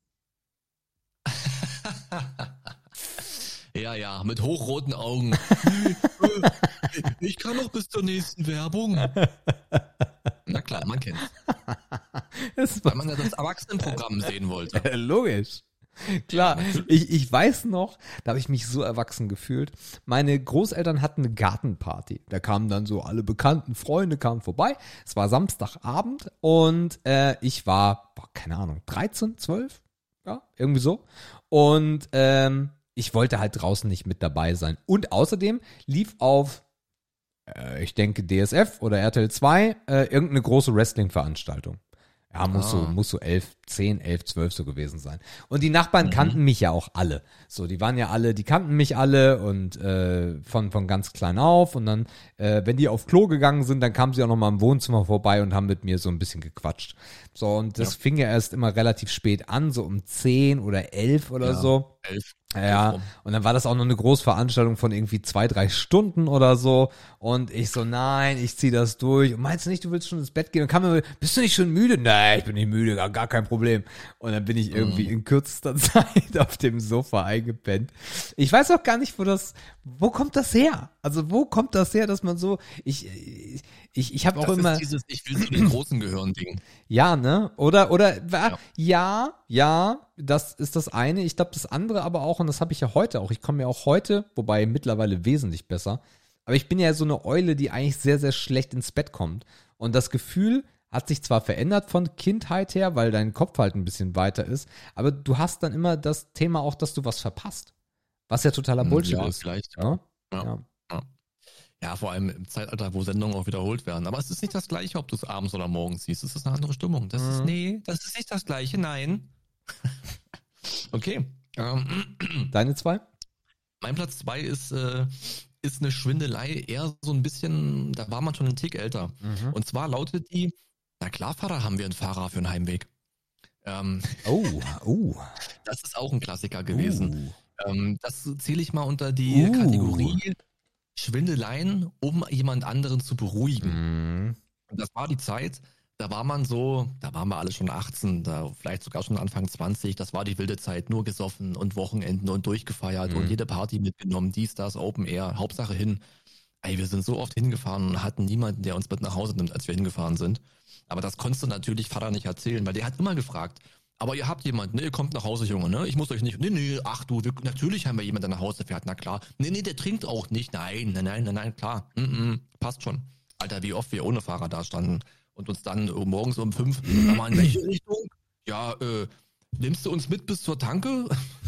Ja, ja, mit hochroten Augen. Nee, äh, ich kann noch bis zur nächsten Werbung. Na klar, man kennt's. Das Weil man ja das Erwachsenenprogramm sehen wollte. Äh, Logisch. Klar, ich, ich weiß noch, da habe ich mich so erwachsen gefühlt. Meine Großeltern hatten eine Gartenparty. Da kamen dann so alle bekannten Freunde kamen vorbei. Es war Samstagabend und äh, ich war, boah, keine Ahnung, dreizehn, zwölf? Ja, irgendwie so. Und ähm, ich wollte halt draußen nicht mit dabei sein. Und außerdem lief auf, äh, ich denke D S F oder R T L zwei, äh, irgendeine große Wrestling-Veranstaltung. Ja, muss so, Ah. muss so elf, zehn, elf, zwölf so gewesen sein. Und die Nachbarn Mhm. kannten mich ja auch alle. So, die waren ja alle, die kannten mich alle und äh, von von ganz klein auf. Und dann, äh, wenn die auf Klo gegangen sind, dann kamen sie auch noch mal im Wohnzimmer vorbei und haben mit mir so ein bisschen gequatscht. So, und das Ja. fing ja erst immer relativ spät an, so um zehn oder elf oder Ja. so. Elf. Ja, und dann war das auch noch eine Großveranstaltung von irgendwie zwei, drei Stunden oder so. Und ich so, nein, ich zieh das durch. Und meinst du nicht, du willst schon ins Bett gehen? Und kann man, bist du nicht schon müde? Nein, ich bin nicht müde, gar, gar kein Problem. Und dann bin ich irgendwie in kürzester Zeit auf dem Sofa eingepennt. Ich weiß auch gar nicht, wo das, wo kommt das her? Also wo kommt das her, dass man so, ich, ich, ich habe auch das immer. Ist dieses, ich will zu den Großen gehören Ding. Ja, ne? Oder, oder, Ja. ja, ja, das ist das eine. Ich glaube, das andere aber auch, und das habe ich ja heute auch. Ich komme ja auch heute, wobei mittlerweile wesentlich besser. Aber ich bin ja so eine Eule, die eigentlich sehr, sehr schlecht ins Bett kommt. Und das Gefühl hat sich zwar verändert von Kindheit her, weil dein Kopf halt ein bisschen weiter ist, aber du hast dann immer das Thema auch, dass du was verpasst. Was ja totaler Bullshit Ja, ist. vielleicht. Ja? Ja. Ja. Ja, vor allem im Zeitalter, wo Sendungen auch wiederholt werden. Aber es ist nicht das Gleiche, ob du es abends oder morgens siehst. Es ist eine andere Stimmung. Das ist, Mhm. nee, das ist nicht das Gleiche, nein. Okay. Ähm, Deine zwei? mein Platz zwei ist, äh, ist eine Schwindelei, eher so ein bisschen, da war man schon einen Tick älter. Mhm. Und zwar lautet die, na klar, Vater, haben wir einen Fahrer für einen Heimweg. Ähm, Oh, oh. das ist auch ein Klassiker gewesen. Uh. Ähm, das zähle ich mal unter die Uh. Kategorie Schwindeleien, um jemand anderen zu beruhigen. Mhm. Und das war die Zeit, da war man so, da waren wir alle schon achtzehn, da vielleicht sogar schon Anfang zwanzig, das war die wilde Zeit, nur gesoffen und Wochenenden und durchgefeiert Mhm. und jede Party mitgenommen, dies, das, Open Air, Hauptsache hin. Ey, wir sind so oft hingefahren und hatten niemanden, der uns mit nach Hause nimmt, als wir hingefahren sind. Aber das konntest du natürlich Vater nicht erzählen, weil der hat immer gefragt, aber ihr habt jemanden, ne? Ihr kommt nach Hause, Junge, ne? Ich muss euch nicht, nee, nee, ach du, wir, natürlich haben wir jemanden, der nach Hause fährt, na klar. Nee, nee, der trinkt auch nicht, nein, nein, nein, nein, nein, klar, mm -mm, passt schon. Alter, wie oft wir ohne Fahrer da standen und uns dann äh, morgens um fünf, sag mal, in welche Richtung? Ja, äh, nimmst du uns mit bis zur Tanke?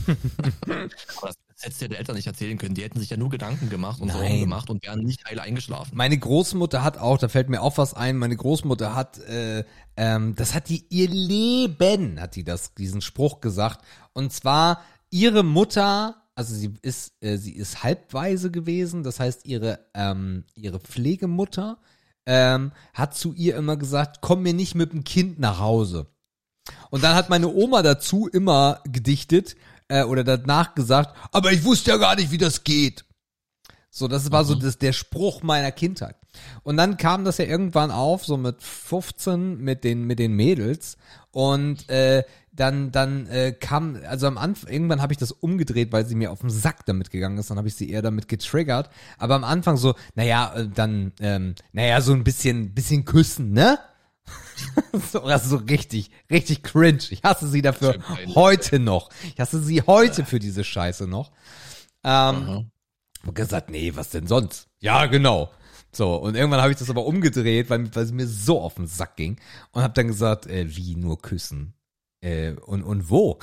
Aber das hättest du ja den Eltern nicht erzählen können, die hätten sich ja nur Gedanken gemacht und Nein. Sorgen gemacht und wären nicht heile eingeschlafen. Meine Großmutter hat auch, da fällt mir auch was ein, meine Großmutter hat, äh, ähm, das hat die ihr Leben, hat die das, diesen Spruch gesagt. Und zwar ihre Mutter, also sie ist, äh, sie ist halbwaise gewesen, das heißt ihre, ähm, ihre Pflegemutter ähm, hat zu ihr immer gesagt, komm mir nicht mit dem Kind nach Hause. Und dann hat meine Oma dazu immer gedichtet äh, oder danach gesagt, aber ich wusste ja gar nicht, wie das geht. So, das war so das, der Spruch meiner Kindheit. Und dann kam das ja irgendwann auf, so mit fünfzehn mit den mit den Mädels und äh, dann dann äh, kam, also am Anfang, irgendwann habe ich das umgedreht, weil sie mir auf den Sack damit gegangen ist, dann habe ich sie eher damit getriggert. Aber am Anfang so, naja, äh, dann, ähm, naja, so ein bisschen, bisschen küssen, ne? so, also so richtig, richtig cringe. Ich hasse sie dafür Schön peinlich. heute noch. Ich hasse sie heute für diese Scheiße noch. Ähm, Aha. und gesagt, nee, was denn sonst? Ja, genau. So, und irgendwann habe ich das aber umgedreht, weil, weil es mir so auf den Sack ging und habe dann gesagt, äh, wie nur küssen? Äh, und, und wo?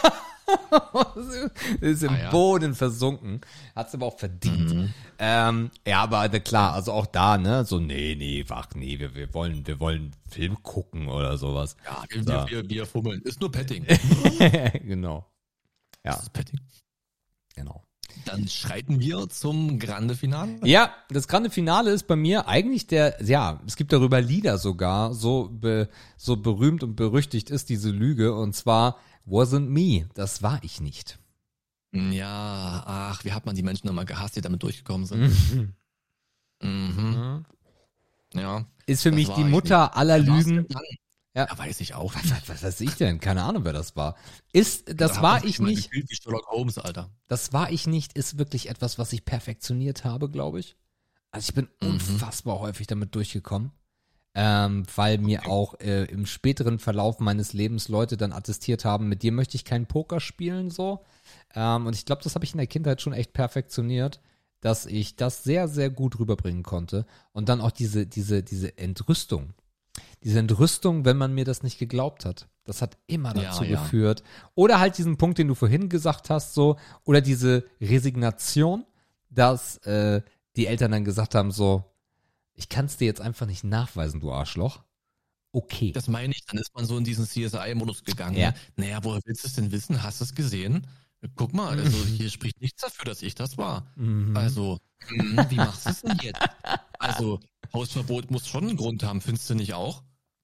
ist im Ah, ja. Boden versunken. Hat's aber auch verdient. Mhm. Ähm, ja, aber na klar, also auch da, ne, so, nee, nee, wach, nee, wir, wir wollen, wir wollen Film gucken oder sowas. Ja, wir, So. wir, wir, wir fummeln. Ist nur Petting. genau. Ja, Das ist Petting. genau. Dann schreiten wir zum Grande Finale. Ja, das grande Finale ist bei mir eigentlich der, ja, es gibt darüber Lieder sogar, so be, so berühmt und berüchtigt ist diese Lüge, und zwar Wasn't Me, das war ich nicht. Ja, ach, wie hat man die Menschen immer gehasst, die damit durchgekommen sind. Mhm. Ja. Ist für Das mich war die ich Mutter aller Wer war's Lügen. denn dann? Ja. Ja, weiß ich auch. Was, was, was weiß ich denn? Keine Ahnung, wer das war. Ist, das Da hat war man sich ich immer nicht. gefühlt wie Sherlock Holmes, Alter. Das war ich nicht, ist wirklich etwas, was ich perfektioniert habe, glaube ich. Also ich bin Mhm. unfassbar häufig damit durchgekommen, ähm, weil mir Okay. auch äh, im späteren Verlauf meines Lebens Leute dann attestiert haben, mit dir möchte ich keinen Poker spielen, so. Ähm, und ich glaube, das habe ich in der Kindheit schon echt perfektioniert, dass ich das sehr, sehr gut rüberbringen konnte. Und dann auch diese, diese, diese Entrüstung. Diese Entrüstung, wenn man mir das nicht geglaubt hat. Das hat immer Ja, dazu ja. geführt. Oder halt diesen Punkt, den du vorhin gesagt hast, so, oder diese Resignation, dass äh, die Eltern dann gesagt haben, so, ich kann es dir jetzt einfach nicht nachweisen, du Arschloch. Okay. Das meine ich, dann ist man so in diesen C S I-Modus gegangen. Ja. Naja, woher willst du es denn wissen? Hast du es gesehen? Guck mal, also hier spricht nichts dafür, dass ich das war. Mhm. Also, mh, wie machst du es denn jetzt? Also, Hausverbot muss schon einen Grund haben, findest du nicht auch?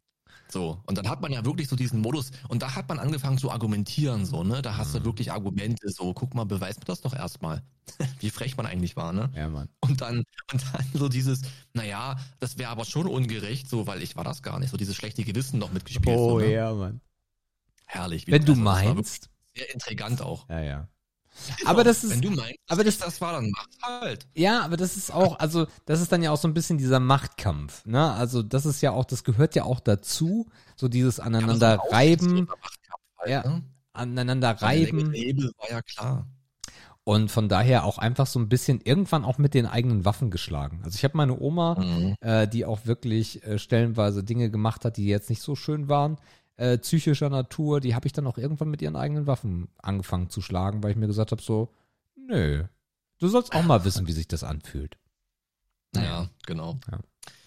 So, und dann hat man ja wirklich so diesen Modus, und da hat man angefangen zu argumentieren, so, ne? Da hast du wirklich Argumente, so, guck mal, beweis mir das doch erstmal, wie frech man eigentlich war, ne? Ja, Mann. Und dann, und dann so dieses, naja, das wäre aber schon ungerecht, so, weil ich war das gar nicht, so dieses schlechte Gewissen noch mitgespielt. Oh so, ne? ja, Mann. Herrlich. wie- Wenn du also, das war wirklich meinst. sehr intrigant auch. Ja, ja. Aber das ist, Wenn du meinst, aber das- das war, dann mach's halt. ja, aber das ist auch, also das ist dann ja auch so ein bisschen dieser Machtkampf, ne? Also das ist ja auch, das gehört ja auch dazu, so dieses aneinander Ja, aber so ein reiben, ausgezogener Machtkampf halt, ja, ne? aneinander Der längere reiben Hebel war ja klar. und von daher auch einfach so ein bisschen irgendwann auch mit den eigenen Waffen geschlagen. Also ich habe meine Oma, Mhm. äh, die auch wirklich äh, stellenweise Dinge gemacht hat, die jetzt nicht so schön waren, äh, psychischer Natur, die habe ich dann auch irgendwann mit ihren eigenen Waffen angefangen zu schlagen, weil ich mir gesagt habe so, nö, du sollst auch mal wissen, wie sich das anfühlt. Ja, genau. Ja.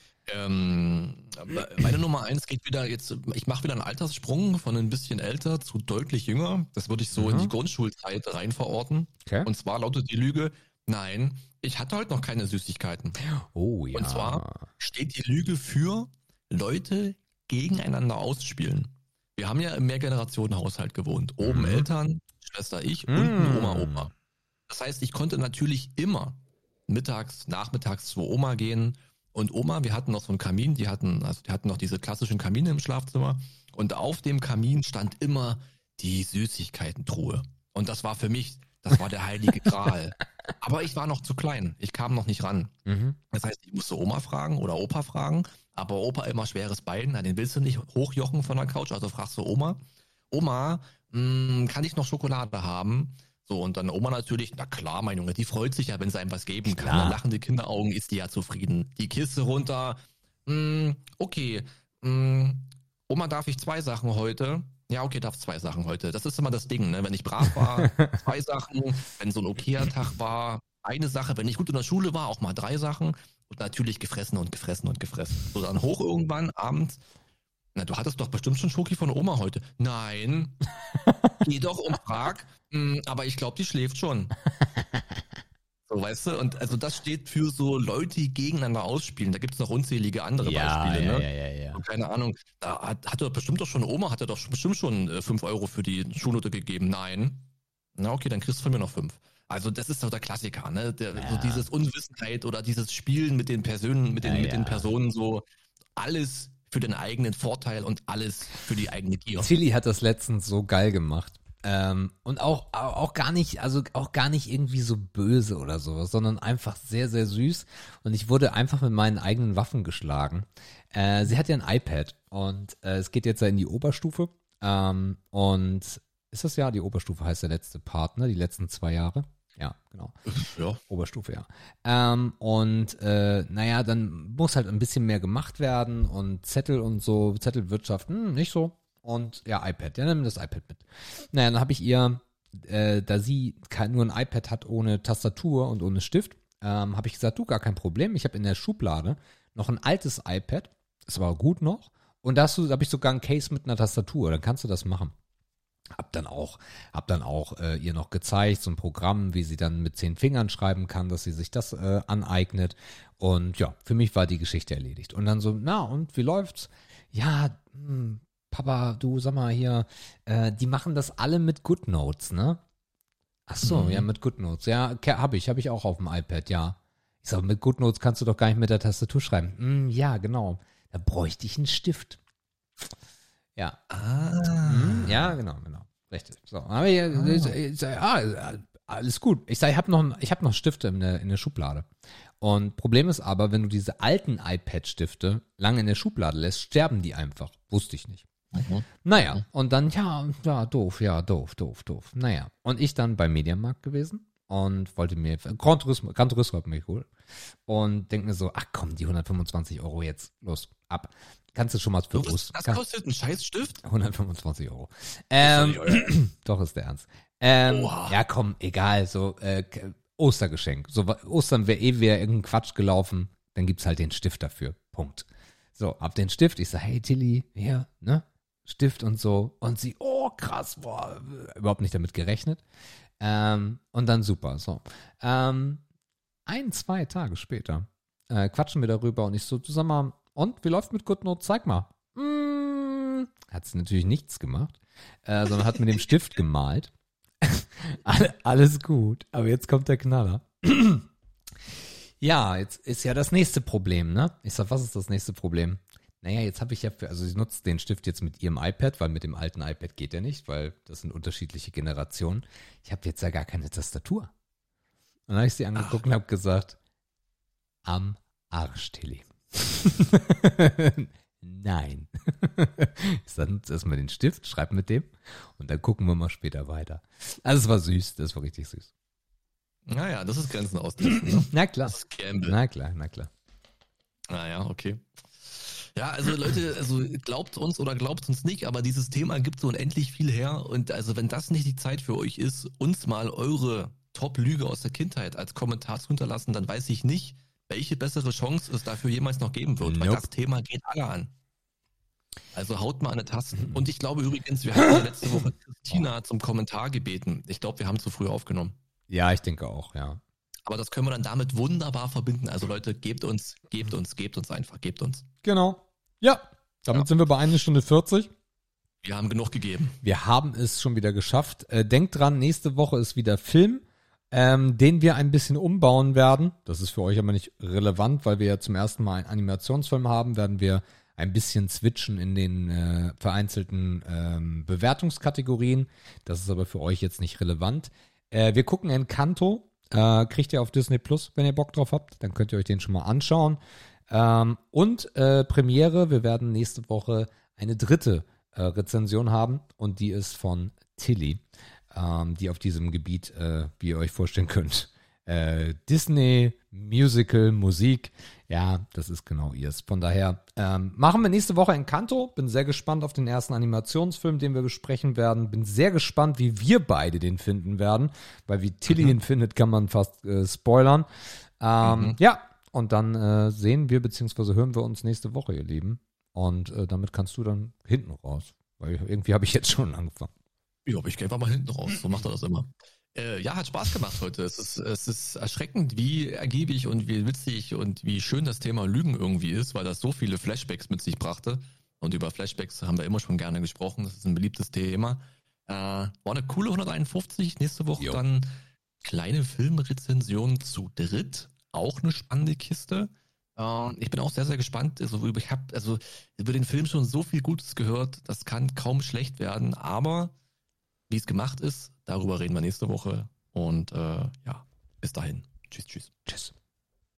Ähm, meine Nummer eins geht wieder jetzt, ich mache wieder einen Alterssprung von ein bisschen älter zu deutlich jünger. Das würde ich so in Mhm. die Grundschulzeit rein verorten. Okay. Und zwar lautet die Lüge, nein, ich hatte heute noch keine Süßigkeiten. Oh ja. Und zwar steht die Lüge für Leute gegeneinander ausspielen. Wir haben ja im Mehrgenerationenhaushalt gewohnt. Oben Mhm. Eltern, Schwester ich, Mhm. unten Oma, Opa. Das heißt, ich konnte natürlich immer mittags, nachmittags zur Oma gehen. Und Oma, wir hatten noch so einen Kamin, die hatten, also die hatten noch diese klassischen Kamine im Schlafzimmer. Und auf dem Kamin stand immer die Süßigkeitentruhe. Und das war für mich, das war der heilige Gral. Aber ich war noch zu klein. Ich kam noch nicht ran. Mhm. Das heißt, ich musste Oma fragen oder Opa fragen, aber Opa immer schweres Bein, na, den willst du nicht hochjochen von der Couch, also fragst du Oma, Oma, mh, kann ich noch Schokolade haben? So, und dann Oma natürlich, na klar, mein Junge, die freut sich ja, wenn sie einem was geben kann. Klar. Ne? Lachende Kinderaugen, ist die ja zufrieden. Die Kiste runter, mh, okay, mh, Oma, darf ich zwei Sachen heute? Ja, okay, darf zwei Sachen heute. Das ist immer das Ding, ne? Wenn ich brav war, zwei Sachen. Wenn so ein okayer Tag war, eine Sache. Wenn ich gut in der Schule war, auch mal drei Sachen. Und natürlich gefressen und gefressen und gefressen. So dann hoch irgendwann abends. Na, du hattest doch bestimmt schon Schoki von Oma heute. Nein. Geh doch und frag. "Hm, aber ich glaube, die schläft schon. So, weißt du? Und also das steht für so Leute, die gegeneinander ausspielen. Da gibt es noch unzählige andere Ja, Beispiele, ja, ne? ja, ja, ja. Und keine Ahnung, da hat, hat er bestimmt doch schon, Oma hat er doch bestimmt schon äh, fünf Euro für die Schulnote gegeben. Nein. Na okay, dann kriegst du von mir noch fünf. Also das ist doch der Klassiker, ne? Der, Ja. So dieses Unwissenheit oder dieses Spielen mit den Personen, mit den, Ja, mit ja. den Personen so alles für den eigenen Vorteil und alles für die eigene Gier. Tilly hat das letztens so geil gemacht. Ähm, und auch, auch auch gar nicht, also auch gar nicht irgendwie so böse oder sowas, sondern einfach sehr, sehr süß. Und ich wurde einfach mit meinen eigenen Waffen geschlagen. Äh, sie hat ja ein iPad und äh, es geht jetzt ja in die Oberstufe. Ähm, und ist das ja, die Oberstufe heißt der letzte Part, ne? Die letzten zwei Jahre. Ja, genau. Ja. Oberstufe, ja. Ähm, und äh, naja, dann muss halt ein bisschen mehr gemacht werden und Zettel und so, Zettelwirtschaft, hm, nicht so. Und ja, iPad, ja, nimm das iPad mit. Naja, dann habe ich ihr, äh, da sie kein, nur ein iPad hat ohne Tastatur und ohne Stift, ähm, habe ich gesagt, du, gar kein Problem. Ich habe in der Schublade noch ein altes iPad, ist aber gut noch. Und da habe ich sogar ein Case mit einer Tastatur, dann kannst du das machen. Hab dann auch, hab dann auch äh, ihr noch gezeigt, so ein Programm, wie sie dann mit zehn Fingern schreiben kann, dass sie sich das äh, aneignet. Und ja, für mich war die Geschichte erledigt. Und dann so, na und wie läuft's? Ja, hm, Papa, du sag mal hier, äh, die machen das alle mit GoodNotes, ne? Ach so, Mhm. ja, mit GoodNotes. Ja, ke- hab ich, hab ich auch auf dem iPad, ja. Ich sag, mit GoodNotes kannst du doch gar nicht mit der Tastatur schreiben. Hm, ja, genau. Da bräuchte ich einen Stift. Ja. Ah. Hm, ja, genau, genau. Richtig. So, aber ich, ich, ich sag, ah, alles gut. Ich sage, ich habe noch, ich hab noch Stifte in der, in der Schublade. Und Problem ist aber, wenn du diese alten iPad-Stifte lange in der Schublade lässt, sterben die einfach. Wusste ich nicht. Mhm. Naja, und dann, ja, ja, doof, ja, doof, doof, doof. Naja, und ich dann beim Mediamarkt gewesen und wollte mir, Gran Turismo, Gran Turismo hat mir geholt und denke mir so, ach komm, die hundertfünfundzwanzig Euro jetzt, los, ab. Kannst du schon mal für Du, Ost- das kann- kostet einen Scheißstift? hundertfünfundzwanzig Euro. Ähm, Das ist doch nicht doch, ist der Ernst. Ähm, Oha. ja, komm, egal, so, äh, K- Ostergeschenk. So, wa- Ostern wäre eh wieder irgendein Quatsch gelaufen, dann gibt's halt den Stift dafür. Punkt. So, ab den Stift, ich sag, hey Tilly, hier, ne? Stift und so. Und sie, oh krass, boah, überhaupt nicht damit gerechnet. Ähm, und dann super, so. Ähm, ein, zwei Tage später äh, quatschen wir darüber und ich so, du sag mal, und, wie läuft mit GoodNotes? Zeig mal. Mm, hat sie natürlich nichts gemacht, äh, sondern hat mit dem Stift gemalt. Alle, alles gut, aber jetzt kommt der Knaller. Ja, jetzt ist ja das nächste Problem, ne? Ich sag, was ist das nächste Problem? Naja, jetzt habe ich ja, für, also sie nutzt den Stift jetzt mit ihrem iPad, weil mit dem alten iPad geht er nicht, weil das sind unterschiedliche Generationen. Ich habe jetzt ja gar keine Tastatur. Und dann habe ich sie angeguckt Ach. und habe gesagt, am Arsch, Tilly. Nein. Ich sag, nutze erstmal den Stift, schreib mit dem und dann gucken wir mal später weiter. Also es war süß, das war richtig süß. Naja, das ist Grenzen austesten. Ne? Na klar. Das ist Gamble. Na klar, na klar. Naja, okay. Ja, also Leute, also glaubt uns oder glaubt uns nicht, aber dieses Thema gibt so unendlich viel her und also wenn das nicht die Zeit für euch ist, uns mal eure Top-Lüge aus der Kindheit als Kommentar zu hinterlassen, dann weiß ich nicht, welche bessere Chance es dafür jemals noch geben wird, Nope. weil das Thema geht alle an. Also haut mal eine Taste. Und ich glaube übrigens, wir haben ja letzte Woche Christina zum Kommentar gebeten. Ich glaube, wir haben zu früh aufgenommen. Ja, ich denke auch, ja. Aber das können wir dann damit wunderbar verbinden. Also Leute, gebt uns, gebt uns, gebt uns einfach, gebt uns. Genau. Ja, damit Ja. sind wir bei einer Stunde vierzig. Wir haben genug gegeben. Wir haben es schon wieder geschafft. Äh, denkt dran, nächste Woche ist wieder Film, ähm, den wir ein bisschen umbauen werden. Das ist für euch aber nicht relevant, weil wir ja zum ersten Mal einen Animationsfilm haben, werden wir ein bisschen switchen in den äh, vereinzelten ähm, Bewertungskategorien. Das ist aber für euch jetzt nicht relevant. Äh, wir gucken Encanto. Äh, kriegt ihr auf Disney Plus, wenn ihr Bock drauf habt. Dann könnt ihr euch den schon mal anschauen. Ähm, und äh, Premiere, wir werden nächste Woche eine dritte äh, Rezension haben. Und die ist von Tilly, ähm, die auf diesem Gebiet, äh, wie ihr euch vorstellen könnt, äh, Disney, Musical, Musik, ja, das ist genau ihrs. Von daher ähm, machen wir nächste Woche Encanto. Bin sehr gespannt auf den ersten Animationsfilm, den wir besprechen werden. Bin sehr gespannt, wie wir beide den finden werden, weil wie Tilly Mhm. ihn findet, kann man fast äh, spoilern. Ähm, Mhm. Ja, und dann äh, sehen wir bzw. hören wir uns nächste Woche, ihr Lieben. Und äh, damit kannst du dann hinten raus, weil irgendwie habe ich jetzt schon angefangen. Ja, aber ich gehe einfach mal hinten raus. So macht er das immer. Äh, ja, hat Spaß gemacht heute. Es ist, es ist erschreckend, wie ergiebig und wie witzig und wie schön das Thema Lügen irgendwie ist, weil das so viele Flashbacks mit sich brachte. Und über Flashbacks haben wir immer schon gerne gesprochen. Das ist ein beliebtes Thema. Äh, war eine coole hunderteinundfünfzig. Nächste Woche Jo. dann kleine Filmrezension zu dritt. Auch eine spannende Kiste. Äh, ich bin auch sehr, sehr gespannt. Also, ich habe also über den Film schon so viel Gutes gehört. Das kann kaum schlecht werden. Aber wie es gemacht ist, darüber reden wir nächste Woche. Und äh, ja, bis dahin. Tschüss, tschüss. Tschüss.